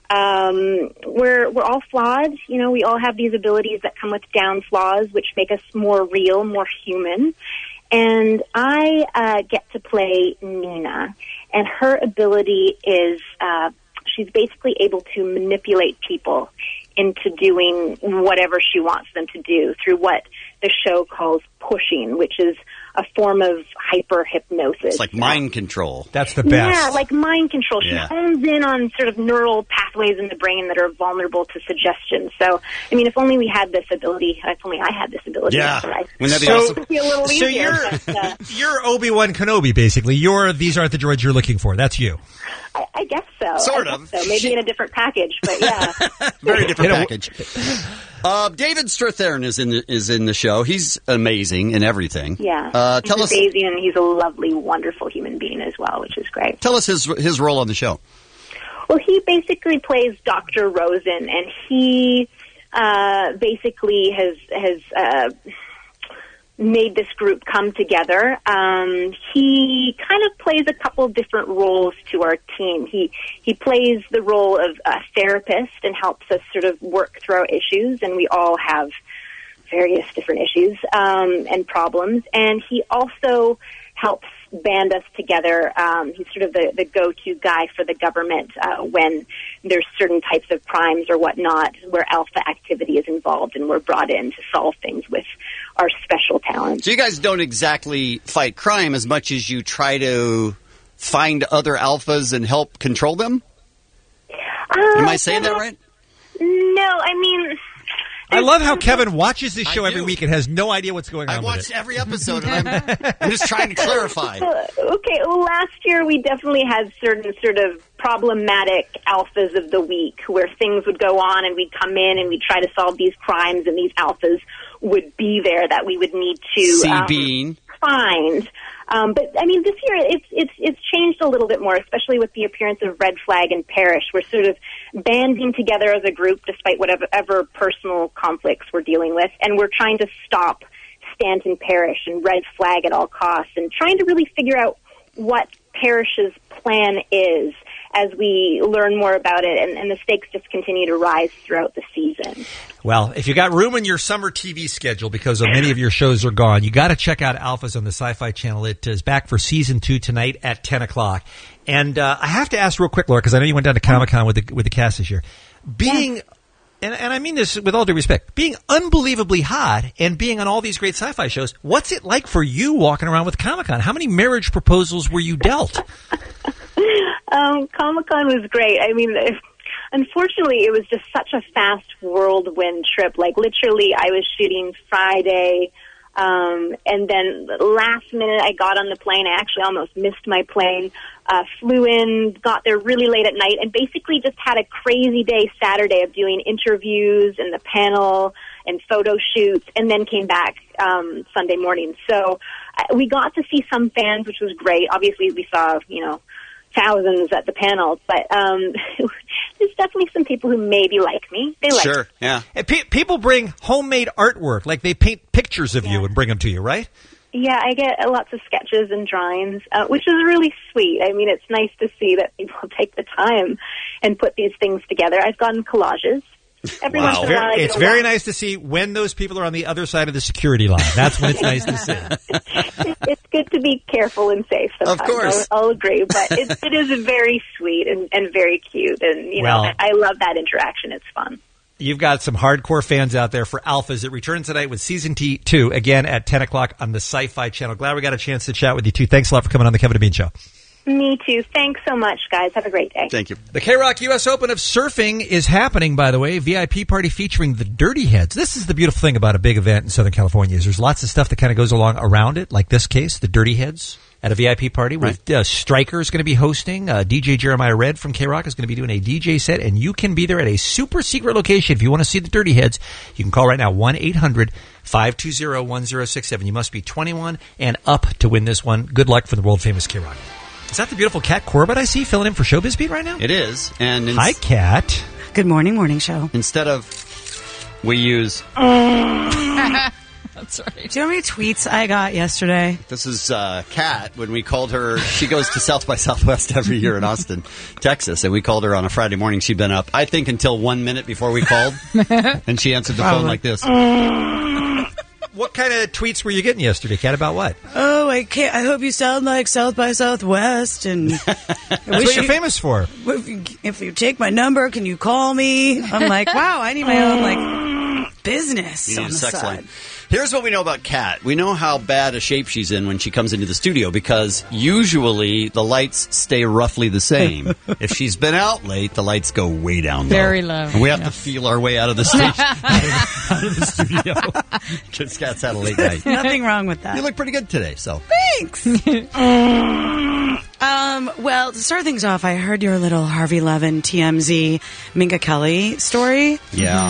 Speaker 21: We're all flawed. We all have these abilities that come with down flaws, which make us more real, more human. And I get to play Nina, and her ability is she's basically able to manipulate people into doing whatever she wants them to do through what the show calls pushing, which is a form of hyper-hypnosis.
Speaker 11: It's like mind control.
Speaker 12: That's the best.
Speaker 21: Yeah, like mind control. She hones in on sort of neural pathways in the brain that are vulnerable to suggestion. So, I mean, if only we had this ability, if only I had this ability.
Speaker 11: Yeah.
Speaker 21: Wouldn't
Speaker 11: that be awesome?
Speaker 21: It would be a little easier.
Speaker 12: You're Obi-Wan Kenobi, basically. These aren't the droids you're looking for. That's you.
Speaker 21: I guess so.
Speaker 11: Sort of.
Speaker 21: So maybe in a different package, but yeah.
Speaker 11: Very different package. David Strathairn is in the show. He's amazing in everything.
Speaker 21: Yeah.
Speaker 11: Tell us,
Speaker 21: amazing, and he's a lovely, wonderful human being as well, which is great.
Speaker 11: Tell us his role on the show.
Speaker 21: Well, he basically plays Dr. Rosen, and he basically has made this group come together. He kind of plays a couple different roles to our team. He plays the role of a therapist and helps us sort of work through our issues, and we all have various different issues and problems. And he also helps band us together. He's sort of the go-to guy for the government when there's certain types of crimes or whatnot where alpha activity is involved, and we're brought in to solve things with our special talents.
Speaker 11: So you guys don't exactly fight crime as much as you try to find other alphas and help control them? Am I saying that right?
Speaker 21: No, I mean...
Speaker 12: I love how Kevin watches this show every week and has no idea what's going on.
Speaker 11: I watched
Speaker 12: with it.
Speaker 11: every episode, and I'm just trying to clarify.
Speaker 21: Okay, well, last year we definitely had certain sort of problematic alphas of the week where things would go on and we'd come in and we'd try to solve these crimes and these alphas would be there that we would need to find. But I mean, this year it's changed a little bit more, especially with the appearance of Red Flag and Parrish. We're sort of banding together as a group, despite whatever personal conflicts we're dealing with, and we're trying to stop Stanton Parrish and Red Flag at all costs, and trying to really figure out what Parrish's plan is as we learn more about it, and the stakes just continue to rise throughout the season.
Speaker 12: Well, if you got room in your summer TV schedule because of many of your shows are gone, you got to check out Alphas on the Sci-Fi Channel. It is back for season 2 tonight at 10 o'clock. And I have to ask real quick, Laura, because I know you went down to Comic-Con with the cast this year. Being, and I mean this with all due respect, being unbelievably hot and being on all these great sci-fi shows, what's it like for you walking around with Comic-Con? How many marriage proposals were you dealt?
Speaker 21: Comic-Con was great. I mean, unfortunately, it was just such a fast whirlwind trip. Like, literally, I was shooting Friday, and then last minute I got on the plane. I actually almost missed my plane. Flew in, got there really late at night, and basically just had a crazy day Saturday of doing interviews and the panel and photo shoots, and then came back Sunday morning. So we got to see some fans, which was great. Obviously, we saw, thousands at the panel, but there's definitely some people who maybe like me. They like me.
Speaker 11: Yeah.
Speaker 12: And people bring homemade artwork, like they paint pictures of you and bring them to you, right?
Speaker 21: Yeah, I get lots of sketches and drawings, which is really sweet. I mean, it's nice to see that people take the time and put these things together. I've gotten collages. Every once in a while,
Speaker 12: it's very nice to see when those people are on the other side of the security line. That's when it's nice to see.
Speaker 21: It's good to be careful and safe sometimes.
Speaker 11: Of course.
Speaker 21: I'll agree, but it is very sweet and very cute. And, I love that interaction. It's fun.
Speaker 12: You've got some hardcore fans out there for Alphas. It returns tonight with Season 2, again at 10 o'clock on the Sci-Fi Channel. Glad we got a chance to chat with you, too. Thanks a lot for coming on the Kevin and Bean Show.
Speaker 21: Me too. Thanks so much, guys. Have a great day.
Speaker 11: Thank you.
Speaker 12: The K-Rock U.S. Open of Surfing is happening, by the way. VIP party featuring the Dirty Heads. This is the beautiful thing about a big event in Southern California is there's lots of stuff that kind of goes along around it, like this case, the Dirty Heads at a VIP party. With Stryker is going to be hosting. DJ Jeremiah Red from K-Rock is going to be doing a DJ set, and you can be there at a super secret location. If you want to see the Dirty Heads, you can call right now, 1-800-520-1067. You must be 21 and up to win this one. Good luck for the world-famous K-Rock. Is that the beautiful Kat Corbett I see filling in for Showbiz Beat right now?
Speaker 11: It is. And
Speaker 12: hi, Kat.
Speaker 5: Good morning show.
Speaker 11: Instead of we use...
Speaker 5: That's right. Do you know how many tweets I got yesterday?
Speaker 11: This is Kat. When we called her, she goes to South by Southwest every year in Austin, Texas, and we called her on a Friday morning. She'd been up, I think, until 1 minute before we called, and she answered the phone like this.
Speaker 12: What kind of tweets were you getting yesterday, Kat? About what?
Speaker 5: Oh, I hope you sound like South by Southwest, and
Speaker 12: that's what you're famous for.
Speaker 5: If you take my number, can you call me? I'm like, wow, I need my own business on the
Speaker 11: sex
Speaker 5: side.
Speaker 11: line. Here's what we know about Kat. We know how bad a shape she's in when she comes into the studio because usually the lights stay roughly the same. If she's been out late, the lights go way down low.
Speaker 1: Very low.
Speaker 11: And we have to feel our way out of the station, out of the studio because Kat's had a late night.
Speaker 5: Nothing wrong with that.
Speaker 11: You look pretty good today, so.
Speaker 5: Thanks. Well, to start things off, I heard your little Harvey Levin TMZ Minka Kelly story.
Speaker 11: Yeah.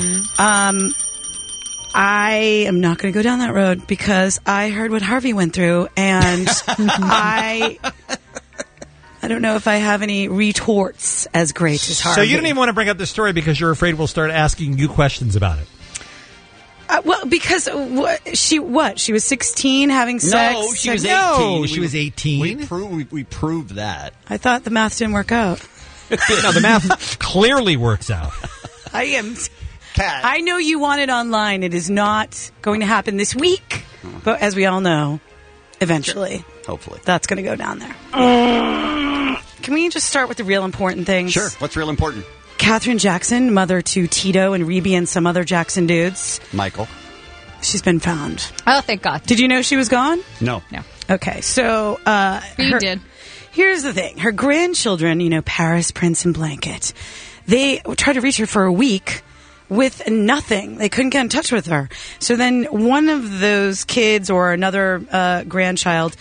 Speaker 5: I am not going to go down that road because I heard what Harvey went through, and I don't know if I have any retorts as great as Harvey.
Speaker 12: So you don't even want to bring up this story because you're afraid we'll start asking you questions about it.
Speaker 5: Well, because she was 16 having sex?
Speaker 11: No, she was 18.
Speaker 12: No, she was 18.
Speaker 11: We proved that.
Speaker 5: I thought the math didn't work out.
Speaker 12: No, the math clearly works out.
Speaker 5: I am...
Speaker 11: Kat.
Speaker 5: I know you want it online. It is not going to happen this week. But as we all know, eventually.
Speaker 11: Hopefully.
Speaker 5: That's going to go down there. Can we just start with the real important things?
Speaker 11: Sure. What's real important?
Speaker 5: Katherine Jackson, mother to Tito and Reby and some other Jackson dudes.
Speaker 11: Michael.
Speaker 5: She's been found.
Speaker 1: Oh, thank God.
Speaker 5: Did you know she was gone?
Speaker 11: No.
Speaker 5: Okay, so...
Speaker 1: you did.
Speaker 5: Here's the thing. Her grandchildren, Paris, Prince, and Blanket, they tried to reach her for a week with nothing. They couldn't get in touch with her. So then one of those kids or another grandchild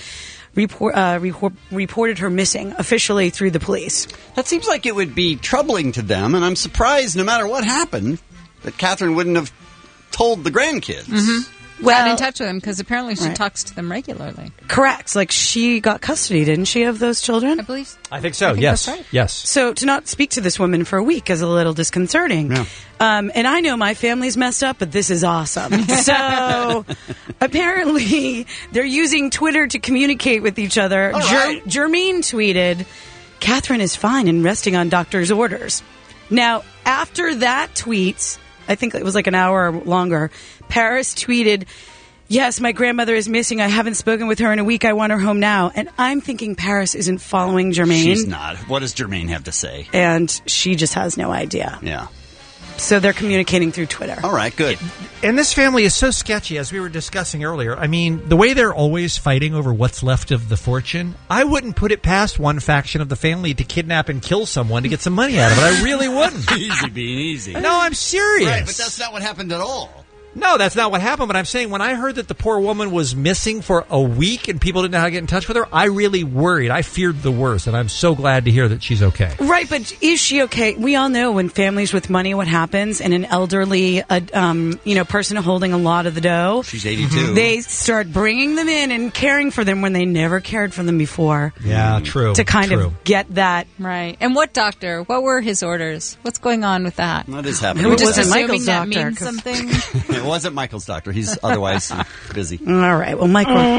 Speaker 5: reported her missing officially through the police.
Speaker 11: That seems like it would be troubling to them, and I'm surprised, no matter what happened, that Catherine wouldn't have told the grandkids.
Speaker 1: Mm-hmm. Got in touch with them because apparently she talks to them regularly.
Speaker 5: Correct. Like she got custody, didn't she, of those children?
Speaker 1: I believe.
Speaker 12: I think so. Yes.
Speaker 1: That's right.
Speaker 12: Yes.
Speaker 5: So to not speak to this woman for a week is a little disconcerting.
Speaker 11: Yeah.
Speaker 5: And I know my family's messed up, but this is awesome. So apparently they're using Twitter to communicate with each other.
Speaker 11: All right.
Speaker 5: Jermaine tweeted, "Catherine is fine and resting on doctor's orders." Now, after that tweet, I think it was like an hour or longer, Paris tweeted, "Yes, my grandmother is missing. I haven't spoken with her in a week. I want her home now." And I'm thinking Paris isn't following Jermaine.
Speaker 11: She's not. What does Jermaine have to say?
Speaker 5: And she just has no idea.
Speaker 11: Yeah.
Speaker 5: So they're communicating through Twitter.
Speaker 11: All right, good.
Speaker 12: And this family is so sketchy, as we were discussing earlier. I mean, the way they're always fighting over what's left of the fortune, I wouldn't put it past one faction of the family to kidnap and kill someone to get some money out of it. I really wouldn't.
Speaker 11: Easy being easy.
Speaker 12: No, I'm serious.
Speaker 11: Right, but that's not what happened at all.
Speaker 12: No, that's not what happened, but I'm saying when I heard that the poor woman was missing for a week and people didn't know how to get in touch with her, I really worried. I feared the worst, and I'm so glad to hear that she's okay.
Speaker 5: Right, but is she okay? We all know when families with money, what happens, and an elderly person holding a lot of the dough.
Speaker 11: She's 82.
Speaker 5: They start bringing them in and caring for them when they never cared for them before.
Speaker 12: Yeah, true.
Speaker 5: To kind of get that.
Speaker 1: Right. And what doctor? What were his orders? What's going on with that?
Speaker 11: What is happening?
Speaker 5: It
Speaker 1: We're just
Speaker 5: wasn't
Speaker 1: assuming
Speaker 5: Michael's
Speaker 1: that
Speaker 5: doctor,
Speaker 1: means
Speaker 5: 'cause-
Speaker 1: something.
Speaker 11: It wasn't Michael's doctor. He's otherwise busy.
Speaker 5: All right. Well,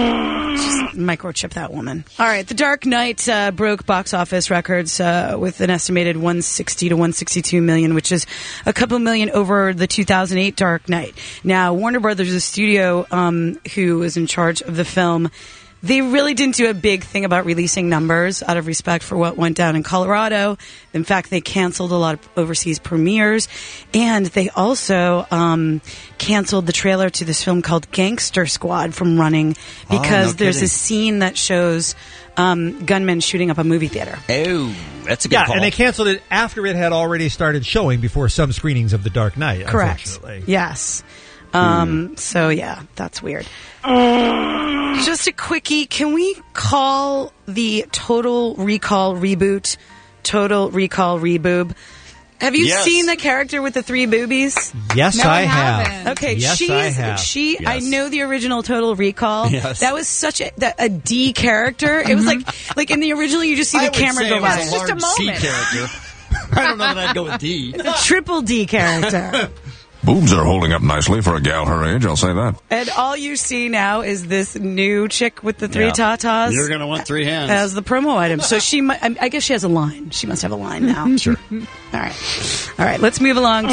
Speaker 5: microchip that woman. All right. The Dark Knight broke box office records with an estimated 160 to 162 million, which is a couple million over the 2008 Dark Knight. Now, Warner Brothers, the studio who was in charge of the film, they really didn't do a big thing about releasing numbers out of respect for what went down in Colorado. In fact, they canceled a lot of overseas premieres. And they also canceled the trailer to this film called Gangster Squad from running because there's a scene that shows gunmen shooting up a movie theater.
Speaker 11: Oh, that's a good call.
Speaker 12: And they canceled it after it had already started showing before some screenings of The Dark Knight,
Speaker 5: Correct.
Speaker 12: unfortunately.
Speaker 5: Yes. So, yeah, that's weird. Just a quickie. Can we call the Total Recall reboot Total Recall Reboob? Have you seen the character with the 3 boobies?
Speaker 12: Yes, I have.
Speaker 5: Okay,
Speaker 12: yes, I have.
Speaker 5: I know the original Total Recall.
Speaker 11: Yes.
Speaker 5: That was such a D character. It was like in the original, you just see the camera go by.
Speaker 11: It's just a C character. I don't know that I'd go with D.
Speaker 5: It's a triple D character.
Speaker 13: Boobs are holding up nicely for a gal her age, I'll say that.
Speaker 5: And all you see now is this new chick with the 3 tatas.
Speaker 11: You're going to want 3 hands.
Speaker 5: As the promo item. So I guess she has a line. She must have a line now.
Speaker 11: Sure.
Speaker 5: All right. Let's move along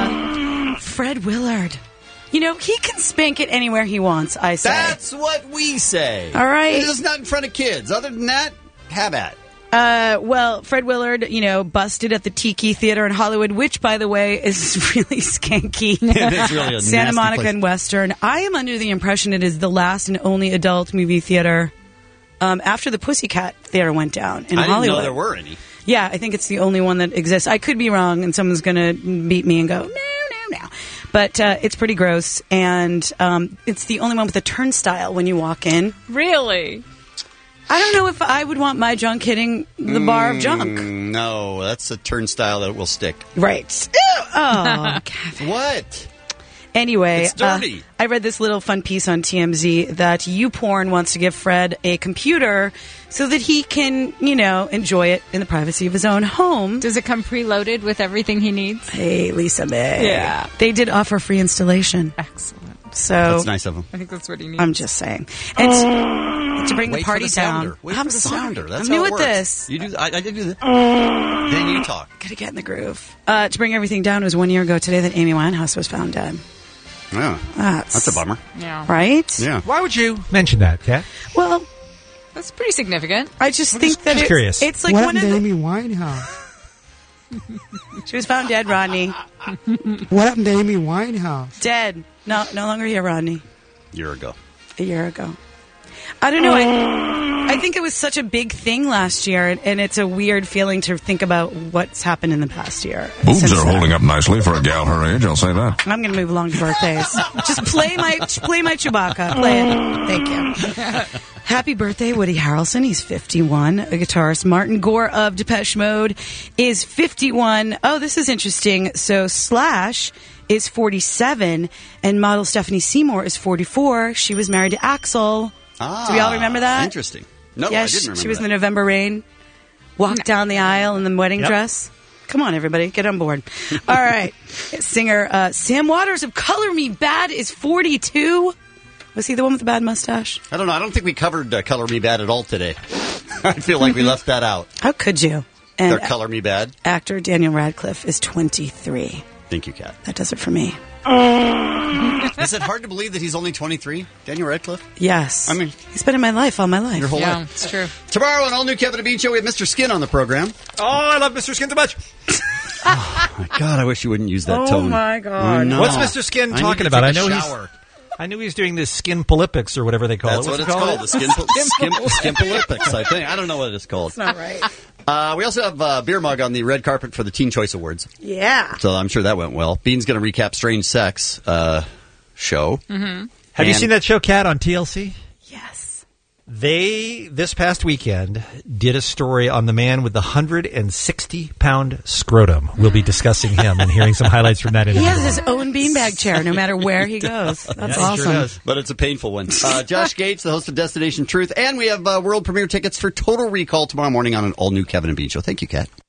Speaker 5: to Fred Willard. You know, he can spank it anywhere he wants, I say.
Speaker 11: That's what we say.
Speaker 5: All right.
Speaker 11: It's not in front of kids. Other than that, have at.
Speaker 5: Well, Fred Willard, busted at the Tiki Theater in Hollywood, which, by the way, is really skanky.
Speaker 11: It's really a
Speaker 5: Santa
Speaker 11: nasty
Speaker 5: Monica
Speaker 11: place.
Speaker 5: and Western. I am under the impression it is the last and only adult movie theater after the Pussycat Theater went down in
Speaker 11: I
Speaker 5: Hollywood.
Speaker 11: didn't know there were any.
Speaker 5: Yeah, I think it's the only one that exists. I could be wrong, and someone's going to beat me and go, no. But it's pretty gross, and it's the only one with a turnstile when you walk in.
Speaker 1: Really?
Speaker 5: I don't know if I would want my junk hitting the bar of junk.
Speaker 11: No, that's a turnstile that will stick.
Speaker 5: Right. Oh, Kevin.
Speaker 11: What?
Speaker 5: Anyway,
Speaker 11: It's dirty.
Speaker 5: I read this little fun piece on TMZ that YouPorn wants to give Fred a computer so that he can, enjoy it in the privacy of his own home.
Speaker 1: Does it come preloaded with everything he needs?
Speaker 5: Hey, Lisa May.
Speaker 1: Yeah.
Speaker 5: They did offer free installation.
Speaker 1: Excellent.
Speaker 5: So
Speaker 11: That's nice of him.
Speaker 1: I think that's what he needs.
Speaker 5: I'm just saying. And to bring
Speaker 11: Wait
Speaker 5: the party
Speaker 11: for the sounder.
Speaker 5: down.
Speaker 11: Wait
Speaker 5: I'm
Speaker 11: for the
Speaker 5: sorry.
Speaker 11: sounder. That's
Speaker 5: I'm new
Speaker 11: how it
Speaker 5: at
Speaker 11: works.
Speaker 5: this.
Speaker 11: You do. I did do that. Then you talk.
Speaker 5: Gotta get in the groove. To bring everything down, it was 1 year ago today that Amy Winehouse was found dead.
Speaker 11: Yeah, that's a bummer.
Speaker 1: Yeah.
Speaker 5: Right?
Speaker 11: Yeah.
Speaker 12: Why would you mention that, Kat?
Speaker 5: Well,
Speaker 1: That's pretty significant.
Speaker 5: I just think that
Speaker 12: just curious.
Speaker 5: it's like
Speaker 15: what
Speaker 5: one of
Speaker 15: happened to
Speaker 5: the...
Speaker 15: Amy Winehouse?
Speaker 5: She was found dead, Rodney.
Speaker 15: What happened to Amy Winehouse?
Speaker 5: Dead. No longer here, Rodney.
Speaker 11: A year ago.
Speaker 5: A year ago. I don't know. I think it was such a big thing last year, and it's a weird feeling to think about what's happened in the past year.
Speaker 13: Boobs are holding up nicely for a gal her age, I'll say that.
Speaker 5: I'm going to move along to birthdays. Just play my Chewbacca. Play it. Thank you. Happy birthday, Woody Harrelson. He's 51. A guitarist. Martin Gore of Depeche Mode is 51. Oh, this is interesting. So Slash is 47, and model Stephanie Seymour is 44. She was married to Axl. Do we all remember that?
Speaker 11: Interesting. No,
Speaker 5: yeah,
Speaker 11: I didn't remember
Speaker 5: she was
Speaker 11: that.
Speaker 5: in the November Rain. Walked down the aisle in the wedding dress. Come on, everybody. Get on board. All right. Singer Sam Waters of Color Me Bad is 42. Was he the one with the bad mustache?
Speaker 11: I don't know. I don't think we covered Color Me Bad at all today. I feel like we left that out.
Speaker 5: How could you? And
Speaker 11: Their Color Me Bad.
Speaker 5: Actor Daniel Radcliffe is 23.
Speaker 11: Thank you, Kat.
Speaker 5: That does it for me.
Speaker 11: Is it hard to believe that he's only 23? Daniel Radcliffe?
Speaker 5: Yes.
Speaker 11: I mean,
Speaker 5: he's been in my life all my life.
Speaker 11: Your whole
Speaker 1: Yeah,
Speaker 11: life.
Speaker 1: it's true.
Speaker 11: Tomorrow on All New Kevin and Bean Show, we have Mr. Skin on the program.
Speaker 12: Oh, I love Mr. Skin so much.
Speaker 11: My God, I wish you wouldn't use that tone.
Speaker 5: Oh, my God.
Speaker 12: What's Mr. Skin talking about? I know he's doing this Skin Olympics or whatever they call
Speaker 11: That's
Speaker 12: it.
Speaker 11: what it's called. The Skin Olympics, I think. I don't know what it's called.
Speaker 5: That's not right.
Speaker 11: We also have Beer Mug on the red carpet for the Teen Choice Awards.
Speaker 5: Yeah.
Speaker 11: So I'm sure that went well. Bean's going to recap Strange Sex show.
Speaker 1: Mm-hmm.
Speaker 12: Have you seen that show, Kat, on TLC?
Speaker 5: Yes.
Speaker 12: They, this past weekend, did a story on the man with the 160-pound scrotum. We'll be discussing him and hearing some highlights from that
Speaker 5: He
Speaker 12: interview.
Speaker 5: has his own beanbag chair no matter where he goes. That's awesome.
Speaker 12: Sure does.
Speaker 11: But it's a painful one. Josh Gates, the host of Destination Truth, and we have world premiere tickets for Total Recall tomorrow morning on an all-new Kevin and Bean show. Thank you, Kat.